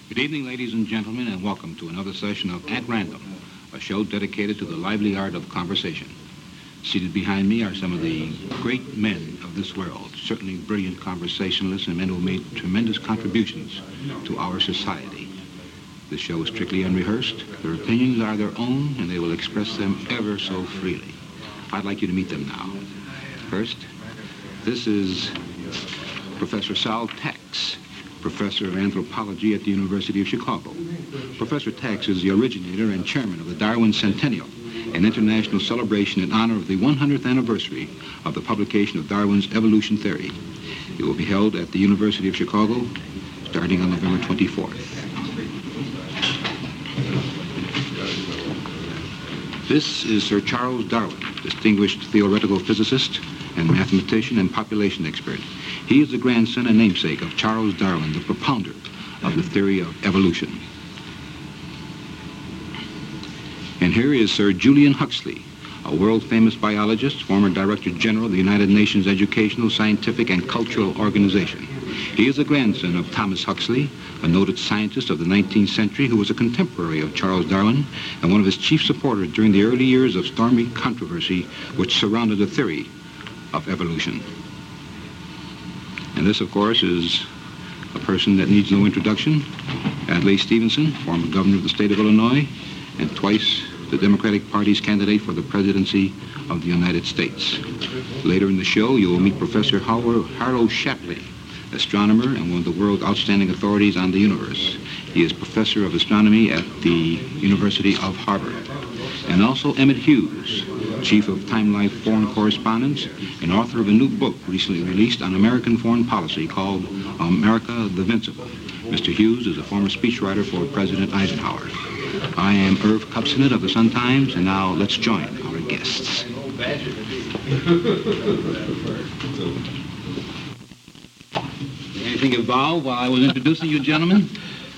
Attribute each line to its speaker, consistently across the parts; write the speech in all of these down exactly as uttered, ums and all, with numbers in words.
Speaker 1: Good evening, ladies and gentlemen, and welcome to another session of At Random, a show dedicated to the lively art of conversation. Seated behind me are some of the great men of this world, certainly brilliant conversationalists and men who made tremendous contributions to our society. This show is strictly unrehearsed. Their opinions are their own, and they will express them ever so freely. I'd like you to meet them now. First, this is Professor Saul Tax, Professor of Anthropology at the University of Chicago. Professor Tax is the originator and chairman of the Darwin Centennial, an international celebration in honor of the one hundredth anniversary of the publication of Darwin's evolution theory. It will be held at the University of Chicago starting on November twenty-fourth. This is Sir Charles Darwin, distinguished theoretical physicist and mathematician and population expert. He is the grandson and namesake of Charles Darwin, the propounder of the theory of evolution. And here is Sir Julian Huxley, a world-famous biologist, former Director General of the United Nations Educational, Scientific, and Cultural Organization. He is the grandson of Thomas Huxley, a noted scientist of the nineteenth century who was a contemporary of Charles Darwin and one of his chief supporters during the early years of stormy controversy which surrounded the theory of evolution. And this, of course, is a person that needs no introduction, Adlai Stevenson, former governor of the state of Illinois, and twice the Democratic Party's candidate for the presidency of the United States. Later in the show, you will meet Professor Howard, Harlow Shapley, astronomer and one of the world's outstanding authorities on the universe. He is professor of astronomy at the University of Harvard. And also Emmett Hughes, chief of Time Life Foreign Correspondence and author of a new book recently released on American foreign policy called America the Invincible. Mister Hughes is a former speechwriter for President Eisenhower. I am Irv Kupcinet of the Sun-Times, and now let's join our guests. Anything evolved while I was introducing you, gentlemen?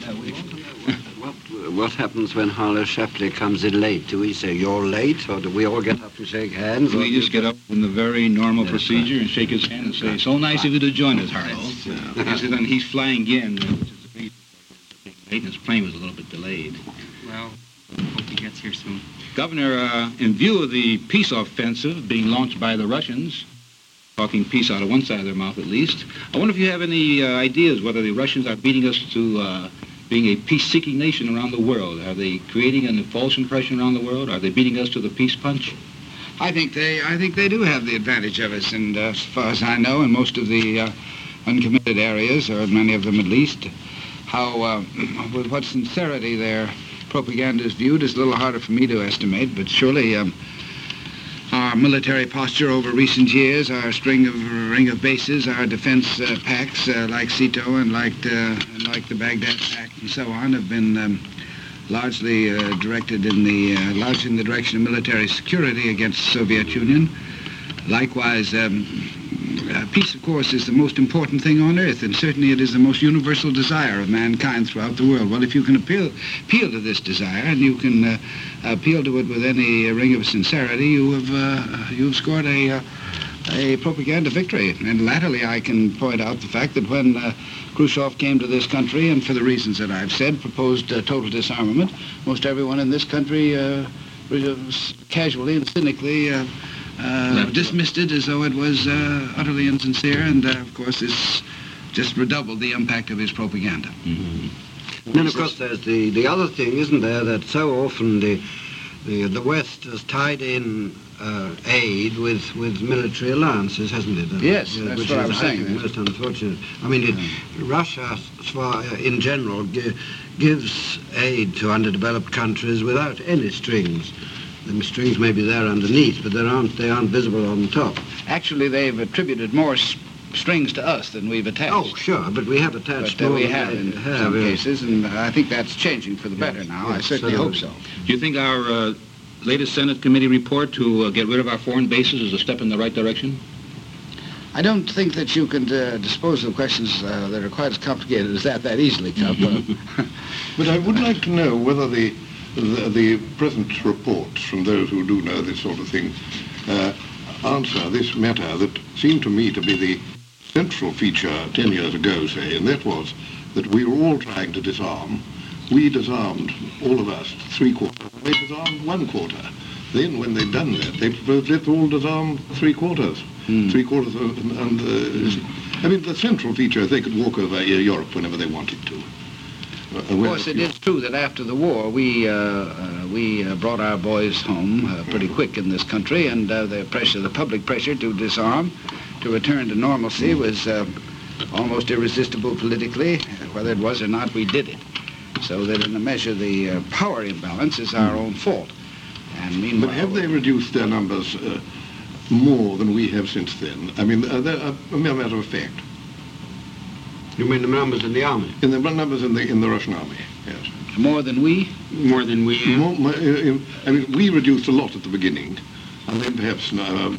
Speaker 2: What, what happens when Harlow Shapley comes in late? Do we say, you're late, or do we all get up to shake hands?
Speaker 1: We just get up in the very normal yes, procedure right. and shake his hand and say, so nice of you to join us, Harlow. Uh, he said, then he's flying in, which is the reason late, and his plane was a little bit delayed.
Speaker 3: Well, hope he gets here soon.
Speaker 1: Governor, uh, in view of the peace offensive being launched by the Russians, talking peace out of one side of their mouth at least, I wonder if you have any uh, ideas whether the Russians are beating us to uh, being a peace-seeking nation around the world. Are they creating a false impression around the world? Are they beating us to the peace punch?
Speaker 4: I think they, I think they do have the advantage of us, and uh, as far as I know, in most of the uh, uncommitted areas, or many of them at least, how, uh, with what sincerity their propaganda is viewed is a little harder for me to estimate, but surely um, our military posture over recent years, our string of ring of bases, our defense uh, packs uh, like SEATO and like uh, like the Baghdad Pact and so on have been um, largely uh, directed in the uh, largely in the direction of military security against the Soviet Union. Likewise, um, uh, peace, of course, is the most important thing on earth, and certainly it is the most universal desire of mankind throughout the world. Well, if you can appeal, appeal to this desire, and you can uh, appeal to it with any uh, ring of sincerity, you have uh, you have scored a uh, a propaganda victory. And latterly, I can point out the fact that when uh, Khrushchev came to this country, and for the reasons that I've said, proposed uh, total disarmament, most everyone in this country uh, casually and cynically Uh, Uh, dismissed it as though it was uh, utterly insincere, and uh, of course this just redoubled the impact of his propaganda.
Speaker 2: Mm-hmm. Then of course there's the, the other thing, isn't there, that so often the the, the West has tied in uh, aid with, with military alliances, hasn't it? Uh,
Speaker 4: yes, that's
Speaker 2: which
Speaker 4: what
Speaker 2: is,
Speaker 4: I was saying.
Speaker 2: I think, most unfortunate. I mean, it, mm-hmm. Russia, as far, uh, in general, gi- gives aid to underdeveloped countries without any strings. The strings may be there underneath, but they aren't, they aren't visible on the top.
Speaker 4: Actually, they've attributed more s- strings to us than we've attached.
Speaker 2: Oh, sure, but we have attached
Speaker 4: but, uh,
Speaker 2: more
Speaker 4: we
Speaker 2: than
Speaker 4: have in
Speaker 2: have,
Speaker 4: some
Speaker 2: uh,
Speaker 4: cases, and I think that's changing for the
Speaker 2: yes,
Speaker 4: better now.
Speaker 2: yes,
Speaker 4: I certainly
Speaker 2: so
Speaker 4: hope so.
Speaker 1: Do you think our uh, latest Senate committee report to uh, get rid of our foreign bases is a step in the right direction?
Speaker 4: I don't think that you can uh, dispose of questions uh, that are quite as complicated as that that easily, Cup.
Speaker 5: But I would like to know whether the The, the present reports from those who do know this sort of thing uh, answer this matter that seemed to me to be the central feature ten years ago, say, and that was that we were all trying to disarm. We disarmed, all of us, three quarters. They disarmed one quarter. Then, when they'd done that, they let all disarm three quarters. Mm. Three quarters, of, and, and uh, mm. I mean, the central feature is they could walk over Europe whenever they wanted to.
Speaker 4: Uh, of course, it is true that after the war, we uh, uh, we uh, brought our boys home uh, pretty quick in this country, and uh, the pressure, the public pressure to disarm, to return to normalcy, was uh, almost irresistible politically. Whether it was or not, we did it. So that in a measure, the uh, power imbalance is our own fault. And meanwhile,
Speaker 5: but have they reduced their numbers uh, more than we have since then? I mean, uh, they're a mere matter of fact.
Speaker 2: You mean the numbers in the army?
Speaker 5: In the numbers in the in the Russian army, yes.
Speaker 4: More than we?
Speaker 3: More than we have?
Speaker 5: More, more, uh, I mean, we reduced a lot at the beginning, and then perhaps uh,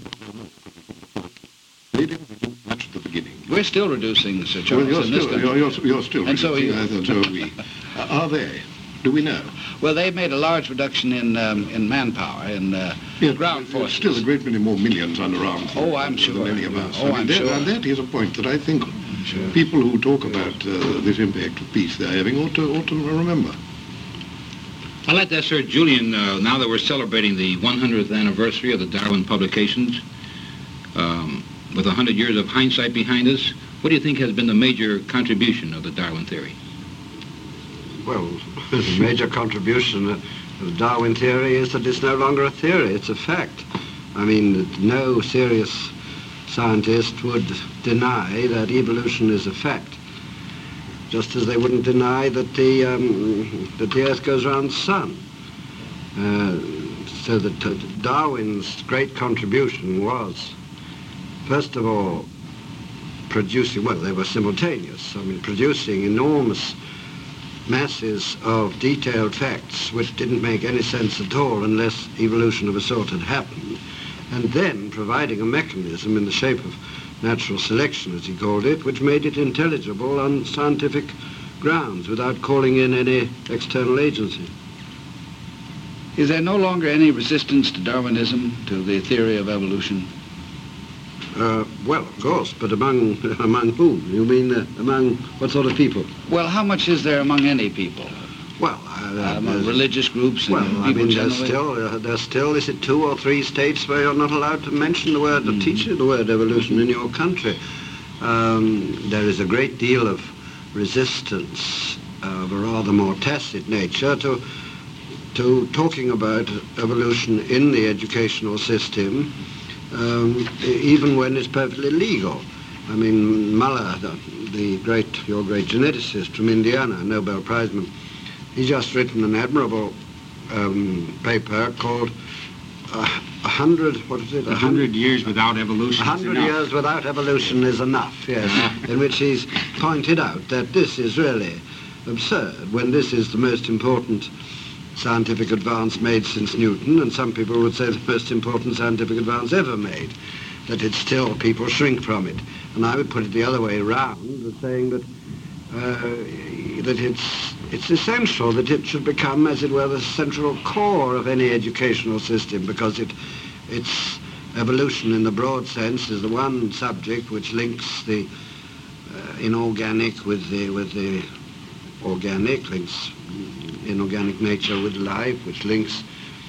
Speaker 5: they didn't reduce much at the beginning.
Speaker 4: We're still reducing, Sir Charles,
Speaker 5: Well, you're
Speaker 4: in this
Speaker 5: still,
Speaker 4: country.
Speaker 5: you're, you're, you're still
Speaker 4: And so
Speaker 5: reducing,
Speaker 4: you-
Speaker 5: uh, so are we. Uh, are they? Do we know?
Speaker 4: Well, they made a large reduction in um, in manpower, in uh,
Speaker 5: Yes,
Speaker 4: ground
Speaker 5: but
Speaker 4: forces.
Speaker 5: Still a great many more millions under arms.
Speaker 4: Oh, I'm sure.
Speaker 5: Than any of us.
Speaker 4: Oh,
Speaker 5: I mean,
Speaker 4: I'm
Speaker 5: that,
Speaker 4: sure.
Speaker 5: And that is a point that I think
Speaker 4: Sure.
Speaker 5: people who talk about uh, this impact of peace they're having ought to, ought to remember.
Speaker 1: I'd like to ask Sir Julian, uh, now that we're celebrating the one hundredth anniversary of the Darwin publications, um, with one hundred years of hindsight behind us, what do you think has been the major contribution of the Darwin theory?
Speaker 2: Well, the major contribution of the Darwin theory is that it's no longer a theory, it's a fact. I mean, no serious scientist would deny that evolution is a fact, just as they wouldn't deny that the, um, that the Earth goes around the sun. Uh, so that uh, Darwin's great contribution was, first of all, producing, well, they were simultaneous, I mean, producing enormous masses of detailed facts which didn't make any sense at all unless evolution of a sort had happened, and then providing a mechanism in the shape of natural selection, as he called it, which made it intelligible on scientific grounds without calling in any external agency.
Speaker 4: Is there no longer any resistance to Darwinism, to the theory of evolution?
Speaker 2: Uh, well, of course, but among among whom? You mean uh, among what sort of people?
Speaker 4: Well, how much is there among any people?
Speaker 2: Well, uh,
Speaker 4: among
Speaker 2: there's-
Speaker 4: religious groups and
Speaker 2: well,
Speaker 4: people
Speaker 2: I mean, there's
Speaker 4: generally?
Speaker 2: still, uh, there's still, is it two or three states where you're not allowed to mention the word, or
Speaker 4: Mm.
Speaker 2: teach the word evolution in your country? Um, there is a great deal of resistance of a rather more tacit nature to, to talking about evolution in the educational system, um, e- even when it's perfectly legal. I mean, Muller, the, the great, your great geneticist from Indiana, Nobel Prizeman, he's just written an admirable um, paper called uh, A Hundred, what is it?
Speaker 3: A hundred years without evolution
Speaker 2: A
Speaker 3: is
Speaker 2: hundred
Speaker 3: enough.
Speaker 2: years without evolution is enough, yes, in which he's pointed out that this is really absurd when this is the most important scientific advance made since Newton, and some people would say the most important scientific advance ever made, that it's still, people shrink from it. And I would put it the other way around, saying that uh, that it's it's essential that it should become, as it were, the central core of any educational system, because it its evolution in the broad sense is the one subject which links the uh, inorganic with the with the organic, links inorganic nature with life, which links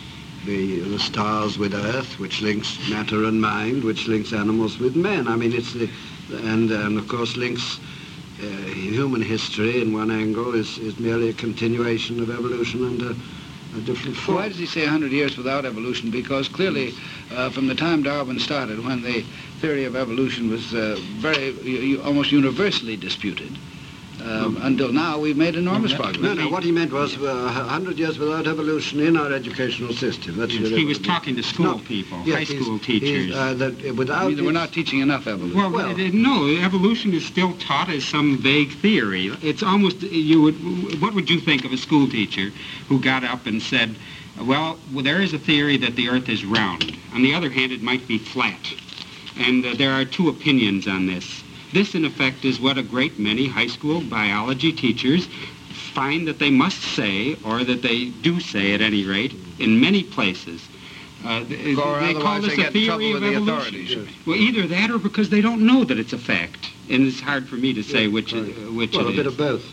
Speaker 2: the, the stars with Earth, which links matter and mind, which links animals with men. I mean, it's the, and, and of course links uh, human history in one angle is, is merely a continuation of evolution under a different form.
Speaker 4: Why does he say a hundred years without evolution? Because clearly, uh, from the time Darwin started, when the theory of evolution was uh, very, u- u- almost universally disputed, um, until now we've made enormous progress.
Speaker 2: No, no, what he meant was uh, a hundred years without evolution in our educational system. That's
Speaker 3: Yes,
Speaker 2: what
Speaker 3: he
Speaker 2: it
Speaker 3: was
Speaker 2: was.
Speaker 3: talking to school
Speaker 2: No,
Speaker 3: people,
Speaker 2: yes,
Speaker 3: high
Speaker 2: he's-
Speaker 3: school
Speaker 2: he's,
Speaker 3: teachers.
Speaker 2: uh, that uh, without
Speaker 4: I mean, we're
Speaker 2: its-
Speaker 4: not teaching enough evolution.
Speaker 3: Well,
Speaker 2: Well-
Speaker 3: it- no, evolution is still taught as some vague theory. It's almost, you would, what would you think of a school teacher who got up and said, well, well, there is a theory that the Earth is round. On the other hand, it might be flat. And uh, there are two opinions on this. This, in effect, is what a great many high school biology teachers find that they must say, or that they do say at any rate, in many places. Uh, th-
Speaker 4: Or
Speaker 3: they call
Speaker 4: otherwise
Speaker 3: this
Speaker 4: they
Speaker 3: a
Speaker 4: get in trouble
Speaker 3: theory
Speaker 4: with
Speaker 3: of
Speaker 4: the
Speaker 3: evolution.
Speaker 4: authorities.
Speaker 3: Well, either that or because they don't know that it's a fact. And it's hard for me to say which,
Speaker 2: Right.
Speaker 3: uh, which
Speaker 2: Well,
Speaker 3: it
Speaker 2: a bit
Speaker 3: is.
Speaker 2: of both.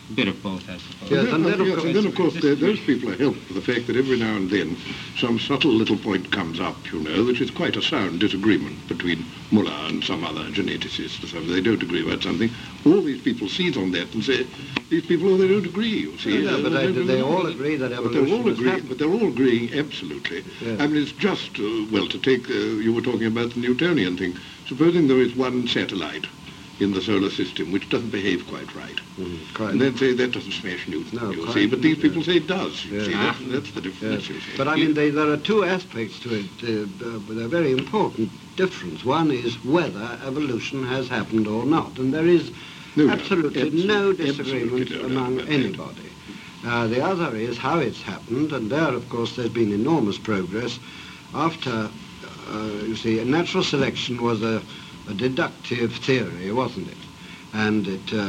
Speaker 3: A bit of both, I suppose.
Speaker 2: Yes,
Speaker 5: and,
Speaker 2: and
Speaker 5: then,
Speaker 2: then, of
Speaker 5: yes,
Speaker 2: course-
Speaker 5: and then, of course, there, those people are helped with the fact that every now and then some subtle little point comes up, you know, which is quite a sound disagreement between Mullah and some other geneticist or something. They don't agree about something. All these people seize on that and say, these people, oh, they don't agree, you see.
Speaker 2: No, no, but
Speaker 5: Uh,
Speaker 2: they, they all agree that
Speaker 5: But they're
Speaker 2: evolution
Speaker 5: all
Speaker 2: has
Speaker 5: agreeing,
Speaker 2: happened.
Speaker 5: but they're all agreeing absolutely.
Speaker 2: Yes.
Speaker 5: I mean, it's just, uh, well, to take, uh, you were talking about the Newtonian thing. Supposing there is one satellite in the solar system which doesn't behave quite right.
Speaker 2: Mm, quite.
Speaker 5: And then say that doesn't smash Newton,
Speaker 2: No,
Speaker 5: you
Speaker 2: quite.
Speaker 5: see. But these people
Speaker 2: Yes.
Speaker 5: say it does, you
Speaker 2: Yes.
Speaker 5: see. That's, that's the difference,
Speaker 2: Yes.
Speaker 5: you see.
Speaker 2: But I mean, they, there are two aspects to it, uh, uh, with a very important difference. One is whether evolution has happened or not, and there is
Speaker 5: No doubt.
Speaker 2: absolutely,
Speaker 5: Absolutely-
Speaker 2: no
Speaker 5: absolutely
Speaker 2: disagreement
Speaker 5: no doubt
Speaker 2: among
Speaker 5: about that.
Speaker 2: anybody. Uh, the other is how it's happened, and there, of course, there's been enormous progress. After, uh, you see, natural selection was a, a deductive theory, wasn't it? And it, uh,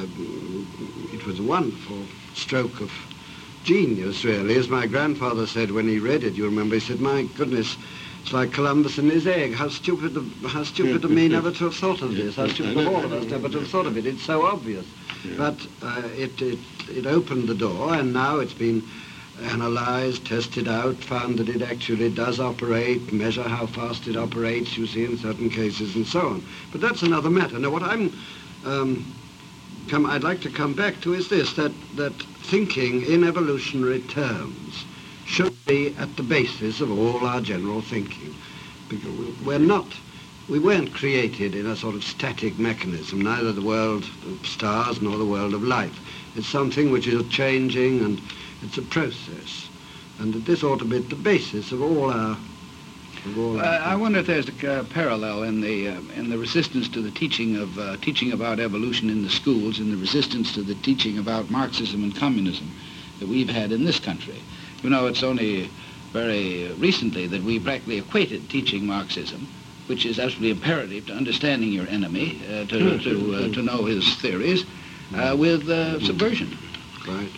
Speaker 2: it was a wonderful stroke of genius, really. As my grandfather said when he read it, you remember, he said, my goodness, it's like Columbus and his egg. How stupid of, how stupid of me never to have thought of this. How stupid of all of us never to have thought of it. It's so obvious. But uh, it, it, it opened the door, and now it's been analyzed, tested out, found that it actually does operate, measure how fast it operates, you see, in certain cases, and so on. But that's another matter. Now, what I'm, um, come, I'd like to come back to is this, that, that thinking in evolutionary terms should be at the basis of all our general thinking. Because we're not, we weren't created in a sort of static mechanism, neither the world of stars nor the world of life. It's something which is changing, and it's a process. And that this ought to be at the basis of all our... Of all
Speaker 4: Uh,
Speaker 2: our
Speaker 4: I wonder if there's a uh, parallel in the uh, in the resistance to the teaching of uh, teaching about evolution in the schools, and the resistance to the teaching about Marxism and communism that we've had in this country. You know, it's only very recently that we practically equated teaching Marxism, which is absolutely imperative to understanding your enemy, uh, to to uh, to know his theories, uh, with uh, subversion.
Speaker 2: Right.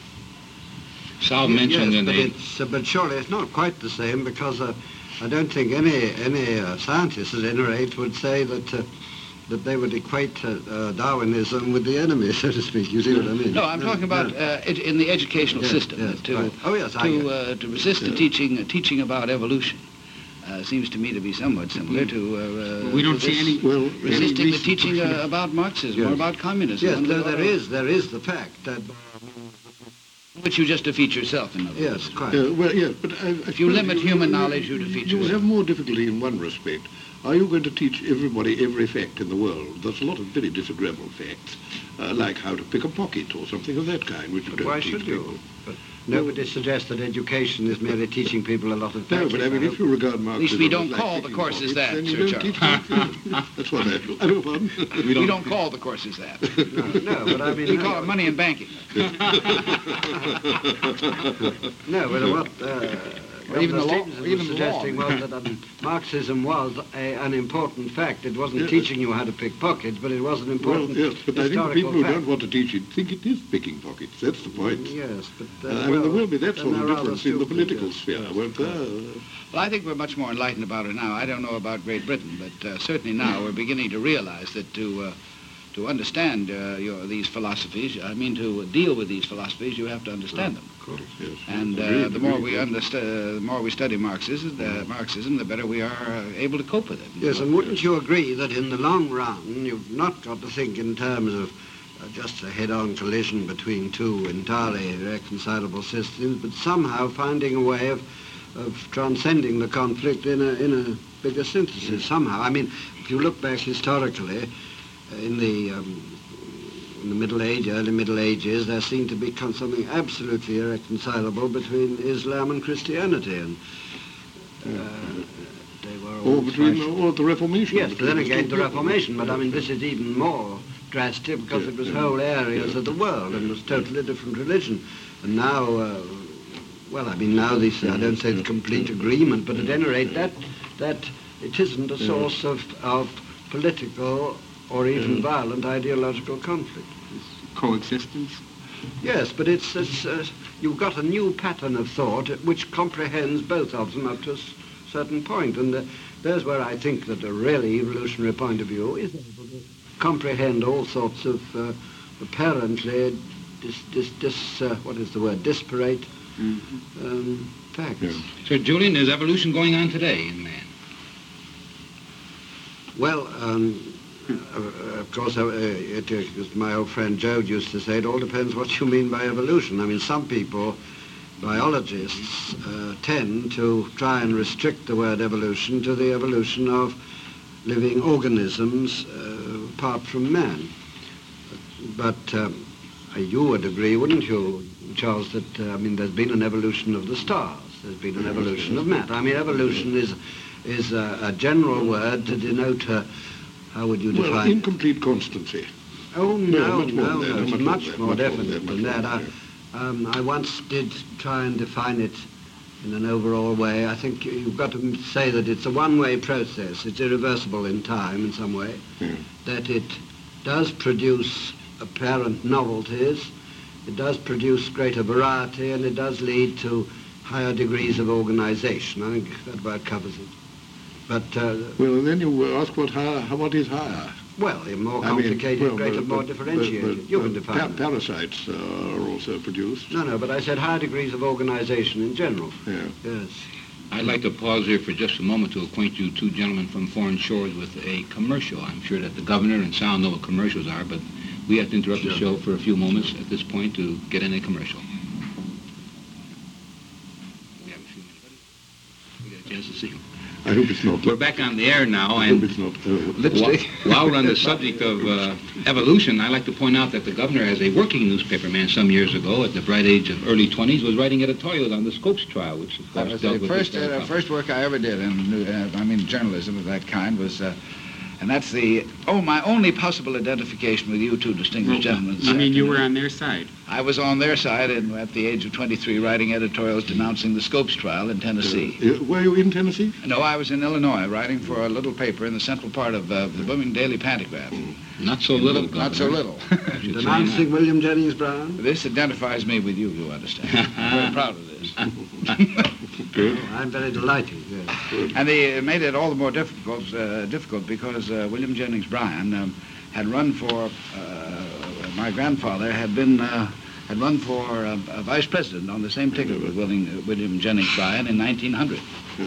Speaker 3: Sal
Speaker 2: Yes,
Speaker 3: mentioned in
Speaker 2: but,
Speaker 3: the...
Speaker 2: it's, uh, but surely it's not quite the same, because uh, I don't think any any uh, scientist at any rate would say that uh, that they would equate uh, uh, Darwinism with the enemy, so to speak. You see what I mean?
Speaker 4: No, I'm talking about
Speaker 2: no.
Speaker 4: uh, ed- in the educational
Speaker 2: Yes,
Speaker 4: system,
Speaker 2: yes,
Speaker 4: to
Speaker 2: right. Oh, yes, I
Speaker 4: to
Speaker 2: get
Speaker 4: uh, to resist the teaching uh, teaching about evolution. Uh, seems to me to be somewhat similar to. Uh, uh,
Speaker 3: We don't
Speaker 4: to
Speaker 3: see
Speaker 4: this
Speaker 3: any...
Speaker 5: Well,
Speaker 4: resisting
Speaker 3: any
Speaker 4: the teaching uh, about Marxism or
Speaker 2: Yes.
Speaker 4: about communism.
Speaker 2: Yes,
Speaker 4: and
Speaker 2: there,
Speaker 4: about-
Speaker 2: there is there is the fact that...
Speaker 4: Which you just defeat yourself, in other
Speaker 2: Yes,
Speaker 4: words.
Speaker 2: quite.
Speaker 5: Uh, well, yes, but I, I
Speaker 4: If you
Speaker 5: suppose
Speaker 4: limit human knowledge, you defeat
Speaker 5: You
Speaker 4: yourself.
Speaker 5: have more difficulty in one respect. Are you going to teach everybody every fact in the world? There's a lot of very disagreeable facts, uh, like how to pick a pocket or something of that kind, which you
Speaker 2: But
Speaker 5: don't
Speaker 2: why
Speaker 5: teach
Speaker 2: should
Speaker 5: people.
Speaker 2: you? But nobody suggests that education is merely teaching people a lot of
Speaker 5: No,
Speaker 2: facts.
Speaker 5: but I mean, if you regard Marxism
Speaker 4: least we
Speaker 5: as
Speaker 4: don't
Speaker 5: like
Speaker 4: call the
Speaker 5: picking
Speaker 4: courses
Speaker 5: pockets,
Speaker 4: that,
Speaker 5: then you
Speaker 4: Sir
Speaker 5: don't teach Marxism. That's what I... I beg your pardon?
Speaker 4: We don't, call the courses that.
Speaker 2: No, no, but I mean...
Speaker 4: We
Speaker 2: no,
Speaker 4: call it money and banking.
Speaker 2: No, but what uh,
Speaker 4: Or even the law-
Speaker 2: Stevenson
Speaker 4: or
Speaker 2: was
Speaker 4: even the law.
Speaker 2: suggesting was that um, Marxism was a, an important fact. It wasn't
Speaker 5: Yeah.
Speaker 2: teaching you how to pick pockets, but it was an
Speaker 5: Well,
Speaker 2: important
Speaker 5: yes, but I think the
Speaker 2: historical
Speaker 5: people who
Speaker 2: fact.
Speaker 5: don't want to teach it think it is picking pockets. That's the point.
Speaker 2: Yes, but...
Speaker 5: Uh,
Speaker 2: Uh,
Speaker 5: I mean, there will be that
Speaker 2: then
Speaker 5: sort of
Speaker 2: they're rather
Speaker 5: difference in the
Speaker 2: stupid,
Speaker 5: political
Speaker 2: yes.
Speaker 5: sphere,
Speaker 2: Yes,
Speaker 5: won't there?
Speaker 4: Well, I think we're much more enlightened about it now. I don't know about Great Britain, but uh, certainly now we're beginning to realize that to uh, to understand uh, your, these philosophies, I mean to deal with these philosophies, you have to understand them.
Speaker 2: Of course.
Speaker 5: Yes.
Speaker 4: And uh,
Speaker 5: Agreed,
Speaker 4: the more
Speaker 5: agreed,
Speaker 4: we
Speaker 5: yes.
Speaker 4: understand, the more we study Marxism, the Marxism, the better we are uh, able to cope with it.
Speaker 2: Yes, and wouldn't you agree that in the long run, you've not got to think in terms of uh, just a head-on collision between two entirely irreconcilable systems, but somehow finding a way of, of transcending the conflict in a, in a bigger synthesis somehow. I mean, if you look back historically, uh, in the um, in the Middle Age, early Middle Ages, there seemed to be con- something absolutely irreconcilable between Islam and Christianity, and uh, they were all
Speaker 5: Or between
Speaker 2: smashed.
Speaker 5: or the Reformation.
Speaker 2: Yes, but
Speaker 5: between
Speaker 2: then
Speaker 5: the
Speaker 2: again,
Speaker 5: two
Speaker 2: the
Speaker 5: peoples.
Speaker 2: Reformation. But I mean,
Speaker 5: Yes,
Speaker 2: this is even more drastic because
Speaker 5: Yeah,
Speaker 2: it was
Speaker 5: yeah,
Speaker 2: whole areas
Speaker 5: yeah.
Speaker 2: of the world and was totally different religion. And now, uh, well, I mean, now this, I don't say the complete agreement, but at any rate, that, that it isn't a
Speaker 5: Yeah.
Speaker 2: source of, of political or even
Speaker 5: Yeah.
Speaker 2: violent ideological conflict.
Speaker 3: Coexistence?
Speaker 2: Yes, but it's, it's uh, you've got a new pattern of thought which comprehends both of them up to a s- certain point. And uh, there's where I think that a really evolutionary point of view is able to comprehend all sorts of uh, apparently dis, dis, dis, uh, what is the word, disparate
Speaker 3: Mm-hmm.
Speaker 2: um, facts.
Speaker 5: Yeah.
Speaker 1: Sir Julian, is evolution going on today in man?
Speaker 2: Well, um, uh, of course, uh, it, uh, as my old friend Joe used to say, it all depends what you mean by evolution. I mean, some people, biologists, uh, tend to try and restrict the word evolution to the evolution of living organisms uh, apart from man. But um, you would agree, wouldn't you, Charles, that, uh, I mean, there's been an evolution of the stars, there's been an evolution of matter. I mean, evolution is is a, a general word to denote, uh, how would you define
Speaker 5: Well,
Speaker 2: it?
Speaker 5: incomplete constancy.
Speaker 2: Oh, no,
Speaker 5: much more
Speaker 2: no,
Speaker 5: than
Speaker 2: no,
Speaker 5: that,
Speaker 2: it's
Speaker 5: much more
Speaker 2: much
Speaker 5: than that,
Speaker 2: more
Speaker 5: much more
Speaker 2: definite
Speaker 5: than that,
Speaker 2: than
Speaker 5: much
Speaker 2: that.
Speaker 5: more
Speaker 2: I,
Speaker 5: than
Speaker 2: um, I once did try and define it in an overall way. I think you- you've got to say that it's a one-way process. It's irreversible in time in some way.
Speaker 5: Yeah.
Speaker 2: That it does produce apparent novelties, it does produce greater variety, and it does lead to higher degrees of organization. I think that about covers it. But, uh,
Speaker 5: Well, and then you ask what higher, how- what is higher?
Speaker 2: well, they're more
Speaker 5: I mean,
Speaker 2: complicated,
Speaker 5: well,
Speaker 2: greater,
Speaker 5: but-
Speaker 2: more
Speaker 5: but-
Speaker 2: differentiated.
Speaker 5: but-
Speaker 2: you
Speaker 5: but
Speaker 2: can define
Speaker 5: pa-
Speaker 2: it.
Speaker 5: Parasites uh, are also produced.
Speaker 2: No, no, but I said higher degrees of organization in general.
Speaker 5: Yeah.
Speaker 2: Yes.
Speaker 1: I'd like to pause here for just a moment to acquaint you two gentlemen from foreign shores with a commercial. I'm sure that the governor and Sal know what commercials are, but we have to interrupt the show for a few moments at this point to get in a commercial. We have a few minutes. We got a chance to see them.
Speaker 5: I hope it's not.
Speaker 1: We're back on the air now,
Speaker 5: I hope
Speaker 1: and
Speaker 5: it's not. Uh,
Speaker 2: Lipstick.
Speaker 1: while we're on the subject of uh, evolution, I'd like to point out that the governor, as a working newspaper man some years ago, at the bright age of early twenties, was writing editorials on the Scopes trial, which of
Speaker 4: That
Speaker 1: course
Speaker 4: was
Speaker 1: dealt
Speaker 4: the
Speaker 1: with
Speaker 4: first,
Speaker 1: this very
Speaker 4: uh,
Speaker 1: topic.
Speaker 4: first work I ever did in, uh, I mean, journalism of that kind was, uh, and that's the, oh, my only possible identification with you two distinguished gentlemen. this
Speaker 3: I mean, you were
Speaker 4: afternoon.
Speaker 3: on their side.
Speaker 4: I was on their side and at the age of twenty-three writing editorials denouncing the Scopes trial in Tennessee.
Speaker 5: uh, were you in Tennessee?
Speaker 4: No, I was in Illinois writing for a little paper in the central part of uh, the Blooming Daily Pantagraph.
Speaker 1: Not so little, Governor.
Speaker 4: Not so little.
Speaker 1: I should say
Speaker 2: Denouncing William Jennings Bryan?
Speaker 4: This identifies me with you, you understand. I'm very proud of this.
Speaker 5: Good.
Speaker 2: Oh, I'm very delighted, yes.
Speaker 4: And they made it all the more difficult, uh, difficult because uh, William Jennings Bryan um, had run for, uh, my grandfather had been, uh, had run for uh, a vice president on the same ticket with William, William Jennings Bryan in nineteen hundred.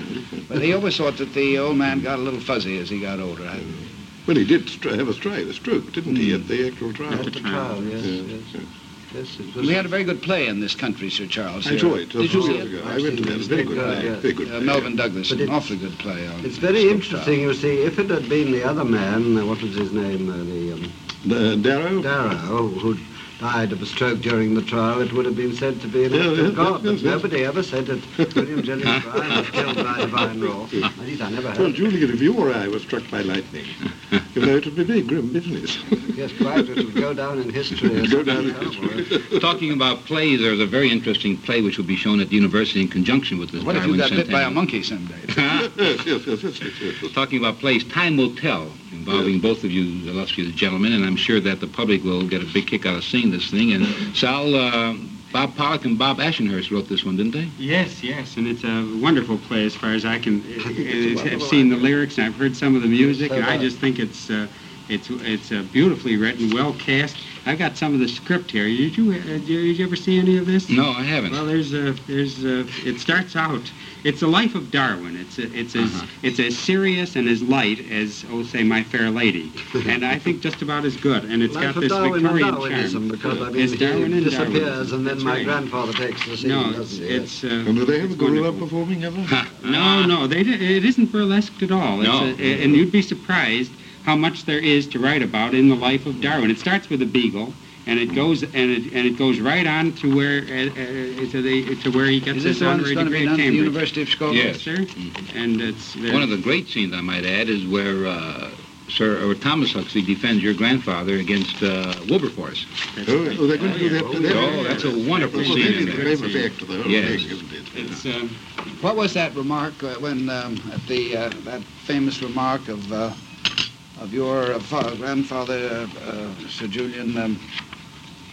Speaker 4: But he always thought that the old man got a little fuzzy as he got older. I,
Speaker 5: Well, he did stri- have a strike, a stroke, didn't he, at the actual trial?
Speaker 2: At the trial, yes,
Speaker 5: Yeah,
Speaker 2: yes.
Speaker 5: yeah.
Speaker 2: Yes, it was.
Speaker 4: we had a very good play in this country, Sir Charles.
Speaker 5: I
Speaker 4: here.
Speaker 5: saw it.
Speaker 4: Did you see
Speaker 5: years
Speaker 4: it?
Speaker 5: ago. I went to that. Very good
Speaker 2: Good,
Speaker 5: play.
Speaker 2: yeah.
Speaker 5: Very good
Speaker 4: Uh,
Speaker 5: play.
Speaker 4: Melvin Douglas,
Speaker 2: But
Speaker 4: an
Speaker 2: it-
Speaker 4: awfully good play. On
Speaker 2: It's very
Speaker 4: Scopes
Speaker 2: interesting, you see, if it had been the other man, uh, what was his name, uh, the um,
Speaker 5: Uh, Darrow?
Speaker 2: Darrow, who died of a stroke during the trial, it would have been said to be an
Speaker 5: Yeah,
Speaker 2: act
Speaker 5: yeah,
Speaker 2: of God,
Speaker 5: yes,
Speaker 2: but
Speaker 5: yes, yes.
Speaker 2: nobody ever said that William Jennings Bryan was killed by divine law. At least I never heard
Speaker 5: Well,
Speaker 2: of it.
Speaker 5: Julian, if you or I were struck by lightning, you know, it would be very grim business.
Speaker 2: Yes, quite, it would go down in history as
Speaker 5: Go down in
Speaker 2: terrible.
Speaker 1: Talking about plays, there's a very interesting play which will be shown at the university in conjunction with this
Speaker 4: What if you
Speaker 1: Darwin
Speaker 4: got bit by a
Speaker 1: Centennial.
Speaker 4: monkey someday?
Speaker 5: yes, yes, yes, yes, yes, yes, yes.
Speaker 1: Talking about plays, time will tell, involving both of you illustrious gentlemen, and I'm sure that the public will get a big kick out of seeing this thing. And Sal, uh, Bob Pollock and Bob Ashenhurst wrote this one, didn't they?
Speaker 3: Yes, yes, and it's a wonderful play as far as I can.
Speaker 2: It's a
Speaker 3: I've
Speaker 2: wonderful
Speaker 3: seen the
Speaker 2: idea.
Speaker 3: lyrics and I've heard some of the music,
Speaker 2: So
Speaker 3: and I
Speaker 2: bad.
Speaker 3: just think it's uh, it's it's uh, beautifully written, well cast. I've got some of the script here. Did you uh, did you ever see any of this?
Speaker 1: No, I haven't.
Speaker 3: Well, there's a, there's a, it starts out, it's the life of Darwin. It's a, it's as
Speaker 1: Uh-huh.
Speaker 3: it's as serious and as light as, oh, say, My Fair Lady, and I think just about as good. And it's
Speaker 2: Life
Speaker 3: got
Speaker 2: of
Speaker 3: this
Speaker 2: Darwin and
Speaker 3: Victorian
Speaker 2: Darwinism,
Speaker 3: charm.
Speaker 2: because I mean,
Speaker 3: It's Darwin
Speaker 2: he
Speaker 3: and
Speaker 2: disappears
Speaker 3: Darwinism.
Speaker 2: and then
Speaker 3: That's
Speaker 2: my
Speaker 3: right.
Speaker 2: grandfather takes the scene,
Speaker 3: No,
Speaker 2: doesn't
Speaker 3: it's
Speaker 2: he?
Speaker 3: it's. Uh,
Speaker 5: And do they have a
Speaker 3: it's
Speaker 5: gorilla
Speaker 3: wonderful.
Speaker 5: performing ever?
Speaker 3: No, no, they di- it isn't burlesqued at all. It's
Speaker 1: No.
Speaker 3: a, and you'd be surprised how much there is to write about in the life of Darwin. It starts with a beagle, and it goes and it and it goes right on to where uh, uh, to the to where he gets
Speaker 4: Is
Speaker 3: his
Speaker 4: this the one that's
Speaker 3: honorary
Speaker 4: going to
Speaker 3: degree
Speaker 4: be
Speaker 3: at
Speaker 4: done at the
Speaker 3: Cambridge.
Speaker 4: University of Chicago?
Speaker 1: Yes.
Speaker 3: Yes, sir. And it's
Speaker 1: One of the great scenes, I might add, is where uh, Sir or Thomas Huxley defends your grandfather against uh, Wilberforce.
Speaker 3: that's
Speaker 5: Oh,
Speaker 3: right.
Speaker 5: oh, they're going to do that
Speaker 2: Oh,
Speaker 5: to
Speaker 2: yeah.
Speaker 5: them?
Speaker 1: Oh, that's a wonderful
Speaker 5: Well,
Speaker 1: scene.
Speaker 5: that is
Speaker 1: in
Speaker 5: the
Speaker 1: there.
Speaker 5: famous act of the whole
Speaker 1: Yes.
Speaker 5: thing, isn't it?
Speaker 3: It's um,
Speaker 4: What was that remark uh, when um, at the uh, that famous remark of uh, of your uh, fa- grandfather, uh, uh, Sir Julian? Um,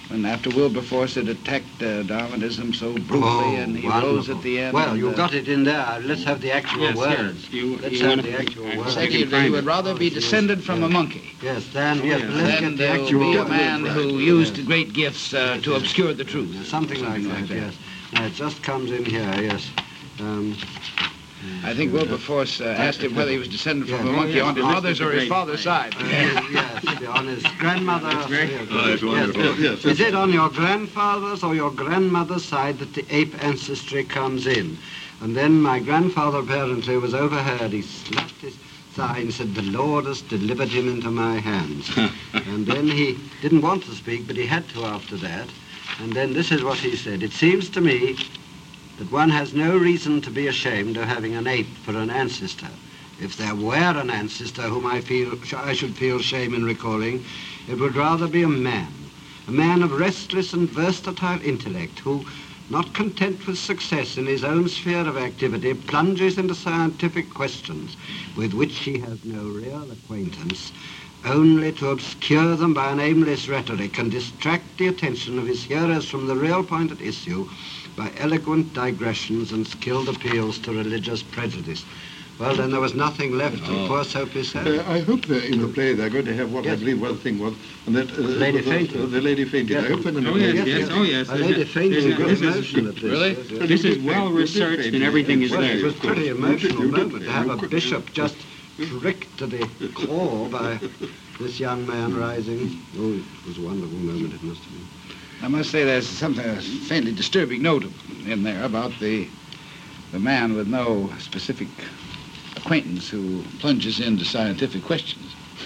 Speaker 4: when after Wilberforce had attacked uh, Darwinism so brutally, and he
Speaker 2: wonderful.
Speaker 4: rose at the end.
Speaker 2: Well,
Speaker 4: and,
Speaker 2: you've
Speaker 4: uh,
Speaker 2: got it in there. Let's have the actual
Speaker 3: Yes,
Speaker 2: words.
Speaker 3: here. You-
Speaker 2: Let's
Speaker 3: you
Speaker 2: have
Speaker 3: wanna-
Speaker 2: the actual
Speaker 3: I-
Speaker 2: words.
Speaker 3: I
Speaker 4: Said
Speaker 3: can
Speaker 4: he,
Speaker 3: find
Speaker 4: he would
Speaker 3: it.
Speaker 4: rather be descended from a monkey
Speaker 2: Yes, then, yes,
Speaker 3: yes.
Speaker 2: but let's
Speaker 4: than
Speaker 2: get the
Speaker 4: to
Speaker 2: actual
Speaker 4: be a
Speaker 2: words.
Speaker 4: man
Speaker 2: right.
Speaker 4: who used great gifts uh, to obscure the truth.
Speaker 2: Something like
Speaker 4: Something
Speaker 2: that,
Speaker 4: like that.
Speaker 2: yes. Now, it just comes in here, yes. Um,
Speaker 4: I think Wilberforce uh, asked him whether he was descended from
Speaker 2: Yeah.
Speaker 4: a monkey
Speaker 3: yes,
Speaker 4: on his
Speaker 3: yes,
Speaker 4: mother's
Speaker 3: that's
Speaker 4: or
Speaker 3: a
Speaker 4: his
Speaker 3: great
Speaker 4: father's
Speaker 3: point.
Speaker 4: side.
Speaker 2: uh, yes, on his grandmother.
Speaker 3: very-
Speaker 2: yes,
Speaker 5: Oh, that's wonderful.
Speaker 2: yes.
Speaker 5: Yes,
Speaker 2: Is
Speaker 5: that's
Speaker 2: it on your grandfather's or your grandmother's side that the ape ancestry comes in? And then my grandfather apparently was overheard. He slapped his thigh and said, "The Lord has delivered him into my hands." And then he didn't want to speak, but he had to after that. And then this is what he said: "It seems to me that one has no reason to be ashamed of having an ape for an ancestor. If there were an ancestor whom I feel I should feel shame in recalling, it would rather be a man, a man of restless and versatile intellect who, not content with success in his own sphere of activity, plunges into scientific questions with which he has no real acquaintance, only to obscure them by an aimless rhetoric and distract the attention of his hearers from the real point at issue by eloquent digressions and skilled appeals to religious prejudice." Well, then there was nothing left of poor Soapy said.
Speaker 5: Uh, I hope that in the play they're going to have what I
Speaker 2: Yes.
Speaker 5: believe one thing was, and that uh,
Speaker 2: Lady
Speaker 5: the,
Speaker 2: fainted.
Speaker 5: uh, the lady fainted.
Speaker 2: Yes.
Speaker 5: I hope that in the
Speaker 3: Oh,
Speaker 5: play-
Speaker 3: yes, yes, oh, yes.
Speaker 2: A lady fainted
Speaker 3: There's
Speaker 2: in
Speaker 3: a-
Speaker 2: good
Speaker 3: this is-
Speaker 2: emotion at this.
Speaker 4: Really?
Speaker 2: yes, yes.
Speaker 3: This is
Speaker 5: You did
Speaker 3: well
Speaker 5: faint, you did
Speaker 3: researched
Speaker 5: faint,
Speaker 3: and everything is
Speaker 5: yes.
Speaker 2: Well,
Speaker 3: there.
Speaker 2: it was a pretty
Speaker 5: You did-
Speaker 2: emotional
Speaker 5: you did
Speaker 2: moment to
Speaker 5: faint.
Speaker 2: have
Speaker 5: You
Speaker 2: a
Speaker 5: could-
Speaker 2: bishop just pricked to the core by this young man rising. Oh, it was a wonderful moment, it must have been.
Speaker 4: I must say there's something, a faintly disturbing note in there about the the man with no specific acquaintance who plunges into scientific questions.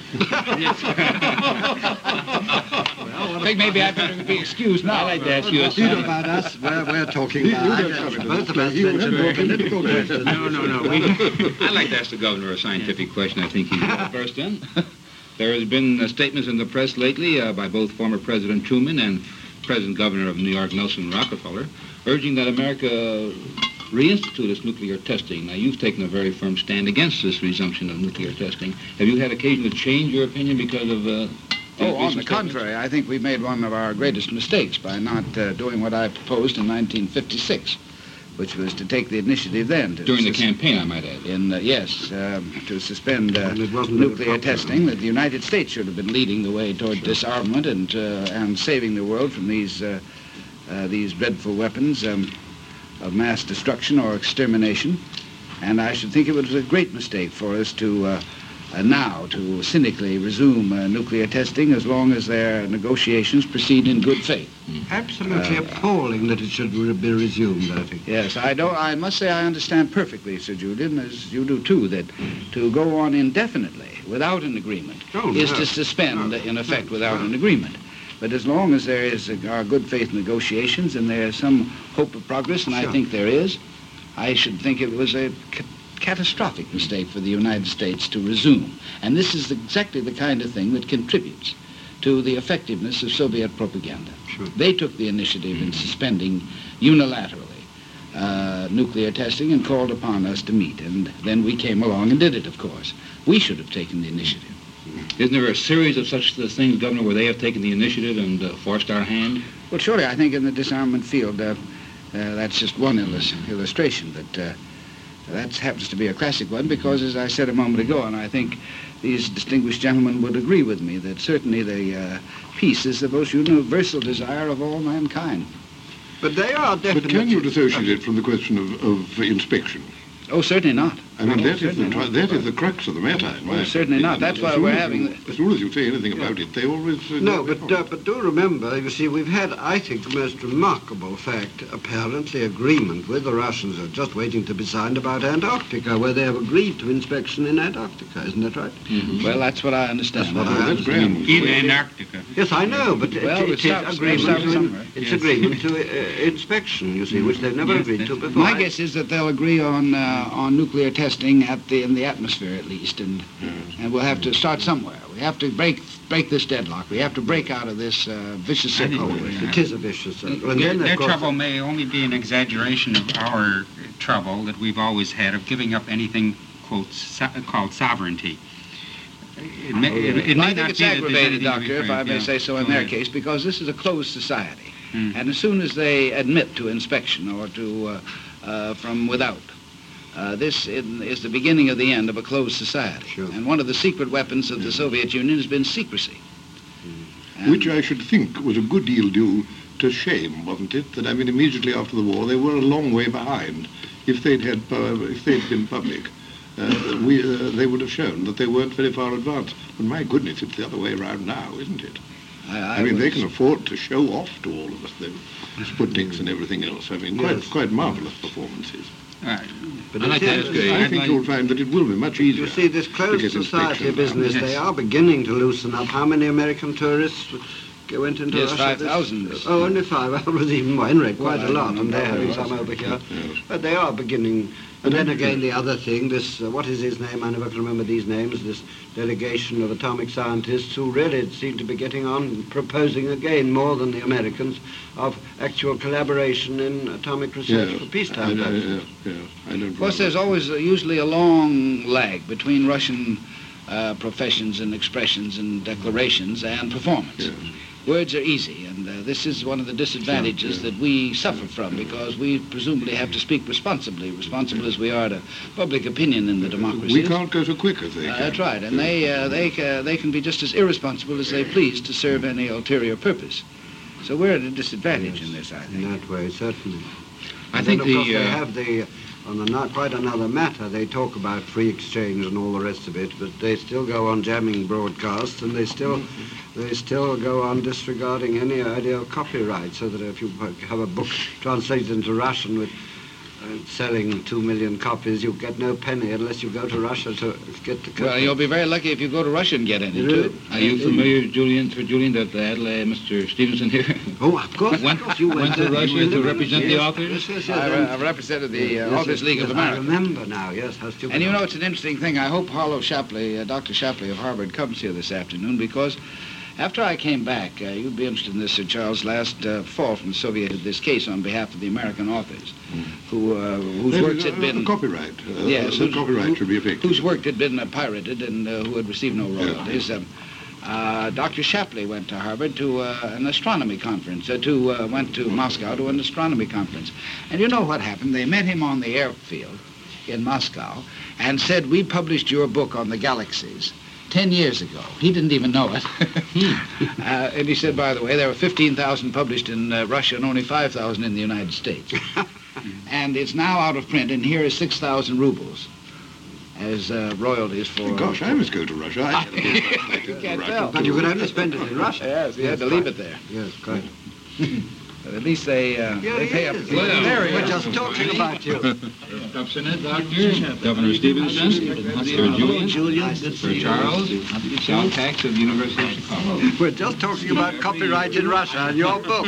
Speaker 4: I think maybe I better be excused now.
Speaker 3: I'd like to ask you a
Speaker 2: You know about us, we're, we're talking
Speaker 5: You-
Speaker 2: about,
Speaker 5: you
Speaker 2: I
Speaker 5: don't
Speaker 2: guess
Speaker 5: come into
Speaker 2: both
Speaker 5: this
Speaker 2: of us
Speaker 5: play. You
Speaker 2: mentioned
Speaker 5: have
Speaker 2: more
Speaker 5: to-
Speaker 2: political questions.
Speaker 3: No, no, no. We,
Speaker 1: I'd like to ask the governor a scientific question I think he's well versed in. There has been uh, statements in the press lately uh, by both former President Truman and present governor of New York, Nelson Rockefeller, urging that America reinstitute its nuclear testing. Now, you've taken a very firm stand against this resumption of nuclear testing. Have you had occasion to change your opinion because of... Uh,
Speaker 4: Oh,
Speaker 1: these
Speaker 4: on the
Speaker 1: recent
Speaker 4: contrary, I think we made one of our greatest mistakes by not uh, doing what I proposed in nineteen fifty-six, which was to take the initiative then. To
Speaker 1: During the
Speaker 4: sus-
Speaker 1: campaign, I might add.
Speaker 4: In, uh, yes, um, to suspend uh,
Speaker 2: And it wasn't
Speaker 4: nuclear
Speaker 2: very popular.
Speaker 4: testing, that the United States should have been leading the way toward disarmament and uh, and saving the world from these uh, uh, these dreadful weapons um, of mass destruction or extermination. And I should think it was a great mistake for us to uh, uh, now to cynically resume uh, nuclear testing as long as their negotiations proceed in good faith.
Speaker 2: Absolutely appalling that it should re- be resumed, I think.
Speaker 4: Yes, I don't. I must say I understand perfectly, Sir Julian, as you do too, that to go on indefinitely without an agreement
Speaker 2: Oh,
Speaker 4: is
Speaker 2: no.
Speaker 4: to suspend,
Speaker 2: No.
Speaker 4: in effect,
Speaker 2: No.
Speaker 4: without
Speaker 2: No.
Speaker 4: an agreement. But as long as there is uh, are good faith negotiations and there is some hope of progress, and I
Speaker 2: Sure.
Speaker 4: think there is, I should think it was a ca- catastrophic mistake for the United States to resume. And this is exactly the kind of thing that contributes to the effectiveness of Soviet propaganda.
Speaker 2: Sure.
Speaker 4: They took the initiative in suspending unilaterally uh, nuclear testing and called upon us to meet. And then we came along and did it, of course. We should have taken the initiative.
Speaker 1: Isn't there a series of such things, Governor, where they have taken the initiative and uh, forced our hand?
Speaker 4: Well, surely, I think in the disarmament field, uh, uh, that's just one illus- illustration, but uh, that happens to be a classic one because, as I said a moment ago, and I think these distinguished gentlemen would agree with me, that certainly the uh, peace is the most universal desire of all mankind.
Speaker 2: But they are
Speaker 5: But
Speaker 2: definitely...
Speaker 5: can you dissociate it from the question of, of inspection?
Speaker 4: Oh, certainly not.
Speaker 5: I mean,
Speaker 4: Oh,
Speaker 5: that is, the,
Speaker 4: certainly
Speaker 5: tr-
Speaker 4: not.
Speaker 5: that is the crux of the matter. in my
Speaker 4: Oh, certainly not.
Speaker 5: opinion.
Speaker 4: That's
Speaker 5: As
Speaker 4: why
Speaker 5: soon
Speaker 4: we're
Speaker 5: as
Speaker 4: having
Speaker 5: you-
Speaker 4: the-
Speaker 5: As soon as you say anything about it, they always... Uh,
Speaker 2: No,
Speaker 5: go
Speaker 2: but
Speaker 5: on.
Speaker 2: uh, but do remember, you see, we've had, I think, the most remarkable fact, apparently agreement with the Russians are just waiting to be signed about Antarctica, where they have agreed to inspection in Antarctica, isn't that right?
Speaker 4: Well, that's what I understand.
Speaker 2: That's what
Speaker 5: Oh,
Speaker 2: I
Speaker 5: that's grand.
Speaker 3: in Antarctica.
Speaker 2: Yes, I know, but it,
Speaker 4: Well,
Speaker 2: it,
Speaker 4: it
Speaker 2: it's
Speaker 4: starts-
Speaker 2: agreement
Speaker 4: it starts
Speaker 2: to,
Speaker 4: somewhere.
Speaker 2: it's
Speaker 3: Yes.
Speaker 2: agreement to uh, inspection, you see, which they've never
Speaker 3: Yes,
Speaker 2: agreed to
Speaker 3: that's-
Speaker 2: before.
Speaker 4: My guess is that they'll agree on uh, on nuclear testing at the in the atmosphere at least, and and we'll have to start somewhere. We have to break break this deadlock. We have to break out of this uh, vicious
Speaker 3: I think
Speaker 4: circle.
Speaker 3: we-
Speaker 2: It is a vicious circle. And
Speaker 3: Their,
Speaker 2: then,
Speaker 3: their
Speaker 2: of course,
Speaker 3: trouble may only be an exaggeration of our trouble that we've always had of giving up anything, quote, so, called sovereignty. It may, it, it
Speaker 4: Well,
Speaker 3: may
Speaker 4: I think
Speaker 3: not
Speaker 4: it's
Speaker 3: be that there's
Speaker 4: aggravated,
Speaker 3: anything to
Speaker 4: Doctor, if
Speaker 3: refer-
Speaker 4: I may
Speaker 3: yeah.
Speaker 4: say so in
Speaker 3: Go
Speaker 4: their
Speaker 3: ahead.
Speaker 4: case, because this is a closed society.
Speaker 3: Mm.
Speaker 4: And as soon as they admit to inspection or to uh, uh, from without, uh, this in, is the beginning of the end of a closed society.
Speaker 2: Sure.
Speaker 4: And one of the secret weapons of the Soviet Union has been secrecy. And-
Speaker 5: Which I should think was a good deal due to shame, wasn't it? That I mean, immediately after the war, they were a long way behind. If they'd had, uh, if they'd been public, uh, we, uh, they would have shown that they weren't very far advanced. But my goodness, it's the other way around now, isn't it?
Speaker 4: I, I
Speaker 5: I mean, they
Speaker 4: was-
Speaker 5: can afford to show off to all of us, the Sputniks and everything else. I mean, quite,
Speaker 2: Yes.
Speaker 5: quite marvelous performances.
Speaker 3: All right.
Speaker 2: But
Speaker 1: I'd like to
Speaker 2: it is-
Speaker 1: ask a-
Speaker 5: I
Speaker 1: I'd
Speaker 5: think
Speaker 1: like-
Speaker 5: you'll find that it will be much easier.
Speaker 2: You see, this
Speaker 5: to
Speaker 2: closed
Speaker 5: get
Speaker 2: society
Speaker 5: inspection now.
Speaker 2: business,
Speaker 3: Yes.
Speaker 2: they are beginning to loosen up. How many American tourists go- went into
Speaker 4: Yes,
Speaker 2: Russia?
Speaker 4: five
Speaker 2: this-
Speaker 4: thousand this-
Speaker 2: Oh, only five. I was even more. Henrik, quite
Speaker 4: Well,
Speaker 2: a
Speaker 4: I
Speaker 2: lot,
Speaker 4: don't
Speaker 2: and
Speaker 4: know
Speaker 2: they're
Speaker 4: how
Speaker 2: having
Speaker 4: it
Speaker 2: some
Speaker 4: was.
Speaker 2: over here.
Speaker 5: Yes.
Speaker 2: But they are beginning. And
Speaker 5: And
Speaker 2: then
Speaker 5: then-
Speaker 2: again, the other thing, this, uh, what is his name? I never can remember these names. This delegation of atomic scientists who really seem to be getting on, proposing again, more than the Americans, of actual collaboration in atomic research
Speaker 5: Yes.
Speaker 2: for
Speaker 5: I,
Speaker 2: peacetime
Speaker 5: I,
Speaker 2: purposes.
Speaker 5: yeah, yeah, I don't
Speaker 4: Of course,
Speaker 5: know.
Speaker 4: there's always uh, usually a long lag between Russian uh, professions and expressions and declarations and performance.
Speaker 5: Yes.
Speaker 4: Words are easy, and uh, this is one of the disadvantages
Speaker 5: Sure, yeah.
Speaker 4: that we suffer from because we presumably have to speak responsibly, responsible as we are to public opinion in the democracy.
Speaker 5: We can't go so quick as they
Speaker 4: Uh,
Speaker 5: can.
Speaker 4: that's right, and they uh, they ca- they can be just as irresponsible as they please to serve any ulterior purpose. So we're at a disadvantage in this, I
Speaker 2: In
Speaker 4: think.
Speaker 2: that way, certainly.
Speaker 1: I
Speaker 2: And
Speaker 1: think
Speaker 2: then, of course,
Speaker 1: the,
Speaker 2: they
Speaker 1: uh,
Speaker 2: have the, on a, not quite another matter, they talk about free exchange and all the rest of it, but they still go on jamming broadcasts, and they still, they still go on disregarding any idea of copyright, so that if you have a book translated into Russian with uh, selling two million copies, you get no penny unless you go to Russia to get the copy.
Speaker 4: Well, you'll be very lucky if you go to Russia and get any,
Speaker 2: You
Speaker 4: too.
Speaker 2: do?
Speaker 1: Are you familiar, Julian, Sir Julian, that uh, Mister Stevenson here
Speaker 2: Oh, of course.
Speaker 1: went,
Speaker 2: of course, you
Speaker 1: went to
Speaker 2: there.
Speaker 1: Russia
Speaker 2: You were
Speaker 1: to
Speaker 2: living-
Speaker 1: represent the
Speaker 2: yes,
Speaker 1: authors?
Speaker 2: Yes, yes, yes.
Speaker 4: I,
Speaker 2: and-
Speaker 4: uh, represented the uh,
Speaker 2: yes,
Speaker 4: Authors
Speaker 2: yes,
Speaker 4: League of
Speaker 2: yes,
Speaker 4: America.
Speaker 2: I remember now, yes, how stupid.
Speaker 4: And you
Speaker 2: I
Speaker 4: know,
Speaker 2: was.
Speaker 4: it's an interesting thing. I hope Harlow Shapley, uh, Doctor Shapley of Harvard, comes here this afternoon because after I came back, uh, you'd be interested in this, Sir Charles, last uh, fall from the Soviet, this case on behalf of the American authors, who uh, whose
Speaker 5: There's,
Speaker 4: works
Speaker 5: uh,
Speaker 4: had been...
Speaker 5: copyright. Uh,
Speaker 4: Yes,
Speaker 5: the
Speaker 4: whose-
Speaker 5: copyright
Speaker 4: who-
Speaker 5: should be effective.
Speaker 4: whose work had been uh, pirated and uh, who had received no royalties. Um, uh, Doctor Shapley went to Harvard to uh, an astronomy conference, uh, to uh, went to Moscow to an astronomy conference. And you know what happened? They met him on the airfield in Moscow and said, we published your book on the galaxies ten years ago. He didn't even know it. uh, and he said, by the way, there were fifteen thousand published in uh, Russia and only five thousand in the United States. And it's now out of print, and here is six thousand rubles as uh, royalties for...
Speaker 5: Gosh, I must go to Russia. I
Speaker 4: You can't tell.
Speaker 2: But you could only spend it in Russia.
Speaker 4: Yes, we had to leave it there.
Speaker 2: Yes, quite.
Speaker 4: But at least they, uh,
Speaker 2: Yeah,
Speaker 4: they pay up.
Speaker 2: yes,
Speaker 4: for
Speaker 2: yes.
Speaker 4: it. There he
Speaker 2: We're
Speaker 4: is.
Speaker 2: just talking about you.
Speaker 1: Doctor, Governor Stevenson, Sir Julian,
Speaker 2: Julian,
Speaker 1: Sir Charles, Sal Pax of the University of Chicago.
Speaker 2: We're just talking about copyright in Russia and your book.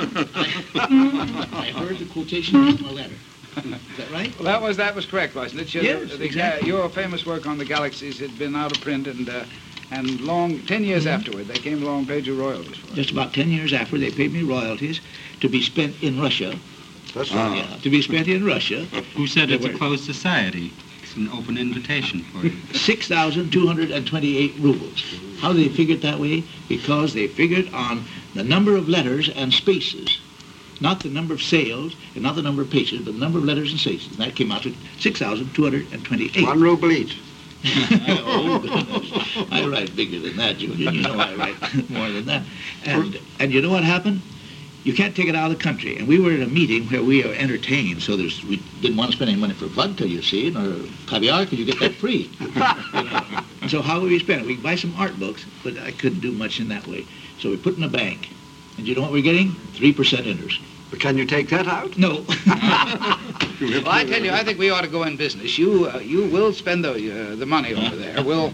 Speaker 6: I heard the quotation from a letter. Is that right?
Speaker 4: Well, that was that was correct, wasn't it? Your,
Speaker 6: Yes,
Speaker 4: the,
Speaker 6: exactly.
Speaker 4: Your famous work on the galaxies had been out of print, and uh, and long ten years
Speaker 6: Mm-hmm.
Speaker 4: afterward, they came along and paid you royalties for it.
Speaker 6: Just about ten years after, they paid me royalties to be spent in Russia.
Speaker 2: That's right.
Speaker 6: Yeah, to be spent in Russia.
Speaker 3: Who said it's a
Speaker 6: There were-
Speaker 3: closed society? It's an open invitation for you.
Speaker 6: six thousand two hundred twenty-eight rubles. How they figured that way? Because they figured on the number of letters and spaces. Not the number of sales and not the number of pages, but the number of letters and spaces. And that came out to six thousand two hundred twenty-eight.
Speaker 2: One ruble each.
Speaker 6: Oh, goodness. I write bigger than that, Julian. You know I write more than that. And and you know what happened? You can't take it out of the country. And we were at a meeting where we are entertained, so there's, we didn't want to spend any money for vodka, you see, nor caviar, because you get that free. You know. And so how would we spend it? We could buy some art books, but I couldn't do much in that way. So we put in a bank. And you know what we're getting? three percent interest.
Speaker 2: But can you take that out?
Speaker 6: No.
Speaker 4: Well, I tell you, I think we ought to go in business. You uh, you will spend the uh, the money over there. We'll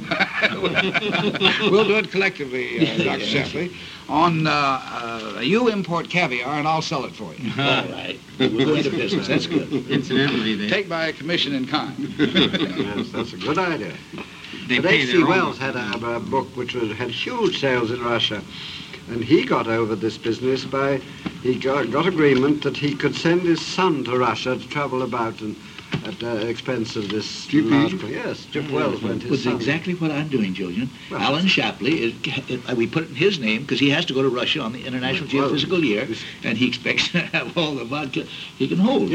Speaker 4: we'll do it collectively, uh, Doctor Shapley. On uh, uh, you import caviar and I'll sell it for you.
Speaker 6: All right. We'll go into business. That's good.
Speaker 3: Incidentally, they,
Speaker 4: Take my commission in kind.
Speaker 2: Yes, that's a good idea.
Speaker 3: they
Speaker 2: But
Speaker 3: pay
Speaker 2: H G
Speaker 3: their own.
Speaker 2: Wells had a, a book which was, had huge sales in Russia. And he got over this business by, he got, got agreement that he could send his son to Russia to travel about and at the expense of this
Speaker 5: G P?
Speaker 2: large... Yes, Gyp Wells went his
Speaker 6: was
Speaker 2: son.
Speaker 6: exactly what I'm doing, Julian.
Speaker 2: Well,
Speaker 6: Alan Shapley, is, it, we put it in his name because he has to go to Russia on the International
Speaker 2: Well,
Speaker 6: Geophysical Year, and he expects to have all the vodka he can hold.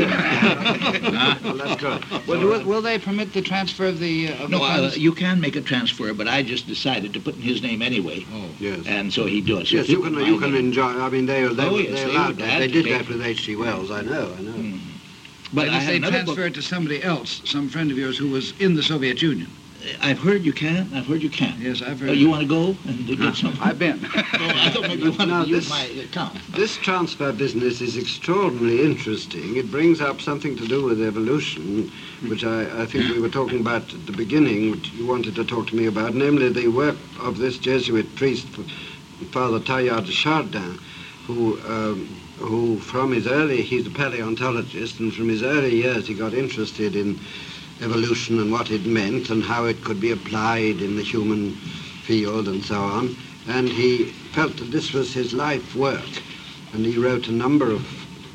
Speaker 2: Well, that's good.
Speaker 4: Well, will, will they permit the transfer of the, uh, of
Speaker 6: No,
Speaker 4: the
Speaker 6: uh,
Speaker 4: funds?
Speaker 6: you can make a transfer, but I just decided to put in his name anyway,
Speaker 1: Oh,
Speaker 2: Yes.
Speaker 6: and so he does. So
Speaker 2: Yes,
Speaker 6: if
Speaker 2: you
Speaker 6: it
Speaker 2: can,
Speaker 6: was
Speaker 2: you
Speaker 6: my
Speaker 2: can
Speaker 6: name-
Speaker 2: enjoy... I mean, they, they,
Speaker 6: Oh,
Speaker 2: were-
Speaker 6: yes,
Speaker 2: they
Speaker 6: they
Speaker 2: allowed
Speaker 6: would
Speaker 2: that.
Speaker 6: have
Speaker 2: They
Speaker 6: to
Speaker 2: did
Speaker 6: pay.
Speaker 2: that with H G Wells, I know, I know.
Speaker 6: Hmm. But
Speaker 4: But
Speaker 6: I
Speaker 4: if
Speaker 6: had
Speaker 4: they
Speaker 6: another
Speaker 4: transfer
Speaker 6: book.
Speaker 4: it to somebody else, some friend of yours who was in the Soviet Union.
Speaker 6: I've heard you can. I've heard you can.
Speaker 4: Yes, I've heard.
Speaker 6: Oh, you want to go and get some?
Speaker 4: I've been.
Speaker 6: Oh, I thought maybe you wanted
Speaker 2: Now,
Speaker 6: to use
Speaker 2: this-
Speaker 6: my account.
Speaker 2: This transfer business is extraordinarily interesting. It brings up something to do with evolution, which I, I think we were talking about at the beginning, which you wanted to talk to me about, namely the work of this Jesuit priest, Father Teilhard de Chardin, who, um, who from his early, he's a paleontologist, and from his early years he got interested in evolution and what it meant and how it could be applied in the human field and so on. And he felt that this was his life work. And he wrote a number of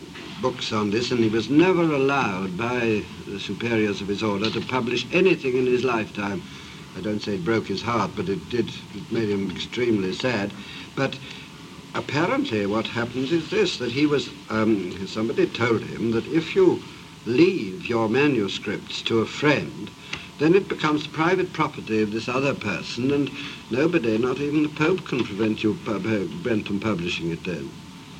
Speaker 2: books on this, and he was never allowed by the superiors of his order to publish anything in his lifetime. I don't say it broke his heart, but it did, it made him extremely sad. But apparently what happens is this, that he was, um, somebody told him that if you leave your manuscripts to a friend, then it becomes private property of this other person, and nobody, not even the Pope, can prevent you pub- prevent from publishing it then.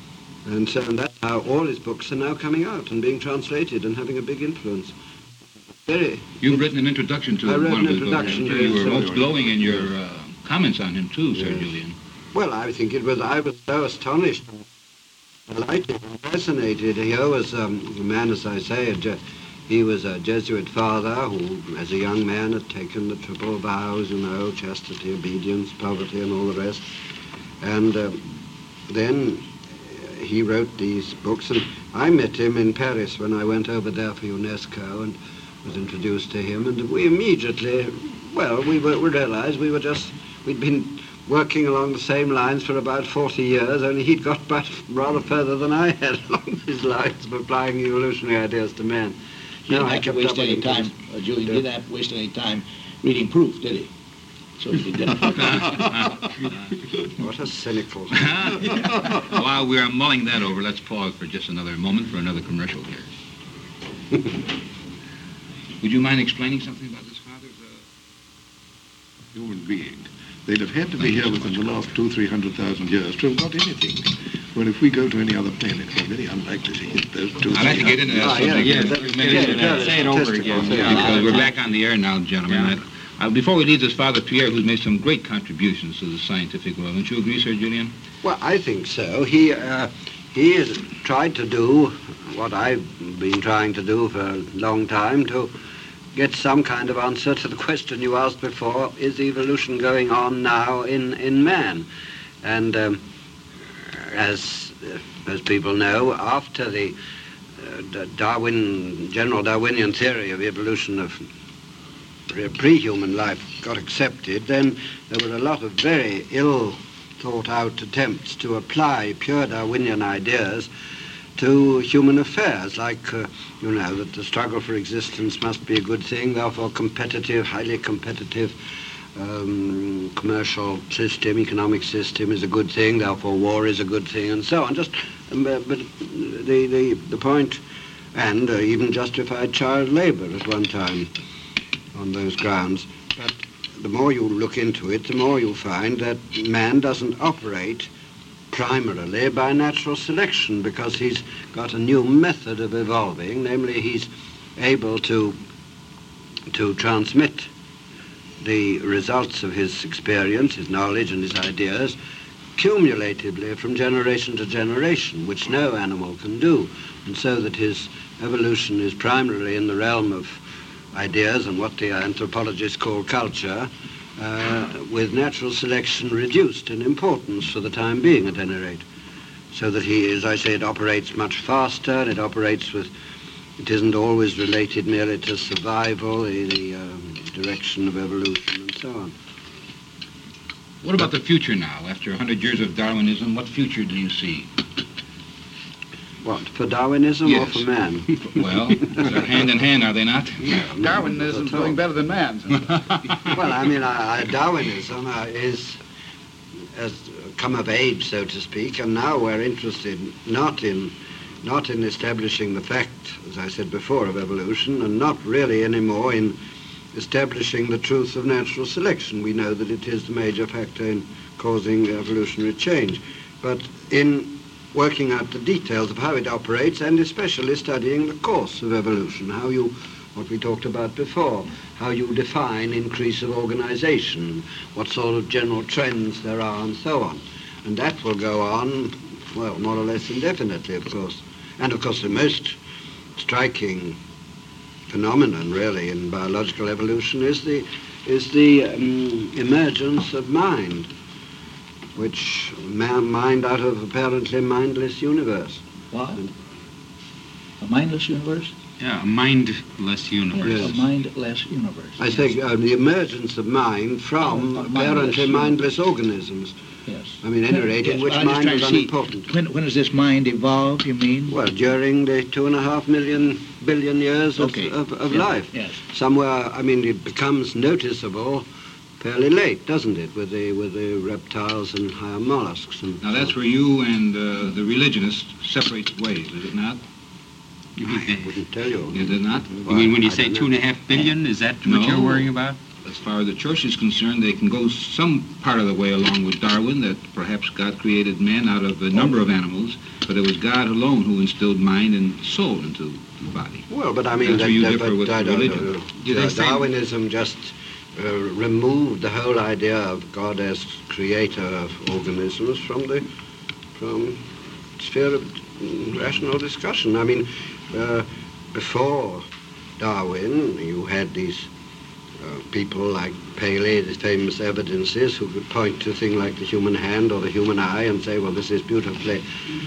Speaker 2: And so and that's how all his books are now coming out and being translated and having a big influence. Very.
Speaker 1: You've written an introduction to
Speaker 2: I wrote
Speaker 1: one
Speaker 2: an
Speaker 1: of his books.
Speaker 2: introduction to
Speaker 1: You
Speaker 2: his
Speaker 1: were
Speaker 2: book.
Speaker 1: most glowing in your uh, comments on him too, Sir
Speaker 2: Yes.
Speaker 1: Julian.
Speaker 2: Well, I think it was. I was so astonished, delighted, and fascinated. He was um, a man, as I say, a Je- he was a Jesuit father who, as a young man, had taken the triple vows, you know, chastity, obedience, poverty, and all the rest. And um, then uh, he wrote these books, and I met him in Paris when I went over there for UNESCO and was introduced to him, and we immediately, well, we, were, we realized we were just, we'd been working along the same lines for about forty years, only he'd got but rather further than I had along these lines of applying evolutionary ideas to man.
Speaker 6: He didn't
Speaker 2: I
Speaker 6: have to
Speaker 2: kept
Speaker 6: waste
Speaker 2: up with
Speaker 6: any
Speaker 2: him.
Speaker 6: time, uh, Julian, he didn't have to waste any time reading proof, did he? So he could get
Speaker 2: What a cynical.
Speaker 1: While we are mulling that over, let's pause for just another moment for another commercial here. Would you mind explaining something about this father's uh,
Speaker 5: Human being. They'd have had to be here within the last two, three hundred thousand years to have got anything. Well, if we go to any other planet, we're very unlikely to hit those two.
Speaker 1: I'd like to get into that
Speaker 2: Ah, yeah,
Speaker 1: subject
Speaker 2: yeah,
Speaker 1: in a
Speaker 2: that-
Speaker 1: few
Speaker 2: yeah,
Speaker 1: minutes.
Speaker 2: yeah,
Speaker 3: Say it over
Speaker 2: statistical
Speaker 3: again.
Speaker 2: thing.
Speaker 3: Yeah.
Speaker 1: Because we're back on the air now, gentlemen.
Speaker 3: Yeah.
Speaker 1: Uh, Uh, before we leave this Father Pierre, who's made some great contributions to the scientific world. Don't you agree, Sir Julian?
Speaker 2: Well, I think so. He uh, he has tried to do what I've been trying to do for a long time, to get some kind of answer to the question you asked before: is evolution going on now in in man? And um, as uh, as people know, after the uh, Darwin general Darwinian theory of evolution of pre-human life got accepted, then there were a lot of very ill thought out attempts to apply pure Darwinian ideas to human affairs, like, uh, you know, that the struggle for existence must be a good thing, therefore competitive, highly competitive um, commercial system, economic system is a good thing, therefore war is a good thing, and so on. Just, um, uh, but the, the, the point, and uh, even justified child labor at one time on those grounds. But the more you look into it, the more you'll find that man doesn't operate primarily by natural selection, because he's got a new method of evolving, namely he's able to to transmit the results of his experience, his knowledge and his ideas cumulatively from generation to generation, which no animal can do. And so that his evolution is primarily in the realm of ideas and what the anthropologists call culture, uh, with natural selection reduced in importance for the time being, at any rate. So that he, as I say, it operates much faster, and it operates with, it isn't always related merely to survival, the, the um, direction of evolution, and so on.
Speaker 1: What about the future now? After one hundred years of Darwinism, what future do you see?
Speaker 2: What, for Darwinism
Speaker 1: Yes.
Speaker 2: or for man?
Speaker 1: Well, they're hand in hand, are they not?
Speaker 4: Darwinism's doing better than man.
Speaker 2: Well, I mean, I, I, Darwinism uh, is has come of age, so to speak, and now we're interested not in not in establishing the fact, as I said before, of evolution, and not really anymore in establishing the truth of natural selection. We know that it is the major factor in causing evolutionary change, but in working out the details of how it operates, and especially studying the course of evolution, how you, what we talked about before, how you define increase of organization, what sort of general trends there are, and so on. And that will go on, well, more or less indefinitely, of course. And of course, the most striking phenomenon, really, in biological evolution is the is the um, emergence of mind, which ma- mind out of apparently mindless universe.
Speaker 6: What? A mindless universe?
Speaker 3: Yeah, a mindless universe.
Speaker 6: Yes,
Speaker 2: Yes.
Speaker 6: a mindless universe.
Speaker 2: I
Speaker 6: Yes.
Speaker 2: think uh, the emergence of mind from
Speaker 6: Oh, a
Speaker 2: apparently
Speaker 6: mindless
Speaker 2: mindless organisms.
Speaker 6: Yes.
Speaker 2: I mean, at any rate, in
Speaker 6: Yes,
Speaker 2: which
Speaker 6: I'm just
Speaker 2: mind
Speaker 6: trying
Speaker 2: was
Speaker 6: to see,
Speaker 2: unimportant.
Speaker 6: When, when does this mind evolve, you mean?
Speaker 2: Well, during the two and a half million billion years of,
Speaker 6: Okay.
Speaker 2: of, of
Speaker 6: Yeah,
Speaker 2: life.
Speaker 6: Yes.
Speaker 2: Somewhere, I mean, it becomes noticeable fairly late, doesn't it, with the with the reptiles and higher mollusks. And
Speaker 1: Now, that's where you and uh, the religionists separate ways, is it not?
Speaker 3: You
Speaker 2: I
Speaker 3: mean,
Speaker 2: wouldn't tell you.
Speaker 1: Is it not?
Speaker 3: you mean when you
Speaker 2: I
Speaker 3: say
Speaker 2: don't
Speaker 3: two and
Speaker 2: know.
Speaker 3: a half billion? Is that
Speaker 1: No.
Speaker 3: what you're worrying about?
Speaker 1: As far as the church is concerned, they can go some part of the way along with Darwin, that perhaps God created man out of a number of animals, but it was God alone who instilled mind and soul into the body.
Speaker 2: Well, but I mean,
Speaker 1: That's where you
Speaker 2: that,
Speaker 1: differ
Speaker 2: but
Speaker 1: with
Speaker 2: I don't
Speaker 1: religion.
Speaker 2: know.
Speaker 3: Do they
Speaker 2: Uh,
Speaker 3: say-
Speaker 2: Darwinism just uh, removed the whole idea of God as creator of organisms from the from sphere of mm, rational discussion. I mean, uh, before Darwin, you had these uh, people like Paley, the famous evidences, who could point to a thing like the human hand or the human eye and say, well, this is beautifully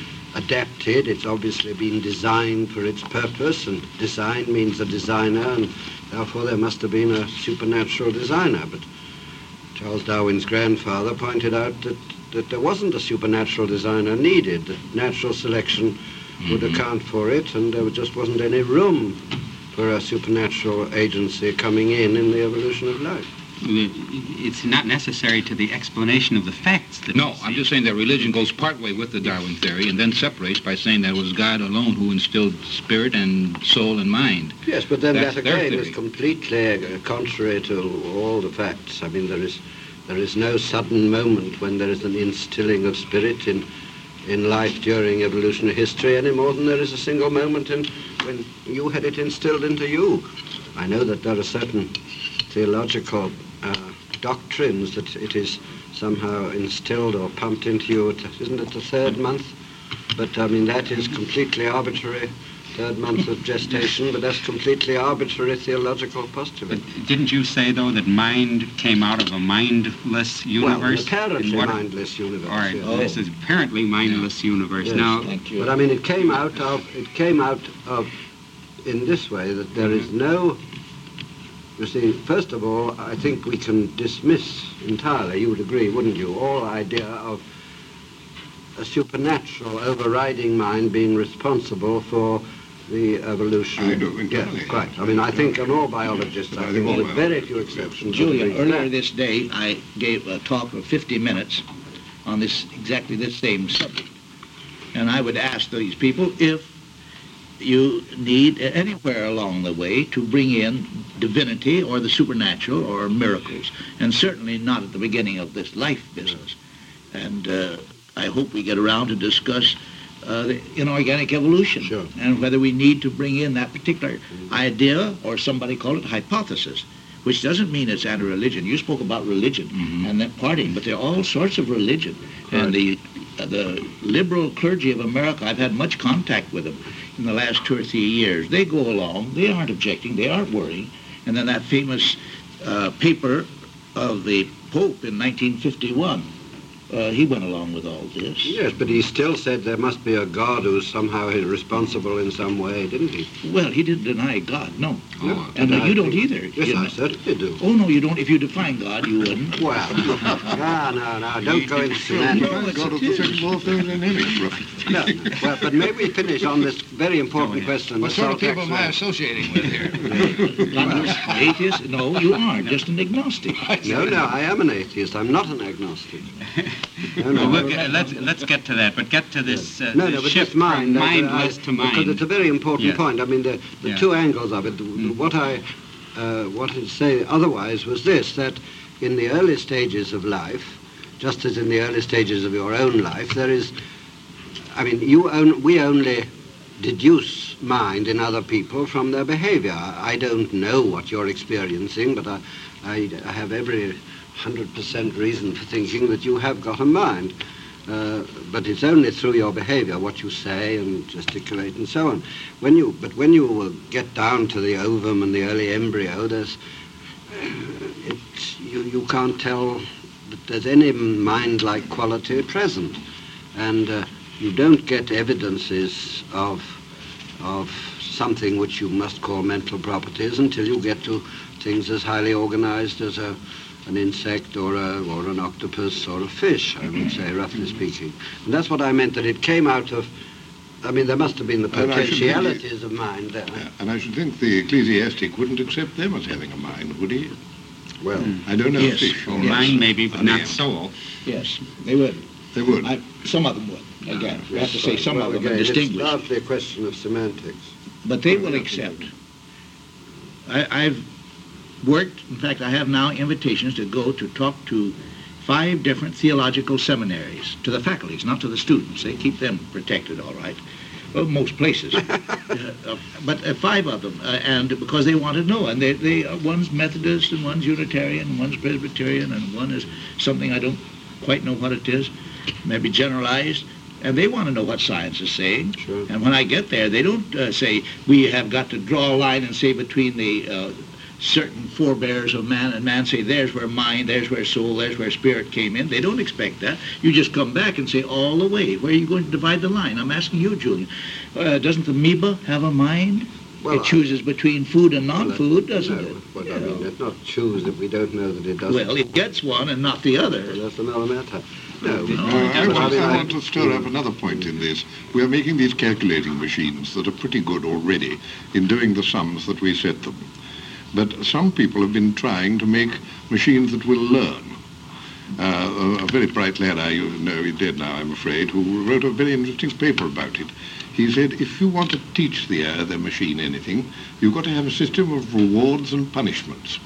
Speaker 2: adapted. It's obviously been designed for its purpose, and design means a designer, and therefore there must have been a supernatural designer. But Charles Darwin's grandfather pointed out that, that there wasn't a supernatural designer needed, that natural selection would account for it, and there just wasn't any room for a supernatural agency coming in in the evolution of life.
Speaker 3: It's not necessary to the explanation of the facts. That
Speaker 1: No,
Speaker 3: we
Speaker 1: I'm
Speaker 3: see.
Speaker 1: just saying that religion goes partway with the Darwin theory and then separates by saying that it was God alone who instilled spirit and soul and mind.
Speaker 2: Yes, but then
Speaker 1: That's
Speaker 2: that
Speaker 1: their
Speaker 2: again
Speaker 1: theory.
Speaker 2: is completely uh, contrary to all the facts. I mean, there is there is no sudden moment when there is an instilling of spirit in in life during evolutionary history any more than there is a single moment in when you had it instilled into you. I know that there are certain theological uh, doctrines that it is somehow instilled or pumped into you at, isn't it the third month? But I mean, that is completely arbitrary, third month of gestation, but that's completely arbitrary theological postulate.
Speaker 3: But didn't you say, though, that mind came out of a mindless universe?
Speaker 2: Well, apparently
Speaker 3: And what-
Speaker 2: mindless universe.
Speaker 3: All right,
Speaker 2: yes.
Speaker 6: Oh.
Speaker 3: this is apparently mindless universe.
Speaker 2: Yes.
Speaker 3: Now,
Speaker 6: Thank you.
Speaker 2: But I mean, it came out of, it came out of, in this way, that there is no, you see, first of all, I think we can dismiss entirely, you would agree, wouldn't you, all idea of a supernatural overriding mind being responsible for the evolution.
Speaker 5: I do entirely.
Speaker 2: Yes, quite. I mean, I think, and all biologists, I think, with very few exceptions.
Speaker 6: Julian,
Speaker 2: agree.
Speaker 6: earlier this day, I gave a talk of fifty minutes on this, exactly this same subject. And I would ask these people if you need anywhere along the way to bring in divinity or the supernatural or miracles, and certainly not at the beginning of this life business. And uh, I hope we get around to discuss uh, the inorganic evolution,
Speaker 2: Sure.
Speaker 6: and whether we need to bring in that particular idea, or somebody call it hypothesis, which doesn't mean it's anti-religion. You spoke about religion and that partying, but there are all sorts of religion. And the uh, the liberal clergy of America, I've had much contact with them in the last two or three years. They go along, they aren't objecting, they aren't worrying. And then that famous uh, paper of the Pope in nineteen fifty-one, Uh, he went along with all this.
Speaker 2: Yes, but he still said there must be a God who's somehow responsible in some way, didn't he?
Speaker 6: Well, he didn't deny God, no.
Speaker 1: Oh,
Speaker 6: And uh,
Speaker 2: I
Speaker 6: you don't
Speaker 2: think-
Speaker 6: either.
Speaker 2: Yes,
Speaker 6: you
Speaker 2: I
Speaker 6: know.
Speaker 2: certainly do.
Speaker 6: Oh, no, you don't. If you define God, you wouldn't.
Speaker 2: Well, ah, no, no, don't go into semantics.
Speaker 6: No, it's
Speaker 5: God
Speaker 6: a
Speaker 5: of the
Speaker 6: kid.
Speaker 5: second law of thermodynamics.
Speaker 2: No, no. Well, but may we finish on this very important question.
Speaker 4: What
Speaker 2: the
Speaker 4: sort of
Speaker 2: salt
Speaker 4: people am I
Speaker 2: X-ray.
Speaker 4: associating with here?
Speaker 6: I'm an atheist? No, you aren't. Just an agnostic.
Speaker 2: No, no, I am an atheist. I'm not an agnostic. No, no,
Speaker 3: Well,
Speaker 2: no.
Speaker 3: look, uh, let's let's get to that, but get to this, uh,
Speaker 2: No,
Speaker 3: this
Speaker 2: no, but
Speaker 3: shift
Speaker 2: it's mind.
Speaker 3: from
Speaker 2: uh,
Speaker 3: mindless
Speaker 2: I-
Speaker 3: to
Speaker 2: Because
Speaker 3: mind.
Speaker 2: it's a very important
Speaker 3: Yes.
Speaker 2: point. I mean, the, the
Speaker 3: Yeah.
Speaker 2: two angles of it. the- the- What I uh, wanted to say otherwise was this, that in the early stages of life, just as in the early stages of your own life, there is, I mean, you own, we only deduce mind in other people from their behavior. I don't know what you're experiencing, but I, I, I have every one hundred percent reason for thinking that you have got a mind. Uh, but it's only through your behavior, what you say and gesticulate and so on. When you, but when you uh, get down to the ovum and the early embryo, there's, it's, you, you can't tell that there's any mind-like quality present. And uh, you don't get evidences of, of something which you must call mental properties until you get to things as highly organized as a an insect or a, or an octopus or a fish, I would say, roughly speaking. And that's what I meant, that it came out of, I mean, there must have been the
Speaker 5: And I should think it-
Speaker 2: potentialities of mind there.
Speaker 5: Yeah, and I should think the ecclesiastic wouldn't accept them as having a mind, would he?
Speaker 2: Well,
Speaker 5: I don't know
Speaker 6: Yes.
Speaker 5: fish.
Speaker 3: Well,
Speaker 5: Yes.
Speaker 3: mind maybe, but
Speaker 5: I
Speaker 3: not
Speaker 5: mean,
Speaker 3: soul.
Speaker 6: Yes, they would.
Speaker 5: They would.
Speaker 6: I, some of them would. Again, we have to say some
Speaker 2: well,
Speaker 6: of them
Speaker 2: again,
Speaker 6: are
Speaker 2: it's
Speaker 6: distinguished.
Speaker 2: largely a question of semantics.
Speaker 6: But they will accept. I, I've worked, in fact, I have now invitations to go to talk to five different theological seminaries, to the faculties, not to the students. They keep them protected, all right. Well, most places. uh, uh, but uh, five of them, uh, and because they want to know, and they, they uh, one's Methodist, and one's Unitarian, and one's Presbyterian, and one is something I don't quite know what it is, maybe generalized. And they want to know what science is saying.
Speaker 2: Sure.
Speaker 6: And when I get there, they don't uh, say, we have got to draw a line and say between the uh, certain forebears of man and man, say, there's where mind, there's where soul, there's where spirit came in. They don't expect that. You just come back and say, all the way. Where are you going to divide the line? I'm asking you, Julian. Uh, doesn't the amoeba have a mind?
Speaker 2: Well,
Speaker 6: It chooses between food and
Speaker 2: Well,
Speaker 6: non-food,
Speaker 2: that-
Speaker 6: doesn't
Speaker 2: no,
Speaker 6: it?
Speaker 2: But
Speaker 6: Yeah.
Speaker 2: I mean, it's not choose if we don't know that it doesn't.
Speaker 6: Well, it gets one and not the other.
Speaker 2: Well, that's another matter. No,
Speaker 6: No,
Speaker 5: Uh, I,
Speaker 2: but
Speaker 5: want,
Speaker 2: mean,
Speaker 5: I want to stir up another point in this. We are making these calculating machines that are pretty good already in doing the sums that we set them. But some people have been trying to make machines that will learn. Uh, a, a very bright lad I know, he's dead now, I'm afraid, who wrote a very interesting paper about it. He said, if you want to teach the, uh, the machine anything, you've got to have a system of rewards and punishments.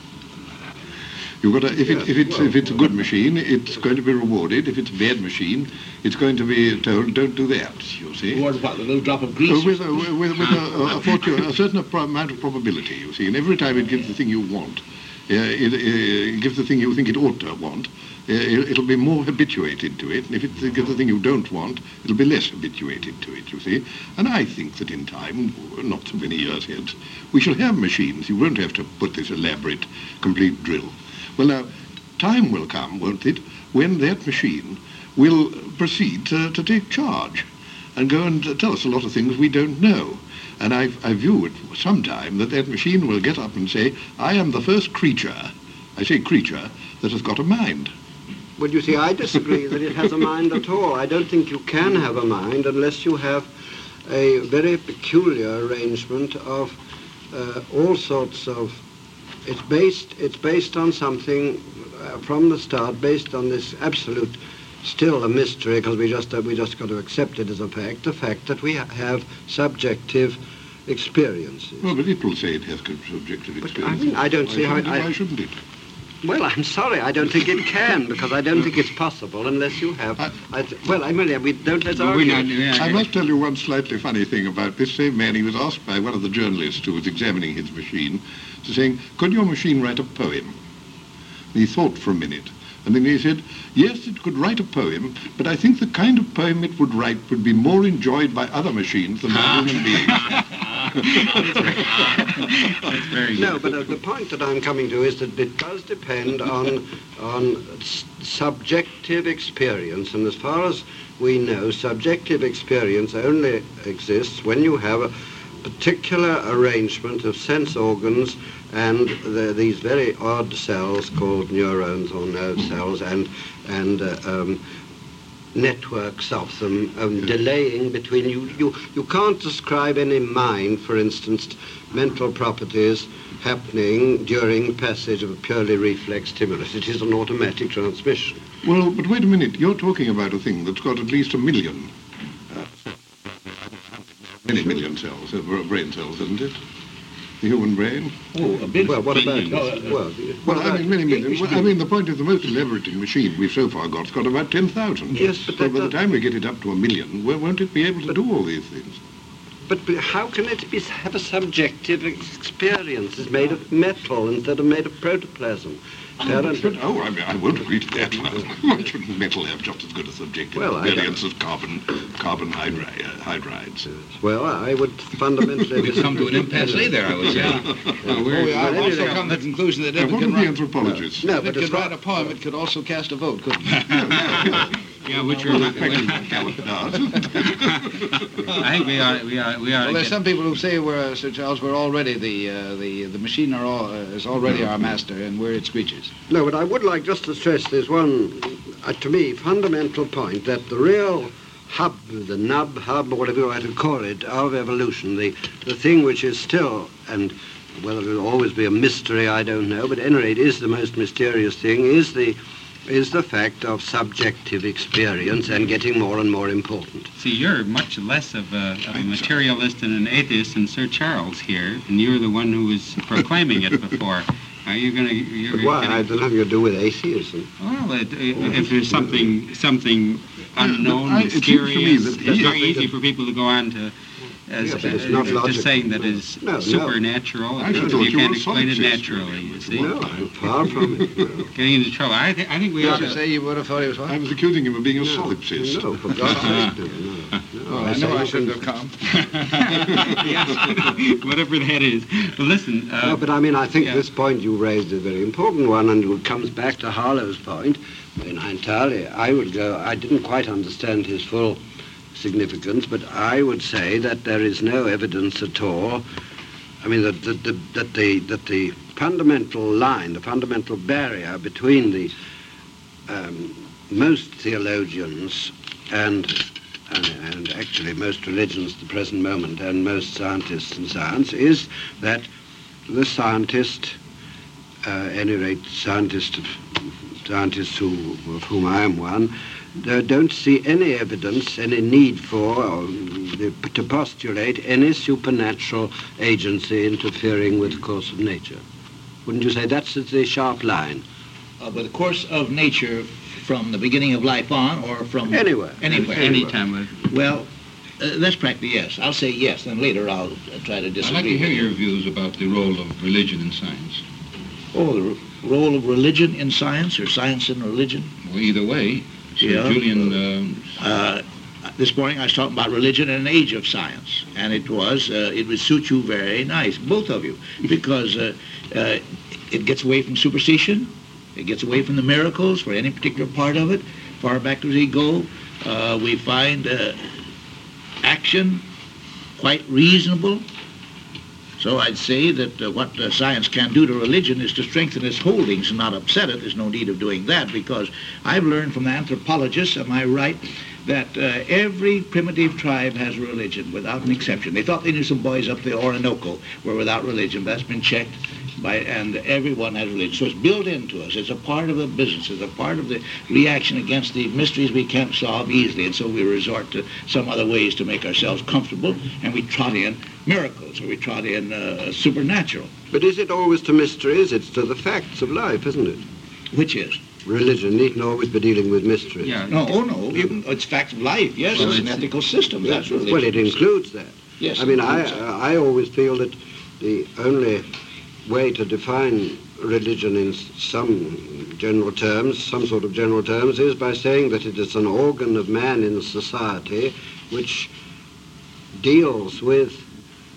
Speaker 5: You've got to, if, it,
Speaker 2: Yes,
Speaker 5: if, it's,
Speaker 2: well,
Speaker 5: if it's a good machine, it's going to be rewarded. If it's a bad machine, it's going to be told, don't do that, you see.
Speaker 6: What about the little drop of
Speaker 5: Uh,
Speaker 6: grease?
Speaker 5: with a, with, with a, a, fortune, a certain pro- amount of probability, you see, and every time it gives the thing you want, uh, it, uh, it gives the thing you think it ought to want, uh, it, it'll be more habituated to it, and if it gives the thing you don't want, it'll be less habituated to it, you see. And I think that in time, not so many years hence, we shall have machines. You won't have to put this elaborate, complete drill. Well, now, time will come, won't it, when that machine will proceed to, to take charge and go and tell us a lot of things we don't know. And I, I view it sometime that that machine will get up and say, I am the first creature, I say creature, that has got a mind.
Speaker 2: Well, you see, I disagree that it has a mind at all. I don't think you can have a mind unless you have a very peculiar arrangement of uh, all sorts of. It's based. It's based on something uh, from the start, based on this absolute, still a mystery, because we just uh, we just got to accept it as a fact. The fact that we ha- have subjective experiences.
Speaker 5: Well, but it will say it has subjective
Speaker 2: But,
Speaker 5: experience.
Speaker 2: I mean, I don't
Speaker 5: why
Speaker 2: see how
Speaker 5: shouldn't
Speaker 2: it-
Speaker 5: it-
Speaker 2: I-
Speaker 5: Why shouldn't it?
Speaker 2: Well, I'm sorry, I don't think it can, because I don't think it's possible unless you have.
Speaker 5: I-
Speaker 2: I th- well, I mean, we don't let's
Speaker 3: Well,
Speaker 2: argue.
Speaker 3: we're not, yeah,
Speaker 5: I must tell you one slightly funny thing about this same man. He was asked by one of the journalists who was examining his machine, to saying, could your machine write a poem? And he thought for a minute, and then he said, yes, it could write a poem, but I think the kind of poem it would write would be more enjoyed by other machines than by human beings.
Speaker 3: That's very good.
Speaker 2: No, but uh, the point that I'm coming to is that it does depend on on s- subjective experience, and as far as we know, subjective experience only exists when you have a particular arrangement of sense organs and the, these very odd cells called neurons or nerve cells and and uh, um, networks of them um, delaying between you. You you can't describe any mind, for instance, mental properties happening during passage of a purely reflex stimulus. It is an automatic transmission.
Speaker 5: Well, but wait a minute. You're talking about a thing that's got at least a million. Uh, many million cells, uh, brain cells, isn't it? The human brain?
Speaker 6: Oh, a bit.
Speaker 2: Well, what about
Speaker 3: Billions.
Speaker 2: well, well,
Speaker 5: Well,
Speaker 2: what
Speaker 5: I
Speaker 2: about-
Speaker 5: mean, many million. Well, I mean, the point is the most leveraging machine we've so far got's got about ten thousand.
Speaker 2: Yes, but
Speaker 5: So
Speaker 2: that
Speaker 5: by the
Speaker 2: does-
Speaker 5: time we get it up to a million, well, won't it be able to do all these things?
Speaker 2: But but how can it be, have a subjective experience? It's made of metal instead of made of protoplasm. Apparently-
Speaker 5: But, oh, I, mean, I won't agree to that. Why shouldn't metal have just as good a subjective
Speaker 2: Well, I
Speaker 5: experience as carbon, carbon hydri- uh, hydrides?
Speaker 2: Well, I would fundamentally
Speaker 4: We've come to an impasse there, I would say.
Speaker 3: Well,
Speaker 4: Oh,
Speaker 3: we're,
Speaker 4: yeah, I've
Speaker 2: But
Speaker 4: also
Speaker 2: anyway,
Speaker 4: come to the conclusion that
Speaker 5: Now,
Speaker 4: if it
Speaker 5: what
Speaker 4: can
Speaker 5: of the
Speaker 4: write,
Speaker 5: anthropologists?
Speaker 2: No,
Speaker 4: if
Speaker 2: but
Speaker 4: it
Speaker 2: as
Speaker 4: could
Speaker 2: far-
Speaker 4: write a poem, it could also cast a vote, couldn't it?
Speaker 3: yeah, which we're not.
Speaker 5: Gallup does.
Speaker 3: I think we are. We are. We are.
Speaker 4: Well, there's some people who say we're, Sir Charles, we're already the uh, the the machine are all, uh, is already our master, and we're its creatures.
Speaker 2: No, but I would like just to stress there's one, uh, to me, fundamental point that the real hub, the nub, hub, or whatever you like to call it, of evolution, the, the thing which is still, and whether it will always be a mystery, I don't know, but at any rate is the most mysterious thing, is the is the fact of subjective experience and getting more and more important.
Speaker 3: See, you're much less of a, of a materialist and an atheist than Sir Charles here, and you're the one who was proclaiming it before. Are you going to? You're
Speaker 2: But why?
Speaker 3: gonna-
Speaker 2: I don't have to do with atheism.
Speaker 3: Well, it, if there's something something unknown,
Speaker 5: I- it seems to me
Speaker 3: mysterious,
Speaker 5: that
Speaker 3: it's
Speaker 5: he-
Speaker 3: very easy for people to go on to as
Speaker 2: Yeah, but it's
Speaker 3: uh,
Speaker 2: not
Speaker 3: just
Speaker 2: logical.
Speaker 3: saying that is
Speaker 2: No, no.
Speaker 3: supernatural.
Speaker 5: I
Speaker 3: and
Speaker 5: thought
Speaker 3: you
Speaker 5: you
Speaker 3: can't
Speaker 5: were a
Speaker 3: explain it
Speaker 5: solipsist.
Speaker 3: naturally. You see,
Speaker 2: No, I'm far from it. No.
Speaker 3: getting into trouble. I, th- I think we
Speaker 4: You
Speaker 3: ought
Speaker 4: ought to
Speaker 3: to.
Speaker 4: say you would have thought he was
Speaker 5: I
Speaker 4: what?
Speaker 5: was accusing him of being a
Speaker 2: No,
Speaker 5: solipsist.
Speaker 2: no, for God's sake, no, no.
Speaker 4: Oh, I
Speaker 2: say
Speaker 4: know I
Speaker 2: you
Speaker 4: shouldn't
Speaker 2: can-
Speaker 4: have come.
Speaker 3: Yes, whatever that is. Well, listen. Uh,
Speaker 2: No, but I mean, I think
Speaker 3: yeah.
Speaker 2: this point you raised is a very important one, and it comes back to Harlow's point. I mean, I entirely, I would go, I didn't quite understand his full significance, but I would say that there is no evidence at all. I mean, that, that, that, that, the, that the fundamental line, the fundamental barrier between the um, most theologians and, and, and actually most religions at the present moment and most scientists in science is that the scientist, uh, at any rate, scientists, of, scientists who, of whom I am one, uh, don't see any evidence, any need for, or the, to postulate any supernatural agency interfering with the course of nature. Wouldn't you say that's the sharp line?
Speaker 6: Uh, but the course of nature from the beginning of life on, or from
Speaker 2: Anywhere.
Speaker 6: Anywhere.
Speaker 3: Anytime. With,
Speaker 6: Well, uh, that's practically yes. I'll say yes, and later I'll uh, try to
Speaker 1: I'd
Speaker 6: disagree.
Speaker 1: like to hear
Speaker 6: with you.
Speaker 1: your views about the role of religion in science.
Speaker 6: Oh, the r- role of religion in science, or science in religion.
Speaker 1: Well, either way, Sir
Speaker 6: Yeah.
Speaker 1: Julian, um,
Speaker 6: Uh, this morning I was talking about religion in an age of science, and it was, uh, it would suit you very nice, both of you, because uh, uh, it gets away from superstition, it gets away from the miracles for any particular part of it. Far back as we go, uh, we find uh, action quite reasonable. So I'd say that uh, what uh, science can do to religion is to strengthen its holdings and not upset it. There's no need of doing that, because I've learned from the anthropologists, am I right, that uh, every primitive tribe has a religion, without an exception. They thought they knew some boys up the Orinoco were without religion, but that's been checked by, and everyone has religion. So it's built into us. It's a part of the business. It's a part of the reaction against the mysteries we can't solve easily, and so we resort to some other ways to make ourselves comfortable, and we trot in miracles, or we trot in uh, supernatural,
Speaker 2: But is it always to mysteries? It's to the facts of life, isn't it?
Speaker 6: which is.
Speaker 2: Religion needn't always be dealing with mysteries.
Speaker 3: yeah.
Speaker 6: No, oh no, you- it's facts of life, yes,
Speaker 3: Well,
Speaker 6: it's an
Speaker 3: it's-
Speaker 6: ethical system, that's religion.
Speaker 2: Well, it includes that.
Speaker 6: Yes,
Speaker 2: I mean,
Speaker 6: it
Speaker 2: I,
Speaker 6: includes that.
Speaker 2: I always feel that the only way to define religion in s- some general terms, some sort of general terms, is by saying that it is an organ of man in society which deals with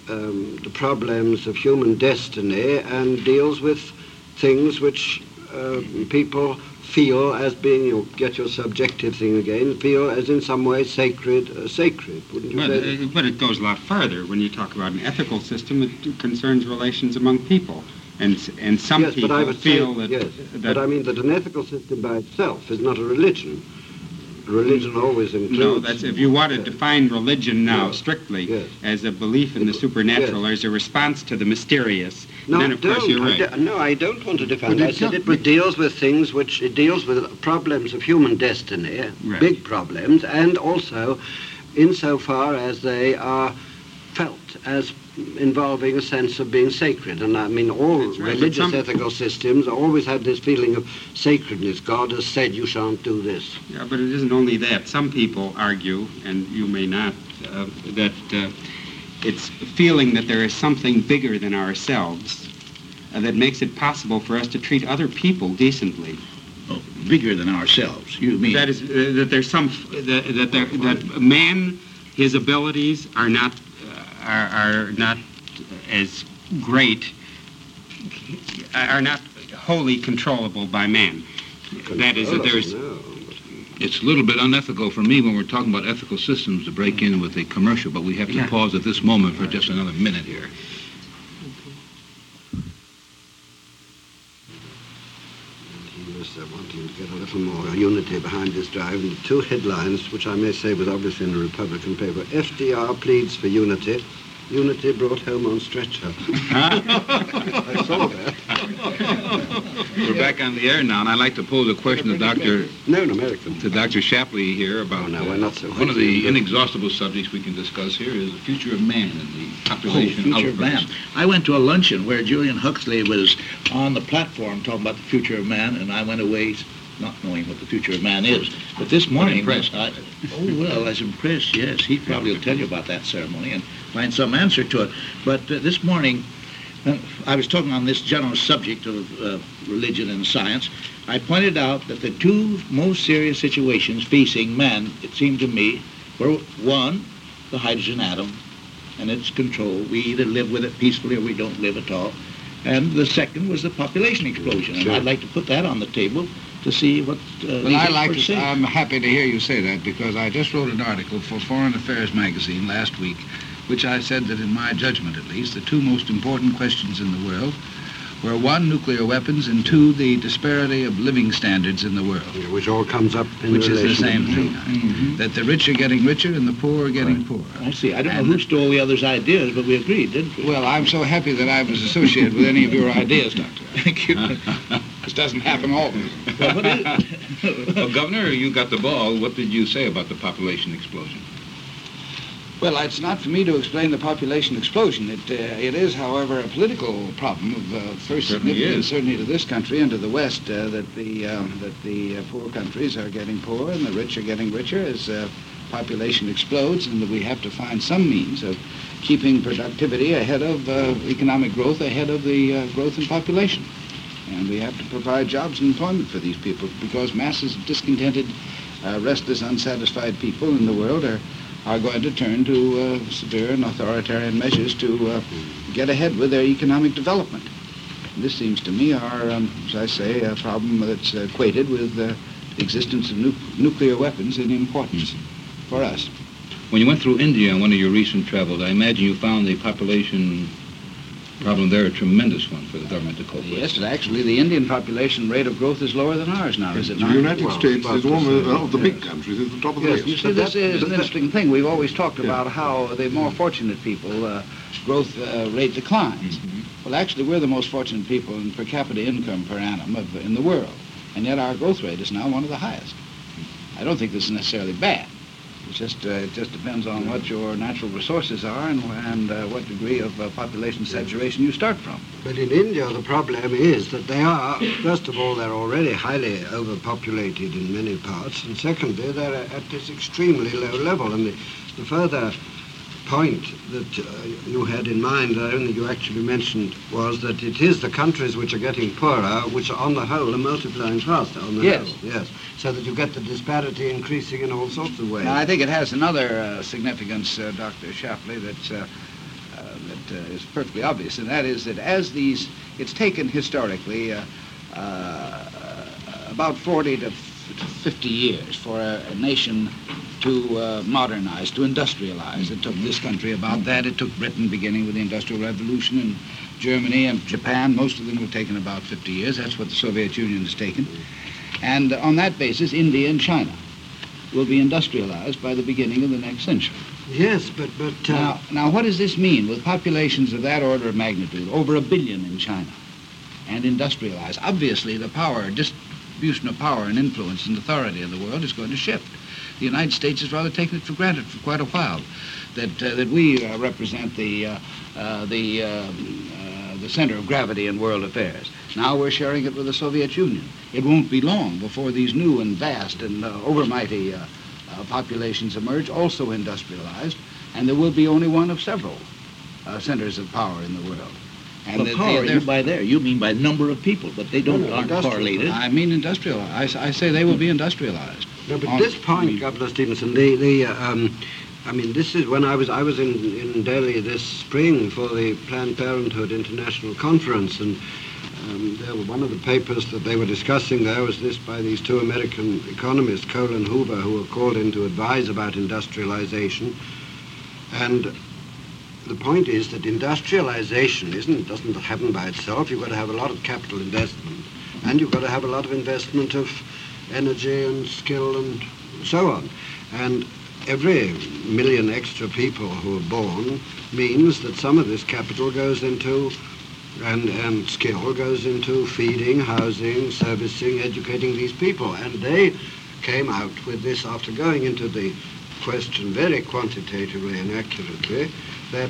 Speaker 2: um, the problems of human destiny and deals with things which uh, people feel as being, you get your subjective thing again, feel as in some way sacred, uh, sacred, wouldn't you
Speaker 3: But,
Speaker 2: say?
Speaker 3: uh, but it goes a lot farther. When you talk about an ethical system, it concerns relations among people. And and some
Speaker 2: yes,
Speaker 3: people
Speaker 2: but I would
Speaker 3: feel
Speaker 2: say,
Speaker 3: that,
Speaker 2: yes,
Speaker 3: that...
Speaker 2: but I mean that an ethical system by itself is not a religion. Religion always includes...
Speaker 3: No, that's if you want to
Speaker 2: yes.
Speaker 3: define religion now
Speaker 2: Yes.
Speaker 3: strictly
Speaker 2: Yes.
Speaker 3: as a belief in the supernatural,
Speaker 2: Yes.
Speaker 3: or as a response to the mysterious,
Speaker 2: No,
Speaker 3: then of course
Speaker 2: don't.
Speaker 3: you're
Speaker 2: I
Speaker 3: right.
Speaker 2: do- no, I don't want to defend
Speaker 5: But
Speaker 2: it. I
Speaker 5: it
Speaker 2: said
Speaker 5: can't
Speaker 2: it deals with things which, it deals with problems of human destiny,
Speaker 3: Right.
Speaker 2: big problems, and also insofar as they are felt as involving a sense of being sacred. And I mean, all
Speaker 3: That's right, but
Speaker 2: religious
Speaker 3: some-
Speaker 2: ethical systems always had this feeling of sacredness. God has said you shan't do this.
Speaker 3: Yeah, but it isn't only that. Some people argue, and you may not, uh, that uh, it's feeling that there is something bigger than ourselves uh, that makes it possible for us to treat other people decently.
Speaker 6: Oh, bigger than ourselves. You mean?
Speaker 3: That is, uh, that there's some, that that, there, that man, his abilities are not uh, are, are not as great, are not wholly controllable by man. That is, that there's.
Speaker 2: No.
Speaker 1: It's a little bit unethical for me when we're talking about ethical systems to break in with a commercial, but we have to
Speaker 3: Yeah.
Speaker 1: pause at this moment for just another minute here.
Speaker 2: He was uh, wanting to get a little more unity behind his drive, and two headlines, which I may say was obviously in a Republican paper. F D R pleads for unity. Unity brought home on stretcher. I saw that.
Speaker 1: We're back on the air now, and I'd like to pose a question to Doctor
Speaker 2: No, an American.
Speaker 1: to Doctor Shapley here about
Speaker 2: Oh, no,
Speaker 1: uh,
Speaker 2: we're not so
Speaker 1: one of
Speaker 2: witty,
Speaker 1: the
Speaker 2: but-
Speaker 1: inexhaustible subjects we can discuss here is the future of man and the
Speaker 6: Oh,
Speaker 1: population
Speaker 6: future of
Speaker 1: outburst.
Speaker 6: man. I went to a luncheon where Julian Huxley was on the platform talking about the future of man, and I went away not knowing what the future of man is. But this morning,
Speaker 1: impressed.
Speaker 6: I, oh well, I was impressed. Yes, he probably will tell you about that ceremony and find some answer to it. But uh, this morning, uh, I was talking on this general subject of uh, religion and science. I pointed out that the two most serious situations facing man, it seemed to me, were one, the hydrogen atom and its control. We either live with it peacefully or we don't live at all. And the second was the population explosion. And
Speaker 2: Sure.
Speaker 6: I'd like to put that on the table to see what uh,
Speaker 4: Well,
Speaker 6: these
Speaker 4: I like
Speaker 6: experts
Speaker 4: to,
Speaker 6: say.
Speaker 4: I'm happy to hear you say that because I just wrote an article for Foreign Affairs magazine last week, which I said that in my judgment at least, the two most important questions in the world were one, nuclear weapons, and two, the disparity of living standards in the world,
Speaker 2: Yeah, which all comes up in
Speaker 4: which is the
Speaker 2: relation
Speaker 4: same
Speaker 2: to-
Speaker 4: thing.
Speaker 6: Mhm.
Speaker 4: That the rich are getting richer and the poor are getting poorer.
Speaker 6: I see. I don't know
Speaker 4: And-
Speaker 6: who stole the other's ideas, but we agreed, didn't we?
Speaker 4: Well, I'm so happy that I was associated with any of your ideas, Doctor.
Speaker 6: Thank you.
Speaker 4: This doesn't happen often.
Speaker 6: Well, what is-
Speaker 1: Well, Governor, you got the ball. What did you say about the population explosion?
Speaker 4: Well, it's not for me to explain the population explosion. It, uh, it is, however, a political problem of uh, first
Speaker 1: Certainly
Speaker 4: significance,
Speaker 1: is.
Speaker 4: certainly to this country and to the West, uh, that the uh, that the uh, poor countries are getting poorer and the rich are getting richer as uh, population explodes, and that we have to find some means of keeping productivity ahead of uh, economic growth, ahead of the uh, growth in population. And we have to provide jobs and employment for these people because masses of discontented, uh, restless, unsatisfied people in the world are are going to turn to uh, severe and authoritarian measures to uh, get ahead with their economic development. And this seems to me are, um, as I say, a problem that's equated with uh, the existence of nu- nuclear weapons in importance for us.
Speaker 1: When you went through India on one of your recent travels, I imagine you found the population problem there a tremendous one for the government to cope with.
Speaker 4: Yes, and actually the Indian population rate of growth is lower than ours now, is it
Speaker 5: The
Speaker 4: not?
Speaker 5: United
Speaker 2: Well,
Speaker 5: States
Speaker 2: about
Speaker 5: is one
Speaker 2: the
Speaker 5: of,
Speaker 2: same,
Speaker 5: of the big
Speaker 2: yes.
Speaker 5: countries, is the top of the
Speaker 4: Yes,
Speaker 5: list.
Speaker 4: you see, this is an interesting thing. We've always talked
Speaker 5: Yeah.
Speaker 4: about how the more fortunate people, uh, growth uh, rate declines. Well, actually, we're the most fortunate people in per capita income per annum of, in the world, and yet our growth rate is now one of the highest. I don't think this is necessarily bad. It's just, uh, it just depends on what your natural resources are and, and uh, what degree of uh, population saturation you start from.
Speaker 2: But in India, the problem is that they are, first of all, they're already highly overpopulated in many parts, and secondly, they're at this extremely low level. And the, the further point that uh, you had in mind, I don't think you actually mentioned, was that it is the countries which are getting poorer, which on the whole are multiplying faster on the
Speaker 4: Yes.
Speaker 2: whole. Yes. So that you get the disparity increasing in all sorts of ways.
Speaker 4: Now, I think it has another uh, significance, uh, Doctor Shapley, that, uh, uh, uh, is perfectly obvious, and that is that as these, it's taken historically uh, uh, about forty to fifty years for a, a nation to uh, modernize, to industrialize. It took this country about that. It took Britain, beginning with the Industrial Revolution, and Germany and Japan. Most of them have taken about fifty years. That's what the Soviet Union has taken. And on that basis, India and China will be industrialized by the beginning of the next century.
Speaker 2: Yes, but... but uh,
Speaker 4: Now, now, what does this mean with populations of that order of magnitude, over a billion in China, and industrialized? Obviously, the power, distribution of power and influence and authority of the world is going to shift. The United States has rather taken it for granted for quite a while, that uh, that we uh, represent the uh, uh, the uh, uh, the center of gravity in world affairs. Now we're sharing it with the Soviet Union. It won't be long before these new and vast and uh, overmighty uh, uh, populations emerge, also industrialized, and there will be only one of several uh, centers of power in the world. And
Speaker 6: But
Speaker 4: the-
Speaker 6: power,
Speaker 4: they-
Speaker 6: you by there, you mean by number of people, but they don't
Speaker 2: No, no,
Speaker 6: aren't
Speaker 2: industrial.
Speaker 6: correlated.
Speaker 4: I mean industrialized. I, s- I say they will be industrialized.
Speaker 2: No, but
Speaker 4: On-
Speaker 2: this point, Governor Stevenson, the, the uh, um, I mean, this is when I was I was in, in Delhi this spring for the Planned Parenthood International Conference, and um, there were, one of the papers that they were discussing there was this by these two American economists, Cole and Hoover, who were called in to advise about industrialization. And the point is that industrialization isn't doesn't happen by itself. You've got to have a lot of capital investment, and you've got to have a lot of investment of energy and skill and so on. And every million extra people who are born means that some of this capital goes into, and, and skill goes into feeding, housing, servicing, educating these people. And they came out with this after going into the question very quantitatively and accurately, that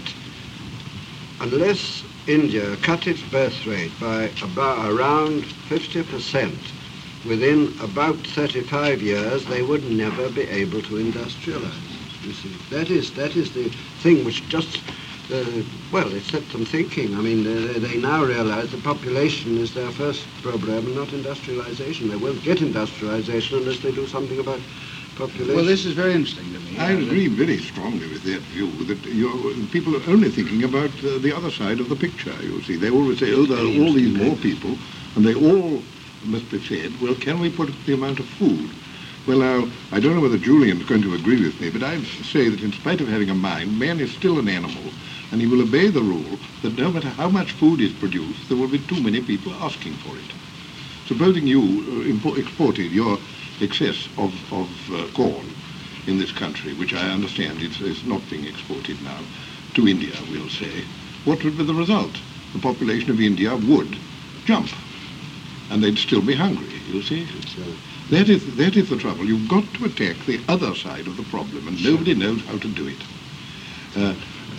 Speaker 2: unless India cut its birth rate by about around fifty percent within about thirty-five years, they would never be able to industrialize. You see, that is that is the thing which just uh, well, it set them thinking. I mean, they, they now realize the population is their first problem, and not industrialization. They won't get industrialization unless they do something about population.
Speaker 4: Well, this is very interesting to me.
Speaker 5: I agree very strongly with that view, that you're, people are only thinking about uh, the other side of the picture, you see. They always say, oh, there are all these more people, and they all must be fed. Well, can we put the amount of food? Well, now, I don't know whether Julian's going to agree with me, but I say that in spite of having a mind, man is still an animal, and he will obey the rule that no matter how much food is produced, there will be too many people asking for it. Supposing you uh, import, exported your excess of, of uh, corn in this country, which I understand is, is not being exported now, to India, we'll say, what would be the result? The population of India would jump, and they'd still be hungry, you see. That is, that is the trouble. You've got to attack the other side of the problem, and nobody knows how to do it. Uh,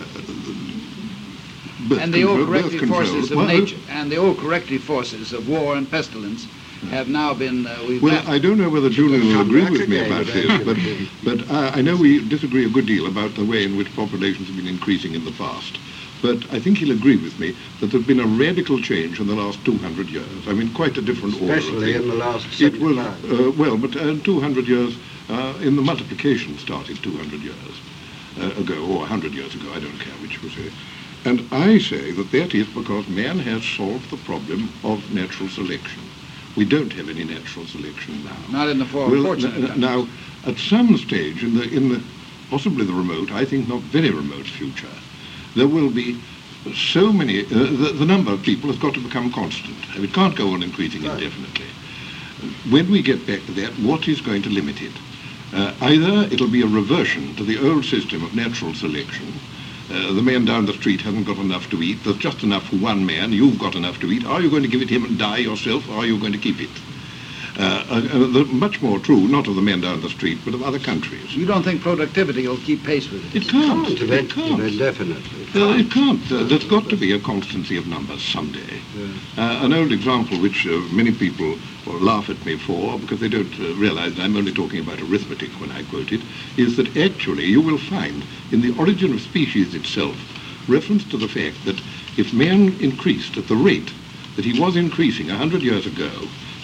Speaker 5: birth
Speaker 4: And the old
Speaker 5: control- birth
Speaker 4: corrective
Speaker 5: control-
Speaker 4: forces of
Speaker 5: well,
Speaker 4: nature, and the old corrective forces of war and pestilence have now been, uh, we've
Speaker 5: Well,
Speaker 4: left.
Speaker 5: I don't know whether Julian will
Speaker 2: come
Speaker 5: agree
Speaker 2: back
Speaker 5: with me
Speaker 2: again
Speaker 5: about this,
Speaker 2: eventually.
Speaker 5: but, but uh, I know we disagree a good deal about the way in which populations have been increasing in the past. But I think he'll agree with me that there's been a radical change in the last two hundred years. I mean, quite a different order of
Speaker 2: Especially
Speaker 5: things.
Speaker 2: in the last
Speaker 5: It was,
Speaker 2: seventy-five.
Speaker 5: uh, well, but uh, two hundred years, uh, in the multiplication started two hundred years uh, ago, or one hundred years ago, I don't care which you say. And I say that that is because man has solved the problem of natural selection. We don't have any natural selection now.
Speaker 4: Not in the form
Speaker 5: Well,
Speaker 4: fortunate
Speaker 5: n- n-
Speaker 4: countries.
Speaker 5: now, at some stage in the, in the, possibly the remote, I think not very remote future, there will be so many, uh, the, the number of people has got to become constant. It can't go on increasing
Speaker 2: Right.
Speaker 5: indefinitely. When we get back to that, what is going to limit it? Uh, either it'll be a reversion to the old system of natural selection. Uh, the man down the street hasn't got enough to eat. There's just enough for one man. You've got enough to eat. Are you going to give it him and die yourself, or are you going to keep it? Uh, uh, uh, the, much more true, not of the men down the street, but of other countries.
Speaker 4: You don't think productivity will keep pace with it?
Speaker 5: It can't.
Speaker 2: Can't,
Speaker 5: It
Speaker 2: eventually,
Speaker 5: can't.
Speaker 2: definitely.
Speaker 5: Uh, it can't. Uh, there's got to be a constancy of numbers someday. Uh, an old example which uh, many people will laugh at me for, because they don't uh, realize I'm only talking about arithmetic when I quote it, is that actually you will find in the Origin of Species itself reference to the fact that if man increased at the rate that he was increasing a hundred years ago,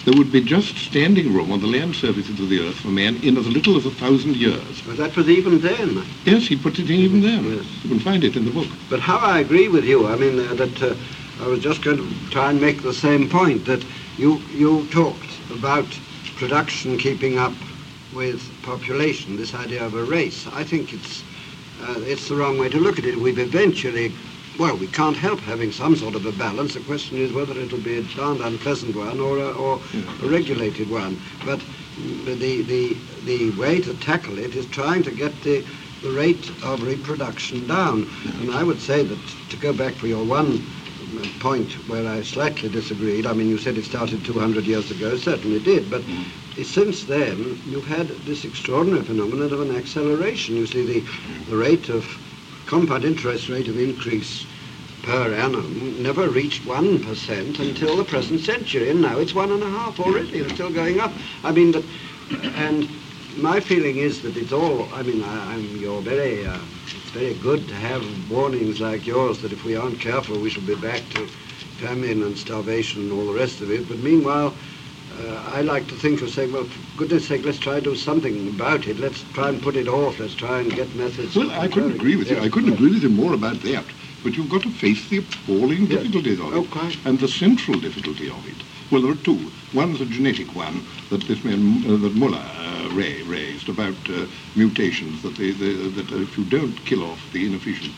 Speaker 5: there would be just standing room on the land surfaces of the earth for man in as little as a thousand years.
Speaker 2: Well, that was even then.
Speaker 5: Yes, he put it in even then.
Speaker 2: Yes.
Speaker 5: You can find it in the book.
Speaker 2: But how I agree with you, I mean, uh, that uh, I was just going to try and make the same point, that you, you talked about production keeping up with population, this idea of a race. I think it's, uh, it's the wrong way to look at it. We've eventually, well, we can't help having some sort of a balance. The question is whether it'll be a darned unpleasant one or a, or a regulated one. But the, the, the way to tackle it is trying to get the, the rate of reproduction down. And I would say that, to go back to your one point where I slightly disagreed, I mean, you said it started two hundred years ago, it certainly did, but since then you've had this extraordinary phenomenon of an acceleration. You see, the, the rate of compound interest rate of increase per annum never reached one percent until the present century, and now it's one and a half already. It's still going up. I mean, that, and my feeling is that it's all, I mean, I, I'm, you're very, uh, it's very good to have warnings like yours that if we aren't careful we shall be back to famine and starvation and all the rest of it. But meanwhile, uh, I like to think of saying, well, for goodness sake, let's try to do something about it. Let's try and put it off. Let's try and get methods.
Speaker 5: Well, I couldn't agree with you. I couldn't agree with you more about that. But you've got to face the appalling
Speaker 2: Yes.
Speaker 5: difficulties of it.
Speaker 2: Oh, quite.
Speaker 5: And the central difficulty of it. Well, there are two. One's a genetic one that this man, uh, that Muller uh, Ray raised about uh, mutations, that, they, they, that uh, if you don't kill off the inefficient,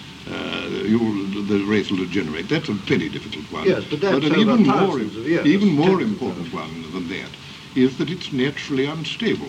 Speaker 5: uh, you'll, the race will degenerate. That's a very difficult one.
Speaker 2: Yes, but that's
Speaker 5: an
Speaker 2: over
Speaker 5: even more,
Speaker 2: thousands of years.
Speaker 5: even more
Speaker 2: Tens of
Speaker 5: important one than that is that it's naturally unstable.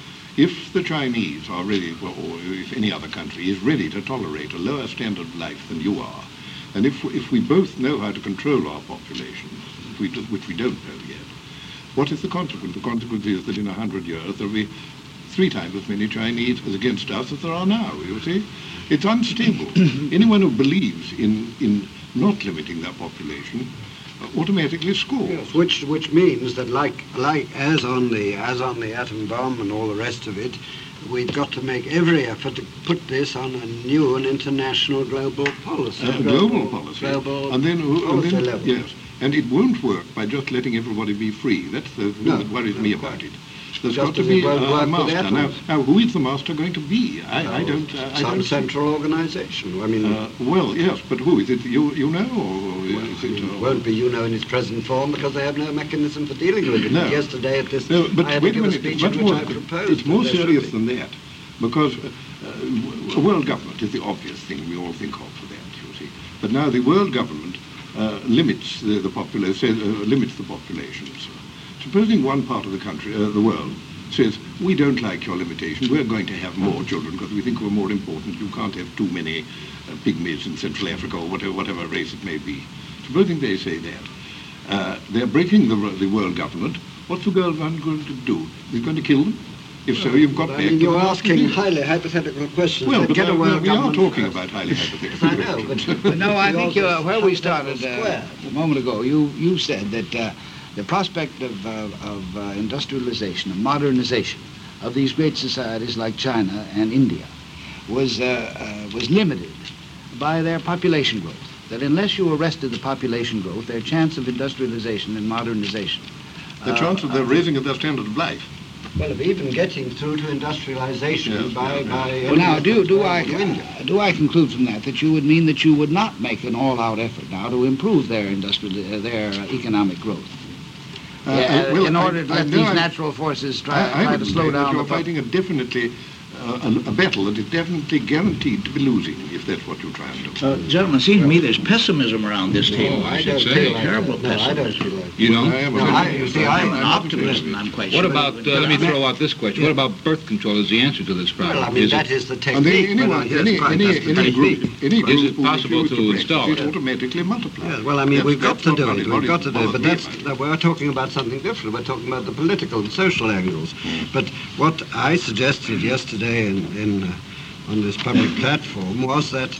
Speaker 5: If the Chinese are ready, well, or if any other country is ready to tolerate a lower standard of life than you are, and if, if we both know how to control our populations, which we, do, which we don't know yet, what is the consequence? The consequence is that in a hundred years there will be three times as many Chinese as against us as there are now, you see? It's unstable. Anyone who believes in, in not limiting their population uh, automatically scores.
Speaker 2: Yes, which which means that, like like as on the as on the atom bomb and all the rest of it, we've got to make every effort to put this on a new and international global policy.
Speaker 5: Uh, global policy.
Speaker 2: Global
Speaker 5: and then, uh,
Speaker 2: policy
Speaker 5: and then
Speaker 2: level.
Speaker 5: yes, and it won't work by just letting everybody be free. That's the thing
Speaker 2: No,
Speaker 5: that worries
Speaker 2: no,
Speaker 5: me
Speaker 2: quite.
Speaker 5: about it. There's
Speaker 2: Just
Speaker 5: got to
Speaker 2: as
Speaker 5: be
Speaker 2: it won't
Speaker 5: a, a
Speaker 2: work with
Speaker 5: master. Now,
Speaker 2: atoms.
Speaker 5: now, who is the master going to be? I, I don't. Uh, I
Speaker 2: Some
Speaker 5: don't
Speaker 2: central organisation. I mean,
Speaker 5: Uh, well, yes, but who is it? You you know, or is it?
Speaker 2: it
Speaker 5: Uh,
Speaker 2: won't be, you know, in its present form because they have no mechanism for dealing with it.
Speaker 5: No.
Speaker 2: Yesterday at this,
Speaker 5: No, but
Speaker 2: I had to
Speaker 5: wait a
Speaker 2: give a
Speaker 5: minute.
Speaker 2: speech
Speaker 5: It's much
Speaker 2: in which
Speaker 5: more.
Speaker 2: I proposed
Speaker 5: It's more
Speaker 2: that there
Speaker 5: serious
Speaker 2: should be.
Speaker 5: than that, because uh, a world government is the obvious thing we all think of for that. You see, but now the world government uh, limits the, the population, uh, limits the populations. Supposing one part of the country, uh, the world, says, we don't like your limitation, we're going to have more children because we think we're more important. You can't have too many uh, pygmies in Central Africa or whatever, whatever race it may be. Supposing they say that, uh, they're breaking the, the world government. What's the world government going to do? Is it going to kill them? If so, you've got
Speaker 2: I
Speaker 5: back
Speaker 2: mean,
Speaker 5: to
Speaker 2: you're
Speaker 5: the
Speaker 2: asking
Speaker 5: beginning.
Speaker 2: highly hypothetical questions.
Speaker 5: Well,
Speaker 2: They
Speaker 5: but
Speaker 2: get a
Speaker 5: uh,
Speaker 2: world
Speaker 5: we are
Speaker 2: government
Speaker 5: talking
Speaker 2: first.
Speaker 5: about highly hypothetical.
Speaker 2: I know, but
Speaker 4: No, I think
Speaker 2: yours
Speaker 4: uh,
Speaker 2: is
Speaker 4: where we
Speaker 2: hypothetical
Speaker 4: started uh,
Speaker 2: square.
Speaker 4: a moment ago, you, you said that uh, the prospect of, uh, of uh, industrialization, of modernization of these great societies like China and India was, uh, uh, was limited by their population growth. That unless you arrested the population growth, their chance of industrialization and modernization.
Speaker 5: The
Speaker 4: uh,
Speaker 5: chance of their raising of their standard of life.
Speaker 2: Well, of even getting through to industrialization
Speaker 5: Yes,
Speaker 2: by,
Speaker 5: yeah,
Speaker 2: by
Speaker 4: Well, now, do, do, I,
Speaker 2: the wind.
Speaker 4: uh, do I conclude from that that you would mean that you would not make an all-out effort now to improve their industrial, uh, their uh, economic growth?
Speaker 5: Uh,
Speaker 4: Yeah,
Speaker 5: I- well,
Speaker 4: in
Speaker 5: I-
Speaker 4: order to
Speaker 5: I
Speaker 4: let
Speaker 5: know
Speaker 4: these
Speaker 5: I'm-
Speaker 4: natural forces try,
Speaker 5: I, I
Speaker 4: try
Speaker 5: would
Speaker 4: to
Speaker 5: say
Speaker 4: slow
Speaker 5: that
Speaker 4: down
Speaker 5: you're
Speaker 4: the... pop-
Speaker 5: fighting a definitely uh, a, a battle that is definitely guaranteed to be losing, if that's what you're trying to do.
Speaker 6: Uh, gentlemen, it seems to me there's pessimism around this table.
Speaker 2: I
Speaker 6: It's
Speaker 2: don't
Speaker 6: a
Speaker 2: feel like
Speaker 6: terrible
Speaker 2: that. No, I don't
Speaker 6: pessimism.
Speaker 2: feel like
Speaker 1: You know?
Speaker 5: I am a
Speaker 2: No,
Speaker 5: very-
Speaker 2: I- you see,
Speaker 6: I'm
Speaker 2: I-
Speaker 6: an optimist, and I'm quite
Speaker 1: What
Speaker 6: sure.
Speaker 1: about, uh, let me throw out this question. What about birth control as the answer to this problem?
Speaker 2: Well, I mean,
Speaker 1: Is it-
Speaker 2: that is the
Speaker 5: And then
Speaker 2: technique. but,
Speaker 5: anyone,
Speaker 2: uh, yes,
Speaker 5: any,
Speaker 2: quite,
Speaker 5: any,
Speaker 2: that's the
Speaker 5: any
Speaker 2: technique.
Speaker 5: group, any
Speaker 1: Is
Speaker 5: group
Speaker 1: it
Speaker 5: who
Speaker 1: possible
Speaker 5: refuses
Speaker 1: to
Speaker 5: practice
Speaker 1: install
Speaker 5: it
Speaker 1: it?
Speaker 5: automatically multiplies.
Speaker 2: Yes, well, I mean,
Speaker 5: That's-
Speaker 2: we've got
Speaker 5: that's
Speaker 2: to
Speaker 5: what
Speaker 2: do
Speaker 5: Rodney-
Speaker 2: it. We've
Speaker 5: Rodney
Speaker 2: got to do it. But
Speaker 5: bothers
Speaker 2: that's,
Speaker 5: me
Speaker 2: no, we're talking about something different. We're talking about the political and social angles. But what I suggested yesterday in, in, uh, on this public platform was that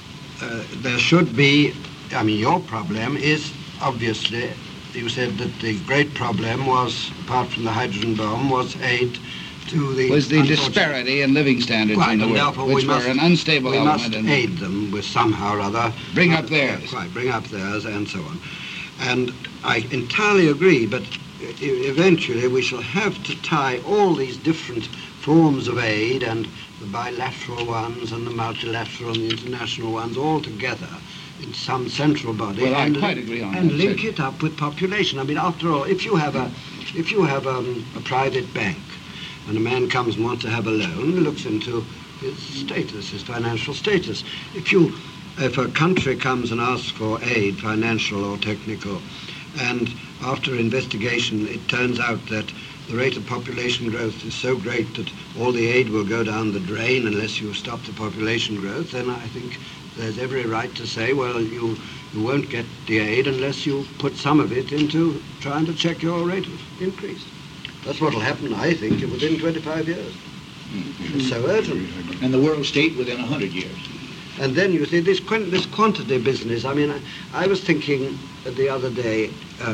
Speaker 2: uh, there should be, I mean, your problem is obviously, you said that the great problem was, apart from the hydrogen bomb, was aid to the...
Speaker 4: was the
Speaker 2: unfortunate-
Speaker 4: disparity in living standards
Speaker 2: Quite,
Speaker 4: in the
Speaker 2: and
Speaker 4: world,
Speaker 2: therefore we
Speaker 4: which
Speaker 2: must,
Speaker 4: were an unstable
Speaker 2: we
Speaker 4: element.
Speaker 2: must
Speaker 4: in-
Speaker 2: aid them with somehow or other.
Speaker 4: Bring up
Speaker 2: Uh,
Speaker 4: theirs.
Speaker 2: Quite, bring up theirs and so on. And I entirely agree, but e- eventually we shall have to tie all these different forms of aid and the bilateral ones and the multilateral and the international ones all together in some central body
Speaker 4: Well, I
Speaker 2: and,
Speaker 4: quite agree on
Speaker 2: and
Speaker 4: that,
Speaker 2: link
Speaker 4: sir.
Speaker 2: it up with population. I mean, after all, if you have a if you have um, a private bank and a man comes and wants to have a loan, looks into his status, his financial status. If you if a country comes and asks for aid, financial or technical, and after investigation it turns out that the rate of population growth is so great that all the aid will go down the drain unless you stop the population growth, then I think there's every right to say, well, you, you won't get the aid unless you put some of it into trying to check your rate of increase. That's what will happen, I think, within twenty-five years. It's so urgent.
Speaker 6: And the world state within a hundred years.
Speaker 2: And then you see this qu- this quantity business. I mean, I, I was thinking the other day, uh,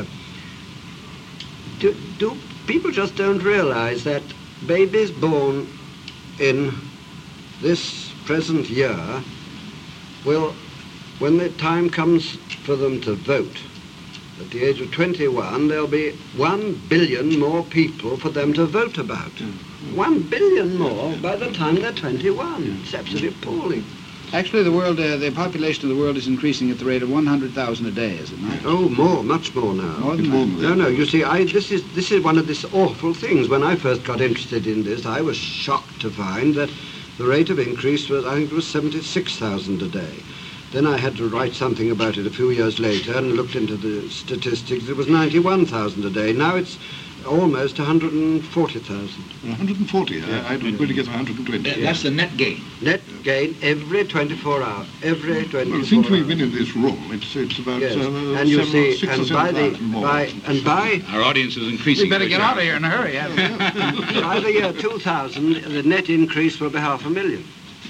Speaker 2: do, do people just don't realize that babies born in this present year will, when the time comes for them to vote, at the age of twenty-one, there'll be one billion more people for them to vote about. One billion more by the time they're twenty-one. It's absolutely appalling.
Speaker 4: Actually, the world, uh, the population of the world is increasing at the rate of one hundred thousand a day, is it not?
Speaker 2: Oh, more, much more now.
Speaker 4: More than
Speaker 5: It's more
Speaker 4: that.
Speaker 5: than
Speaker 2: No, no, you see, I, this is this is one of these awful things. When I first got interested in this, I was shocked to find that the rate of increase was, I think it was seventy-six thousand a day. Then I had to write something about it a few years later and looked into the statistics. It was ninety-one thousand a day. Now it's almost one hundred forty thousand.
Speaker 5: one hundred forty. I, I was going to get one hundred twenty.
Speaker 6: That- That's the net gain.
Speaker 2: Net gain every twenty-four hours. Every twenty-four
Speaker 5: Well, since we've
Speaker 2: hours.
Speaker 5: been in this room, it's it's about
Speaker 2: Yes.
Speaker 5: uh,
Speaker 2: And you
Speaker 5: seven,
Speaker 2: see,
Speaker 5: six or
Speaker 2: and
Speaker 5: seven
Speaker 2: by the
Speaker 5: thousand more.
Speaker 2: by and by
Speaker 1: Our audience is increasing.
Speaker 4: We better
Speaker 1: very
Speaker 4: get out of
Speaker 1: sharply.
Speaker 4: here in a hurry. haven't we?
Speaker 2: by the year two thousand, the net increase will be half a million.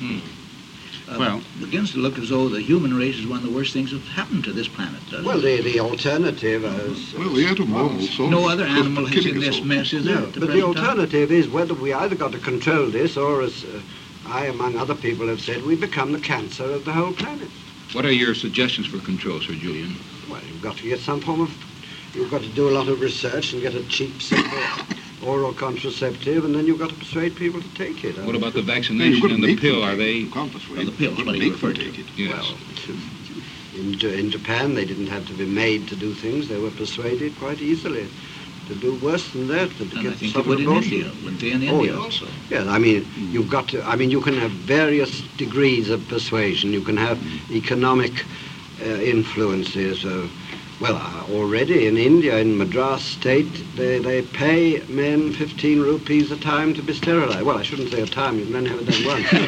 Speaker 6: Uh,
Speaker 3: Well-
Speaker 6: it begins to look as though the human race is one of the worst things that's happened to this planet, doesn't
Speaker 2: Well,
Speaker 6: it?
Speaker 2: the the alternative is
Speaker 5: Well, the atom bomb also.
Speaker 6: No other
Speaker 5: was
Speaker 6: animal is
Speaker 5: killing
Speaker 6: in
Speaker 5: us
Speaker 6: this
Speaker 5: all.
Speaker 6: mess, is there?
Speaker 2: No,
Speaker 6: at the
Speaker 2: but the
Speaker 6: present time?
Speaker 2: alternative is whether we either got to control this or, as uh, I, among other people, have said, we become the cancer of the whole planet.
Speaker 1: What are your suggestions for control, Sir Julian?
Speaker 2: Well, you've got to get some form of, you've got to do a lot of research and get a cheap, simple oral contraceptive, and then you've got to persuade people to take it.
Speaker 1: What about the
Speaker 5: No, you've
Speaker 1: vaccination
Speaker 5: got to
Speaker 1: and the
Speaker 5: make them
Speaker 1: pill? Are
Speaker 5: take it.
Speaker 1: they?
Speaker 5: You can't persuade
Speaker 6: Well, the
Speaker 5: them.
Speaker 6: pill's
Speaker 5: You've
Speaker 6: what
Speaker 5: got
Speaker 6: he
Speaker 5: to make them
Speaker 6: referred to.
Speaker 5: take it.
Speaker 1: Yes.
Speaker 2: Well, in, in Japan, they didn't have to be made to do things. They were persuaded quite easily to do worse than that, than to
Speaker 6: And I
Speaker 2: get
Speaker 6: think
Speaker 2: some
Speaker 6: it would in
Speaker 2: abortion.
Speaker 6: India, would be in
Speaker 2: Oh,
Speaker 6: India
Speaker 2: yes.
Speaker 6: also.
Speaker 2: Yes, I mean, you've got to, I mean, you can have various degrees of persuasion. You can have economic uh, influences. Uh, well, uh, already in India, in Madras state, they, they pay men fifteen rupees a time to be sterilized. Well, I shouldn't say a time, you can only have it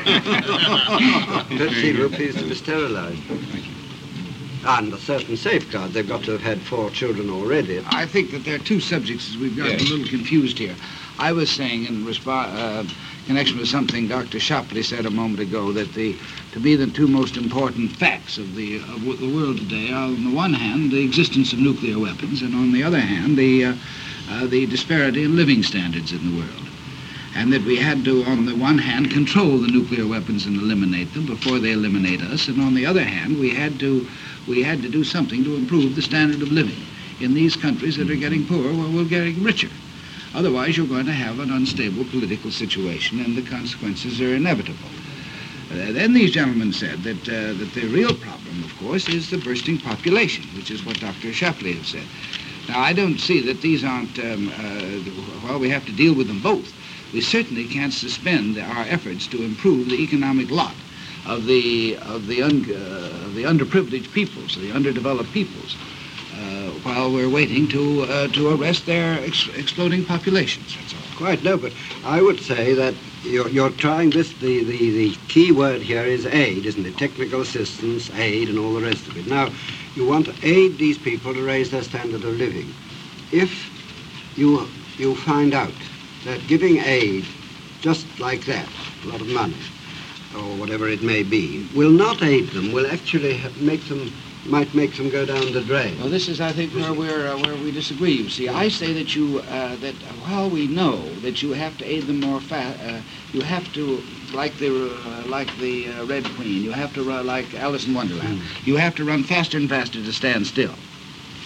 Speaker 2: done once. fifteen rupees to be sterilized. And a certain safeguard. They've got to have had four children already.
Speaker 4: I think that there are two subjects as we've gotten
Speaker 1: Yes.
Speaker 4: a little confused here. I was saying in respo- uh, connection with something Doctor Shapley said a moment ago that the to be the two most important facts of the of w- the world today are, on the one hand, the existence of nuclear weapons, and on the other hand, the uh, uh, the disparity in living standards in the world. And that we had to, on the one hand, control the nuclear weapons and eliminate them before they eliminate us, and on the other hand, we had to we had to do something to improve the standard of living in these countries that are getting poorer while we're getting richer. Otherwise, you're going to have an unstable political situation, and the consequences are inevitable. Uh, then these gentlemen said that uh, that the real problem, of course, is the bursting population, which is what Doctor Shapley has said. Now, I don't see that these aren't, um, uh, well, we have to deal with them both. We certainly can't suspend our efforts to improve the economic lot of the of the un, uh, of the underprivileged peoples, the underdeveloped peoples, uh, while we're waiting to uh, to arrest their ex- exploding populations. That's all.
Speaker 2: Quite, no, but I would say that you're, you're trying this, the, the, the key word here is aid, isn't it? Technical assistance, aid, and all the rest of it. Now, you want to aid these people to raise their standard of living. If you, you find out that giving aid, just like that, a lot of money, or whatever it may be, will not aid them, will actually ha- make them, might make them go down the drain.
Speaker 4: Well, this is, I think, where we're uh, where we disagree. You see, I say that you uh, that while we know that you have to aid them more fast, uh, you have to like the uh, like the uh, Red Queen. You have to run like Alice in Wonderland. You have to run faster and faster to stand still.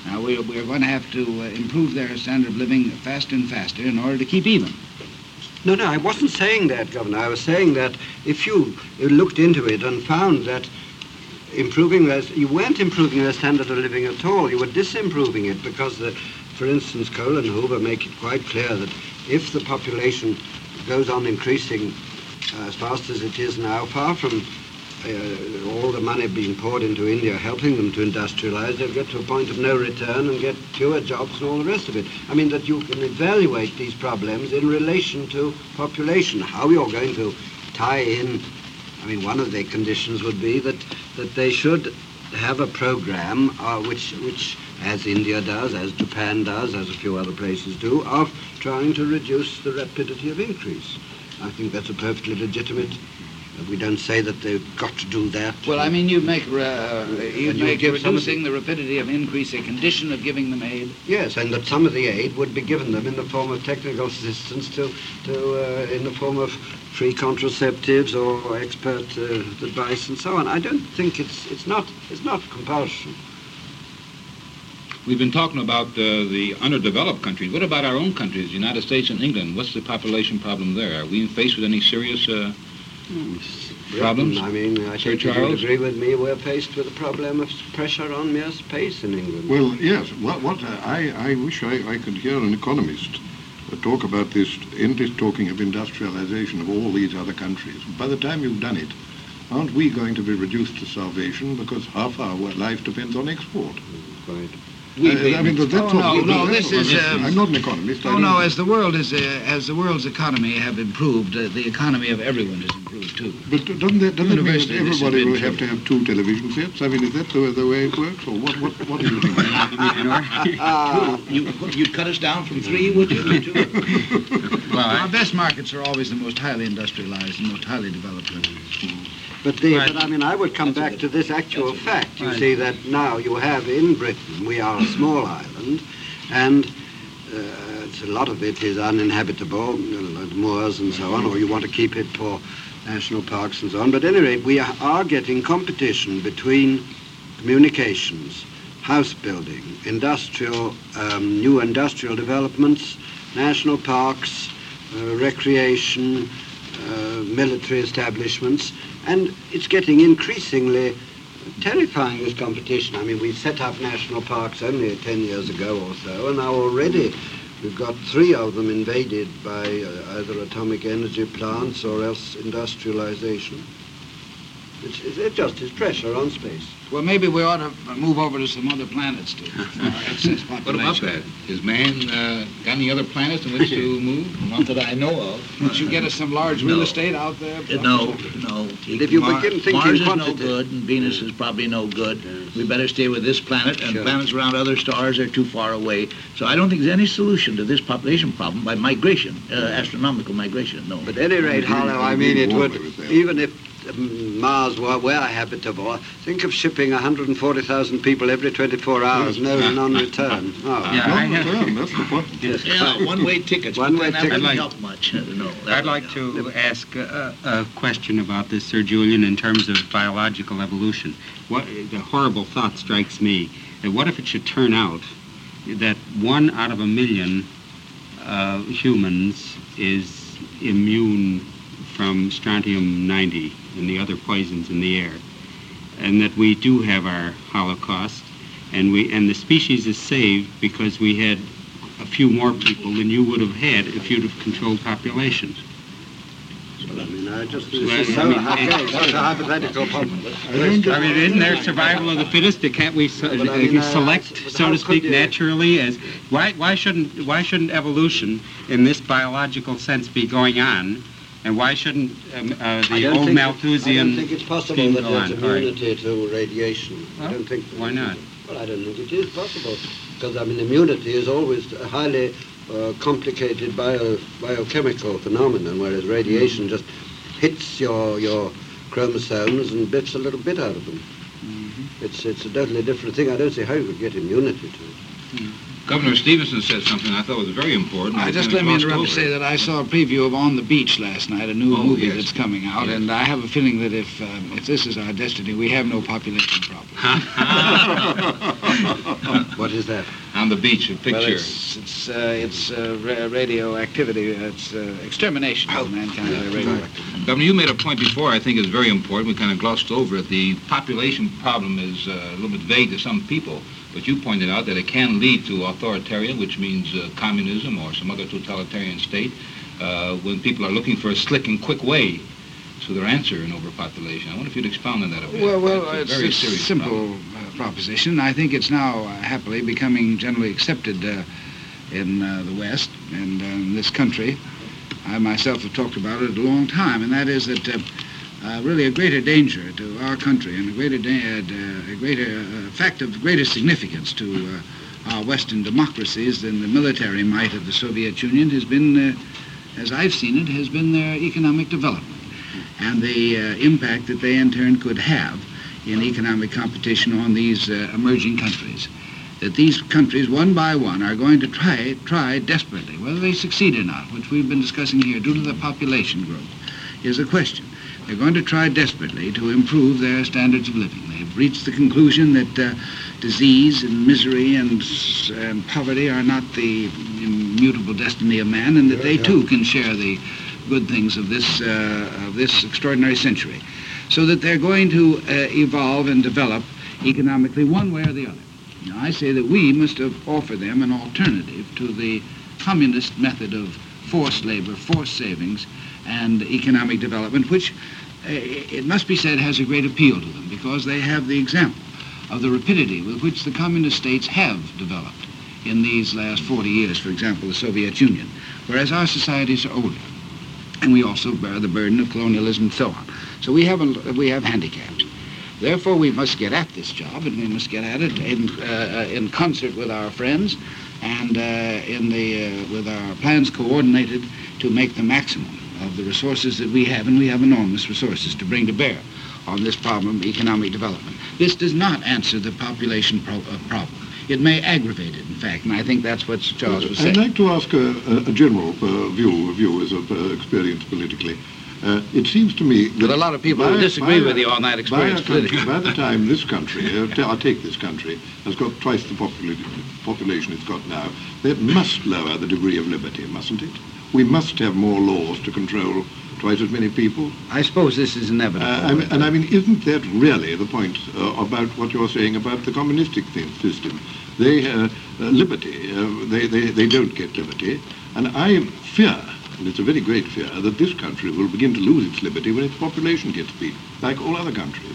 Speaker 4: Now, we, we're going to have to uh, improve their standard of living faster and faster in order to keep even.
Speaker 2: No, no, I wasn't saying that, Governor. I was saying that if you, you looked into it and found that improving their, you weren't improving their standard of living at all. You were disimproving it because, the, for instance, Cole and Hoover make it quite clear that if the population goes on increasing uh, as fast as it is now, far from uh, all the money being poured into India helping them to industrialize, they'll get to a point of no return and get fewer jobs and all the rest of it. I mean, that you can evaluate these problems in relation to population. How you're going to tie in, I mean, one of the conditions would be that, that they should have a program uh, which, which, as India does, as Japan does, as a few other places do, of trying to reduce the rapidity of increase. I think that's a perfectly legitimate. Uh, we don't say that they've got to do that.
Speaker 4: Well, I mean, you make uh, you
Speaker 2: And you
Speaker 4: make
Speaker 2: give it
Speaker 4: something the rapidity of increase a condition of giving them aid.
Speaker 2: Yes, and that some of the aid would be given them in the form of technical assistance, to, to uh, in the form of free contraceptives or expert uh, advice and so on. I don't think it's it's not it's not compulsion.
Speaker 1: We've been talking about uh, the underdeveloped countries. What about our own countries, the United States and England? What's the population problem there? Are we faced with any serious uh, problems?
Speaker 2: I mean, I
Speaker 1: Sir
Speaker 2: think you would
Speaker 1: Charles?
Speaker 2: agree with me. We're faced with a problem of pressure on mere space in England.
Speaker 5: Well, yes. What, what I, I wish I, I could hear an economist uh, talk about this, endless talking of industrialization of all these other countries. By the time you've done it, aren't we going to be reduced to starvation because half our life depends on export?
Speaker 2: Quite.
Speaker 4: We,
Speaker 5: Uh, I mean, that's
Speaker 4: oh,
Speaker 5: what-
Speaker 4: no, no,
Speaker 5: that's
Speaker 4: this
Speaker 5: what-
Speaker 4: is... Um,
Speaker 5: I'm not an economist. I
Speaker 4: Oh
Speaker 5: don't-
Speaker 4: no! As the world is, uh, as the world's economy have improved, uh, the economy of everyone has improved too.
Speaker 5: But doesn't that, doesn't it mean that
Speaker 4: Universally, this has
Speaker 5: everybody
Speaker 4: been
Speaker 5: will have
Speaker 4: true.
Speaker 5: to have two television sets? I mean, is that the, the way it works, or what? What, what do you think?
Speaker 2: Ah,
Speaker 6: You, you'd cut us down from three, would you? to two?
Speaker 3: Well,
Speaker 4: Our
Speaker 3: I,
Speaker 4: best markets are always the most highly industrialized and most highly developed countries.
Speaker 2: but, the,
Speaker 3: Right.
Speaker 2: but I mean, I would come back to this actual fact. You see that now you have in Britain, we are a small island, and uh, it's, a lot of it is uninhabitable, you know, like moors and so on, or you want to keep it for national parks and so on. But at any rate, we are, are getting competition between communications, house building, industrial, um, new industrial developments, national parks, uh, recreation, uh, military establishments, and it's getting increasingly terrifying, this competition. I mean, we set up national parks only ten years ago or so, and now already we've got three of them invaded by uh, either atomic energy plants or else industrialization. It's, it just is pressure on space.
Speaker 4: Well, maybe we ought to move over to some other planets to excess population.
Speaker 1: What about that? Has man uh, got any other planets in which to move?
Speaker 6: Not that I know of.
Speaker 4: Don't you get us some large real
Speaker 6: No.
Speaker 4: estate out there?
Speaker 6: Uh, No, no.
Speaker 2: If you
Speaker 6: Mar-
Speaker 2: begin thinking
Speaker 6: Mars is no
Speaker 2: quantity-
Speaker 6: good, and Venus is probably no good. We better stay with this planet, and
Speaker 2: Sure.
Speaker 6: planets around other stars are too far away. So I don't think there's any solution to this population problem by migration, uh, astronomical migration, no.
Speaker 2: But at any rate, Harlow, I mean, it would, even if um, Mars were, were habitable, think of shipping one hundred forty thousand people every twenty-four hours, no non-return. Oh.
Speaker 3: Yeah, I have-
Speaker 5: Long term, that's the point.
Speaker 6: Yeah, one-way tickets. but
Speaker 2: One-way
Speaker 6: then that
Speaker 2: ticket.
Speaker 6: wouldn't help much. No, that
Speaker 3: I'd like
Speaker 6: wouldn't help.
Speaker 3: to ask a, a question about this, Sir Julian, in terms of biological evolution. What the horrible thought strikes me that what if it should turn out that one out of a million uh, humans is immune from strontium ninety and the other poisons in the air, and that we do have our Holocaust, and we and the species is saved because we had a few more people than you would have had if you'd have controlled populations.
Speaker 2: I mean, I just,
Speaker 3: Well,
Speaker 2: this is
Speaker 3: I
Speaker 2: so,
Speaker 3: mean,
Speaker 2: okay, such a hypothetical problem.
Speaker 3: I mean, isn't there survival of the fittest? Can't we so,
Speaker 2: But I mean, uh,
Speaker 3: select,
Speaker 2: but
Speaker 3: so
Speaker 2: how
Speaker 3: to
Speaker 2: could
Speaker 3: speak,
Speaker 2: you-
Speaker 3: naturally? As why why shouldn't why shouldn't evolution, in this biological sense, be going on? And why shouldn't um, uh,
Speaker 2: I
Speaker 3: the
Speaker 2: don't
Speaker 3: old
Speaker 2: think-
Speaker 3: Malthusian
Speaker 2: I don't think it's possible
Speaker 3: scheme
Speaker 2: that
Speaker 3: go
Speaker 2: there's
Speaker 3: on? All right.
Speaker 2: immunity to radiation. I
Speaker 3: Well,
Speaker 2: don't think.
Speaker 3: why not?
Speaker 2: Well, I don't think it is possible, because I mean, immunity is always a highly uh, complicated bio, biochemical phenomenon, whereas radiation just hits your your chromosomes and bits a little bit out of them.
Speaker 3: Mm-hmm.
Speaker 2: It's it's a totally different thing. I don't see how you could get immunity to it.
Speaker 1: Governor Stevenson said something I thought was very important.
Speaker 4: I
Speaker 1: but
Speaker 4: just
Speaker 1: then
Speaker 4: let me
Speaker 1: glossed
Speaker 4: interrupt to
Speaker 1: over
Speaker 4: say
Speaker 1: it.
Speaker 4: that I saw a preview of On the Beach last night, a new
Speaker 1: Oh,
Speaker 4: movie
Speaker 1: yes.
Speaker 4: that's coming out,
Speaker 1: Yes.
Speaker 4: and I have a feeling that if um, if this is our destiny, we have no population problem.
Speaker 2: Well, What is that?
Speaker 1: on the beach, a picture.
Speaker 6: Well, it's it's uh, it's uh, ra- radioactivity. It's uh, extermination of mankind by radioactivity.
Speaker 1: Governor, you made a point before I think is very important. We kind of glossed over it. The population problem is uh, a little bit vague to some people, but you pointed out that it can lead to authoritarian, which means uh, communism or some other totalitarian state, uh, when people are looking for a slick and quick way to their answer in overpopulation. I wonder if you'd expound on that a bit.
Speaker 4: Well, well,
Speaker 1: That's
Speaker 4: it's
Speaker 1: a very
Speaker 4: a
Speaker 1: serious
Speaker 4: simple
Speaker 1: problem.
Speaker 4: uh, proposition. I think it's now uh, happily becoming generally accepted uh, in uh, the West and uh, in this country. I myself have talked about it a long time, and that is that uh, uh, really a greater danger to our country and a greater, da- uh, a greater uh, fact of greater significance to uh, our Western democracies than the military might of the Soviet Union has been, uh, as I've seen it, has been their economic development and the uh, impact that they in turn could have in economic competition on these uh, emerging countries. That these countries, one by one, are going to try, try desperately, whether they succeed or not, which we've been discussing here due to the population growth, is a question. They're going to try desperately to improve their standards of living. They've reached the conclusion that uh, disease and misery and, and poverty are not the immutable destiny of man, and that they too can share the good things of this uh, of this extraordinary century, so that they're going to uh, evolve and develop economically one way or the other. Now, I say that we must have offer them an alternative to the communist method of forced labor, forced savings, and economic development, which, uh, it must be said, has a great appeal to them, because they have the example of the rapidity with which the communist states have developed in these last forty years, for example, the Soviet Union, whereas our societies are older. And we also bear the burden of colonialism and so on. So we have a, we have handicaps. Therefore, we must get at this job, and we must get at it in uh, in concert with our friends, and uh, in the uh, with our plans coordinated to make the maximum of the resources that we have, and we have enormous resources to bring to bear on this problem, economic development. This does not answer the population pro- uh, problem. It may aggravate it, in fact, and I think that's what Charles was saying.
Speaker 5: I'd like to ask a, a general uh, view of you as of uh, experience politically. Uh, it seems to me that
Speaker 6: But a lot of people
Speaker 5: by-
Speaker 6: disagree
Speaker 5: by-
Speaker 6: with you on that experience
Speaker 5: by, a country,
Speaker 6: politically.
Speaker 5: by the time this country, uh, t- I'll take this country, has got twice the popula- population it's got now, that must lower the degree of liberty, mustn't it? We must have more laws to control twice as many people.
Speaker 6: I suppose this is inevitable.
Speaker 5: Uh, I mean, and I mean, isn't that really the point uh, about what you're saying about the communistic thing, system? They, uh, uh, liberty, uh, they, they, they don't get liberty, and I fear, and it's a very great fear, that this country will begin to lose its liberty when its population gets big, like all other countries.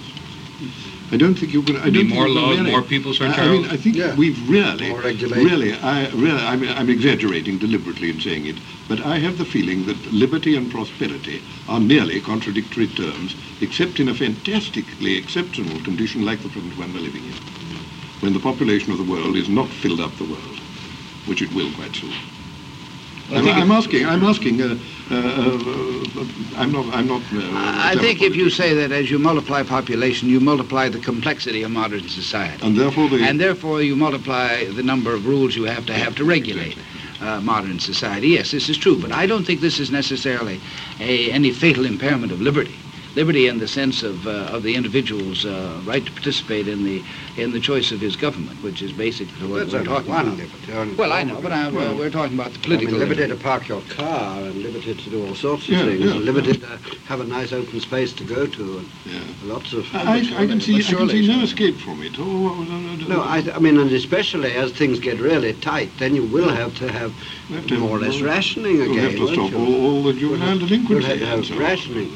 Speaker 5: I don't think you can. I
Speaker 1: You
Speaker 5: don't
Speaker 1: mean more
Speaker 5: think you can
Speaker 1: laws,
Speaker 5: really,
Speaker 1: more people, Sir
Speaker 5: I- I
Speaker 1: Charles?
Speaker 5: mean, I think
Speaker 2: Yeah.
Speaker 5: we've really,
Speaker 2: More regulation.
Speaker 5: really, I really, I mean, I'm exaggerating deliberately in saying it, but I have the feeling that liberty and prosperity are nearly contradictory terms, except in a fantastically exceptional condition like the present one we're living in, when the population of the world is not filled up the world, which it will quite soon.
Speaker 6: Well, I
Speaker 5: I'm,
Speaker 6: think
Speaker 5: I'm
Speaker 6: if-
Speaker 5: asking. I'm asking. Uh, uh, uh, I'm not. I'm not. Uh,
Speaker 6: I think if you say that as you multiply population, you multiply the complexity of modern society.
Speaker 5: and therefore the.
Speaker 6: And therefore you multiply the number of rules you have to have to regulate uh, modern society. Yes, this is true, but I don't think this is necessarily a, any fatal impairment of liberty. Liberty in the sense of, uh, of the individual's uh, right to participate in the in the choice of his government, which is basically what
Speaker 2: That's
Speaker 6: we're
Speaker 2: only
Speaker 6: talking
Speaker 2: one
Speaker 6: about.
Speaker 2: liberty, only
Speaker 6: Well, I
Speaker 2: one
Speaker 6: know,
Speaker 2: of
Speaker 6: but
Speaker 2: it.
Speaker 6: I, well, we're talking about the
Speaker 2: I mean,
Speaker 6: political
Speaker 2: liberty
Speaker 6: liberty.
Speaker 2: to park your car and liberty to do all sorts of
Speaker 5: Yeah,
Speaker 2: things.
Speaker 5: yeah.
Speaker 2: And liberty to have a nice open space to go to and
Speaker 5: Yeah.
Speaker 2: lots of...
Speaker 5: I, I I can see. I can
Speaker 6: surely,
Speaker 5: see no
Speaker 6: surely.
Speaker 5: escape from it. Oh,
Speaker 2: No, I, I mean, and especially as things get really tight, then you will have to have
Speaker 5: We'll have to
Speaker 2: more or
Speaker 5: have
Speaker 2: less
Speaker 5: more-
Speaker 2: rationing
Speaker 5: We'll
Speaker 2: again,
Speaker 5: have to
Speaker 2: won't
Speaker 5: stop
Speaker 2: you?
Speaker 5: all, all the
Speaker 2: We'll
Speaker 5: juvenile
Speaker 2: have-
Speaker 5: delinquency.
Speaker 2: we'll have to have
Speaker 5: and so on.
Speaker 2: rationing.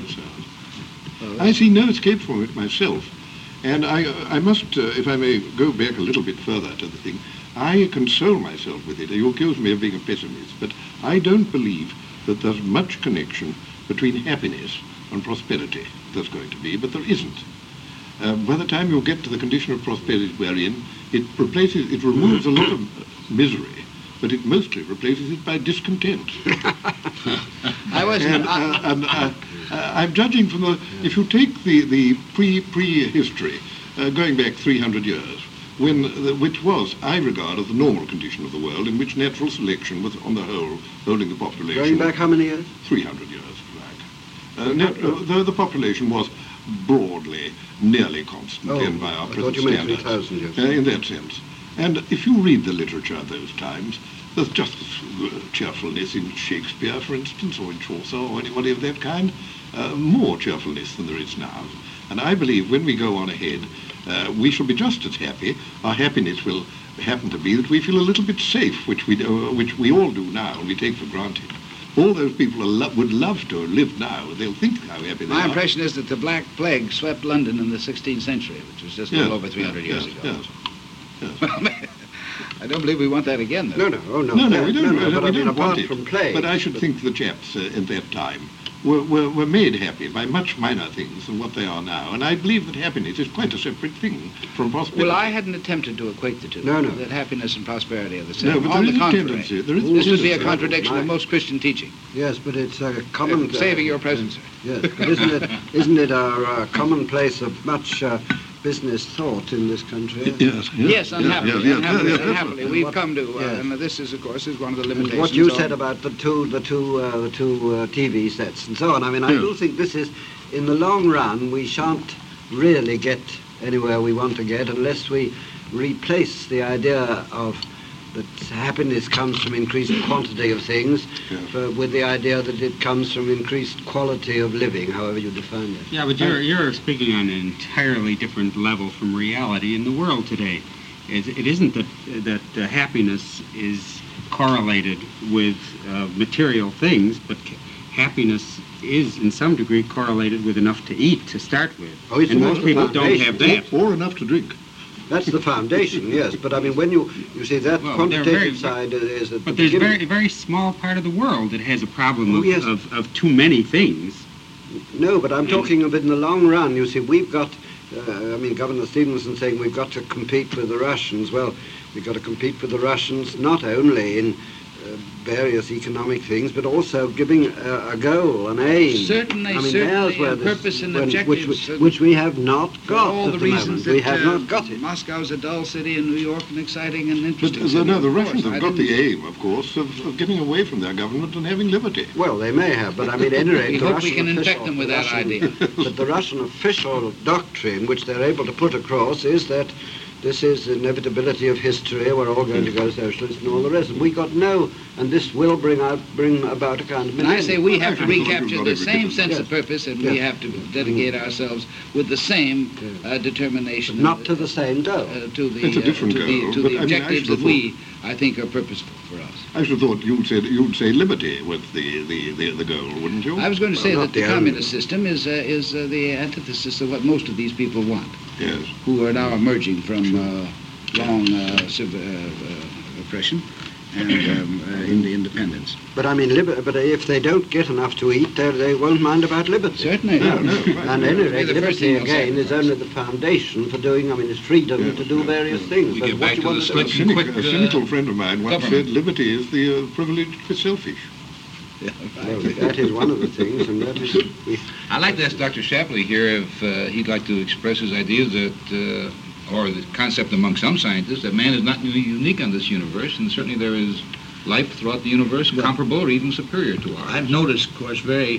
Speaker 5: I see no escape from it myself. And I, I must, uh, if I may go back a little bit further to the thing, I console myself with it. You accuse me of being a pessimist, but I don't believe that there's much connection between happiness and prosperity. There's going to be, but there isn't. Uh, by the time you get to the condition of prosperity we're in, it replaces, it removes a lot of misery, but it mostly replaces it by discontent.
Speaker 6: I wasn't.
Speaker 5: And, uh, and uh, uh, I'm judging from the, if you take the, the pre, pre-history, uh, going back three hundred years, when, the, which was, I regard, as the normal condition of the world, in which natural selection was, on the whole, holding the population.
Speaker 2: Going back how many years?
Speaker 5: three hundred years, if you like. Uh, nat- uh, the, the population was broadly, nearly constant
Speaker 2: Oh,
Speaker 5: in by our
Speaker 2: I
Speaker 5: present
Speaker 2: thought you meant
Speaker 5: standards.
Speaker 2: three thousand years.
Speaker 5: Uh, in that sense. And if you read the literature of those times, there's just as uh, cheerfulness in Shakespeare, for instance, or in Chaucer, or anybody of that kind, uh, more cheerfulness than there is now. And I believe when we go on ahead, uh, we shall be just as happy. Our happiness will happen to be that we feel a little bit safe, which we, uh, which we all do now, and we take for granted. All those people are lo- would love to live now. They'll think how happy they
Speaker 4: My
Speaker 5: are.
Speaker 4: impression is that the Black Plague swept London in the sixteenth century, which was just a
Speaker 5: Yes,
Speaker 4: little over three hundred
Speaker 5: yes,
Speaker 4: years
Speaker 5: yes,
Speaker 4: ago.
Speaker 5: yes.
Speaker 4: I don't believe we want that again, though.
Speaker 2: No, no, oh, no.
Speaker 5: No, no, we don't.
Speaker 2: No, no, but
Speaker 5: we
Speaker 2: I mean,
Speaker 5: don't want
Speaker 2: apart
Speaker 5: it.
Speaker 2: from plague.
Speaker 5: But I should think the chaps uh, at that time were, were, were made happy by much minor things than what they are now. And I believe that happiness is quite a separate thing from prosperity.
Speaker 4: Well, I hadn't attempted to equate the two.
Speaker 2: No, no.
Speaker 4: That happiness and prosperity are the same.
Speaker 5: No, but
Speaker 4: On
Speaker 5: there
Speaker 4: the
Speaker 5: is a
Speaker 4: contrary,
Speaker 5: tendency. There is a
Speaker 4: this would be a
Speaker 5: tendency.
Speaker 4: contradiction
Speaker 2: My-
Speaker 4: of most Christian teaching.
Speaker 2: Yes, but it's a common...
Speaker 4: Uh, saving your presence, sir.
Speaker 2: Yes, but isn't it, isn't it our uh, common place of much uh, business thought in this country?
Speaker 5: Yes,
Speaker 4: Yes, unhappily,
Speaker 5: yes, yes,
Speaker 4: unhappily,
Speaker 5: yes, yes,
Speaker 4: unhappily.
Speaker 2: yes.
Speaker 4: We've
Speaker 2: What-
Speaker 4: come to, uh,
Speaker 2: yes.
Speaker 4: and this is, of course, is one of the
Speaker 2: And
Speaker 4: limitations.
Speaker 2: what you
Speaker 4: of-
Speaker 2: said about the two, the two, uh, the two uh, T V sets and so on. I mean, I
Speaker 5: Yeah.
Speaker 2: do think this is, in the long run, we shan't really get anywhere we want to get unless we replace the idea of that happiness comes from increased quantity of things
Speaker 5: Yeah.
Speaker 2: for, with the idea that it comes from increased quality of living, however you define it.
Speaker 3: Yeah, but you're, you're speaking on an entirely different level from reality in the world today. It, it isn't that, that uh, happiness is correlated with uh, material things, but ca- happiness is in some degree correlated with enough to eat to start with.
Speaker 2: Oh, it's
Speaker 3: and
Speaker 2: the
Speaker 3: most people don't
Speaker 2: foundation.
Speaker 3: have that.
Speaker 5: Or enough to drink.
Speaker 2: That's the foundation, yes. But I mean, when you, you see that
Speaker 3: Well, they're
Speaker 2: quantitative
Speaker 3: very-
Speaker 2: side is at the
Speaker 3: But there's a
Speaker 2: beginning.
Speaker 3: very, very small part of the world that has a problem
Speaker 2: Oh,
Speaker 3: of,
Speaker 2: yes.
Speaker 3: of, of too many things.
Speaker 2: No, but I'm talking of it in the long run. You see, we've got, uh, I mean, Governor Stevenson saying we've got to compete with the Russians. Well, we've got to compete with the Russians not only in uh, various economic things, but also giving a, a goal, an aim.
Speaker 4: Certainly,
Speaker 2: I mean,
Speaker 4: certainly,
Speaker 2: there's where
Speaker 4: and
Speaker 2: this-
Speaker 4: purpose and
Speaker 2: when-
Speaker 4: objectives,
Speaker 2: Which, we-
Speaker 4: and
Speaker 2: which we have not
Speaker 4: For
Speaker 2: got
Speaker 4: all
Speaker 2: at
Speaker 4: the
Speaker 2: the
Speaker 4: reasons
Speaker 2: moment.
Speaker 4: that
Speaker 2: We have
Speaker 4: uh,
Speaker 2: not got it.
Speaker 4: Moscow's a dull city and New York an exciting and
Speaker 5: But
Speaker 4: interesting
Speaker 5: uh,
Speaker 4: city.
Speaker 5: no, the
Speaker 4: of
Speaker 5: Russians
Speaker 4: course.
Speaker 5: have
Speaker 4: I
Speaker 5: got the
Speaker 4: didn't-
Speaker 5: aim, of course, of, of getting away from their government and having liberty.
Speaker 2: Well, they may have, but I mean, at any rate,
Speaker 4: We
Speaker 2: the
Speaker 4: hope
Speaker 2: Russian
Speaker 4: we can infect
Speaker 2: official-
Speaker 4: them with
Speaker 2: the
Speaker 4: that
Speaker 2: Russian-
Speaker 4: idea.
Speaker 2: But the Russian official doctrine, which they're able to put across, is that this is the inevitability of history. We're all going to go socialist and all the rest. And we got no, and this will bring out, bring about a kind of.
Speaker 4: And I say we have to
Speaker 5: I think
Speaker 4: recapture
Speaker 5: we've got
Speaker 4: the
Speaker 5: every
Speaker 4: same
Speaker 5: different-
Speaker 4: sense of
Speaker 2: Yes.
Speaker 4: purpose, and we
Speaker 2: Yes.
Speaker 4: have to dedicate ourselves with the same uh, determination.
Speaker 2: Not
Speaker 4: and,
Speaker 2: to the same goal.
Speaker 4: uh, to the
Speaker 5: It's a
Speaker 4: uh,
Speaker 5: different
Speaker 4: to the,
Speaker 5: goal,
Speaker 4: to
Speaker 5: but
Speaker 4: the
Speaker 5: I mean, I
Speaker 4: objectives
Speaker 5: should
Speaker 4: that we, I think, are purposeful for us.
Speaker 5: I should have thought you'd say you'd say liberty was the, the, the, the goal, wouldn't you?
Speaker 4: I was going to say
Speaker 2: Well,
Speaker 4: that
Speaker 2: not
Speaker 4: the
Speaker 2: the only-
Speaker 4: communist system is uh, is uh, the antithesis of what most of these people want,
Speaker 5: Yes.
Speaker 4: who are now emerging from uh, long uh, civ- uh, uh, oppression and um, uh, in the independence.
Speaker 2: But I mean, liber- but if they don't get enough to eat, they they won't mind about liberty.
Speaker 4: Certainly.
Speaker 5: No, no.
Speaker 2: And at any
Speaker 4: Be
Speaker 2: rate,
Speaker 4: the first
Speaker 2: liberty
Speaker 4: thing they'll
Speaker 2: again is
Speaker 4: sacrifice.
Speaker 2: only the foundation for doing. I mean, it's freedom
Speaker 5: Yeah,
Speaker 2: to do
Speaker 5: yeah,
Speaker 2: various
Speaker 5: yeah.
Speaker 2: things.
Speaker 7: We
Speaker 2: That's
Speaker 7: get
Speaker 2: what
Speaker 7: back
Speaker 2: you
Speaker 7: to
Speaker 2: want
Speaker 7: the
Speaker 2: do.
Speaker 5: A,
Speaker 7: slick-
Speaker 5: cynic,
Speaker 7: quick,
Speaker 5: a
Speaker 7: uh,
Speaker 5: cynical friend of mine once
Speaker 7: government.
Speaker 5: said liberty is the uh, privilege for selfish.
Speaker 2: Well, that is one of the things, and that is. We,
Speaker 7: I'd like to ask Doctor Shapley here if uh, he'd like to express his idea that, uh, or the concept among some scientists, that man is not really unique on this universe, and certainly there is life throughout the universe comparable or even superior to ours.
Speaker 6: I've noticed, of course, very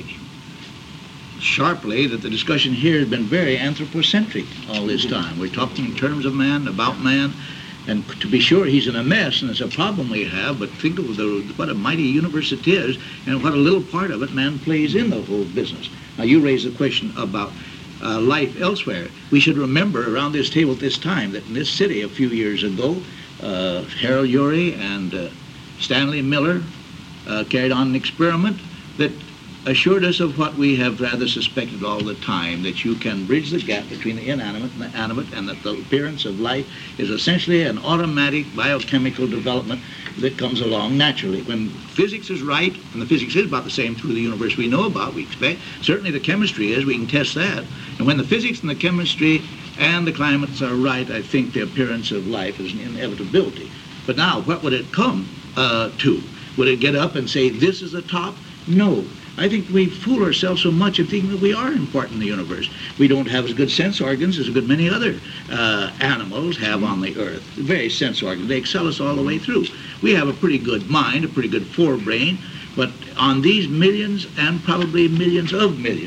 Speaker 6: sharply that the discussion here has been very anthropocentric all this time. We're talking in terms of man, about man, and to be sure he's in a mess and it's a problem we have, but think of the, what a mighty universe it is and what a little part of it man plays in the whole business. Now you raise the question about uh, life elsewhere. We should remember around this table at this time that in this city a few years ago, uh, Harold Urey and uh, Stanley Miller uh, carried on an experiment that assured us of what we have rather suspected all the time, that you can bridge the gap between the inanimate and the animate, and that the appearance of life is essentially an automatic biochemical development that comes along naturally. When physics is right, and the physics is about the same through the universe we know about, we expect, certainly the chemistry is, we can test that. And when the physics and the chemistry and the climates are right, I think the appearance of life is an inevitability. But now, what would it come uh, to? Would it get up and say, this is the top? No. I think we fool ourselves so much in thinking that we are important in the universe. We don't have as good sense organs as a good many other uh, animals have on the earth. Very sense organs. They excel us all the way through. We have a pretty good mind, a pretty good forebrain, but on these millions and probably millions of millions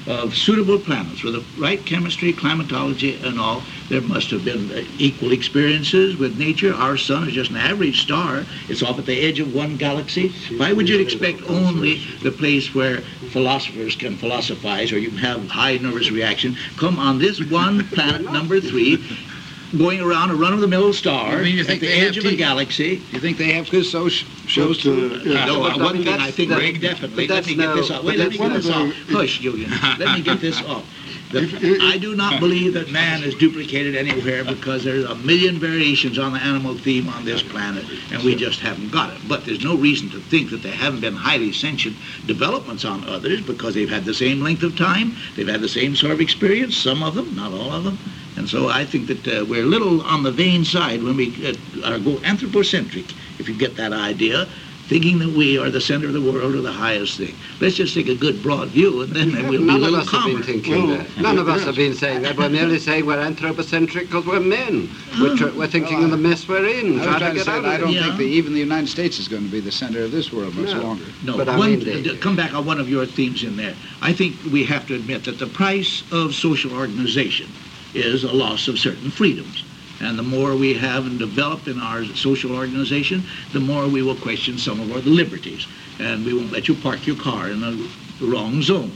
Speaker 6: of suitable planets with the right chemistry, climatology, and all. There must have been uh, equal experiences with nature. Our sun is just an average star. It's off at the edge of one galaxy. Why would you expect only the place where philosophers can philosophize or you can have high nervous reaction come on this one planet, number three, going around a run-of-the-mill star
Speaker 4: You mean you
Speaker 6: at
Speaker 4: think
Speaker 6: the
Speaker 4: they
Speaker 6: edge
Speaker 4: have
Speaker 6: of a
Speaker 4: T-
Speaker 6: galaxy?
Speaker 4: You think they have quiz shows, shows
Speaker 5: But, uh,
Speaker 4: too?
Speaker 5: yeah.
Speaker 6: No,
Speaker 2: but,
Speaker 6: uh,
Speaker 2: I
Speaker 6: one
Speaker 2: mean,
Speaker 6: thing I
Speaker 2: that's-
Speaker 6: think
Speaker 2: that-
Speaker 6: very definitely.
Speaker 2: but
Speaker 6: Let me
Speaker 2: that's
Speaker 6: get this
Speaker 2: no-
Speaker 6: off.
Speaker 2: but
Speaker 6: Wait, let
Speaker 2: that's
Speaker 6: me get
Speaker 5: one
Speaker 6: this
Speaker 5: of
Speaker 6: off.
Speaker 5: the-
Speaker 6: Hush, Julian. Let me get this off. The-
Speaker 5: If- if-
Speaker 6: I do not believe that man is duplicated anywhere because there's a million variations on the animal theme on this planet, and we just haven't got it. But there's no reason to think that there haven't been highly sentient developments on others because they've had the same length of time, they've had the same sort of experience, some of them, not all of them. And so I think that uh, we're a little on the vain side when we uh, are go anthropocentric, if you get that idea, thinking that we are the center of the world or the highest thing. Let's just take a good broad view, and then we'll be a
Speaker 2: None of
Speaker 6: little
Speaker 2: us have
Speaker 6: calmer.
Speaker 2: been thinking
Speaker 5: Well,
Speaker 2: that. None of us
Speaker 5: yes.
Speaker 2: have been saying that. We're merely saying we're anthropocentric because we're men. We're, tr- we're thinking
Speaker 4: Well,
Speaker 2: of the mess we're in,
Speaker 4: I was
Speaker 2: trying to
Speaker 4: trying to
Speaker 2: get
Speaker 4: say
Speaker 2: out
Speaker 4: that I
Speaker 2: of
Speaker 4: don't
Speaker 2: it.
Speaker 6: Yeah.
Speaker 4: think that even the United States is going to be the center of this world much
Speaker 2: No.
Speaker 4: longer.
Speaker 6: No,
Speaker 2: But I
Speaker 6: one,
Speaker 2: mean, they-
Speaker 6: to come back on one of your themes in there. I think we have to admit that the price of social organization is a loss of certain freedoms. And the more we have and develop in our social organization, the more we will question some of our liberties. And we won't let you park your car in the wrong zone.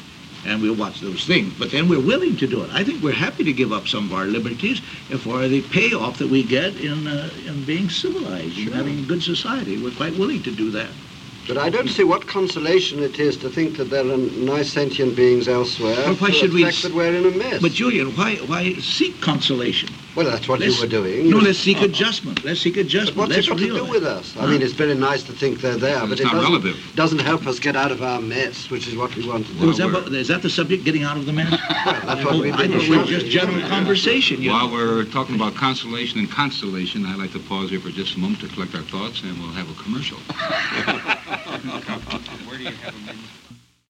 Speaker 6: And we'll watch those things. But then we're willing to do it. I think we're happy to give up some of our liberties for the payoff that we get in, uh, in being civilized and having a good society. We're quite willing to do that.
Speaker 2: But I don't see what consolation it is to think that there are nice sentient beings elsewhere
Speaker 6: Well, why
Speaker 2: for
Speaker 6: should
Speaker 2: the
Speaker 6: we
Speaker 2: fact
Speaker 6: s-
Speaker 2: that we're in a mess.
Speaker 6: But Julian, why why seek consolation?
Speaker 2: Well, that's what
Speaker 6: Let's-
Speaker 2: you were doing.
Speaker 6: No, let's seek adjustment. Let's seek
Speaker 2: But
Speaker 6: adjustment.
Speaker 2: what's
Speaker 6: Let's
Speaker 2: it got to do
Speaker 6: realize.
Speaker 2: with us? I
Speaker 6: Huh?
Speaker 2: mean, it's very nice to think they're there, but
Speaker 1: It's
Speaker 2: it
Speaker 1: not
Speaker 2: doesn't,
Speaker 1: relative.
Speaker 2: doesn't help us get out of our mess, which is what we want to do.
Speaker 6: Oh, is, that
Speaker 1: While
Speaker 6: what, is that the subject, getting out of the mess?
Speaker 2: That's what we've
Speaker 6: I
Speaker 2: been
Speaker 6: thought we were
Speaker 2: discussing.
Speaker 6: just general conversation. You
Speaker 1: While
Speaker 6: know.
Speaker 1: we're talking about consolation and constellation, I'd like to pause here for just a moment to collect our thoughts, and we'll have a commercial.
Speaker 3: Where do you have them in?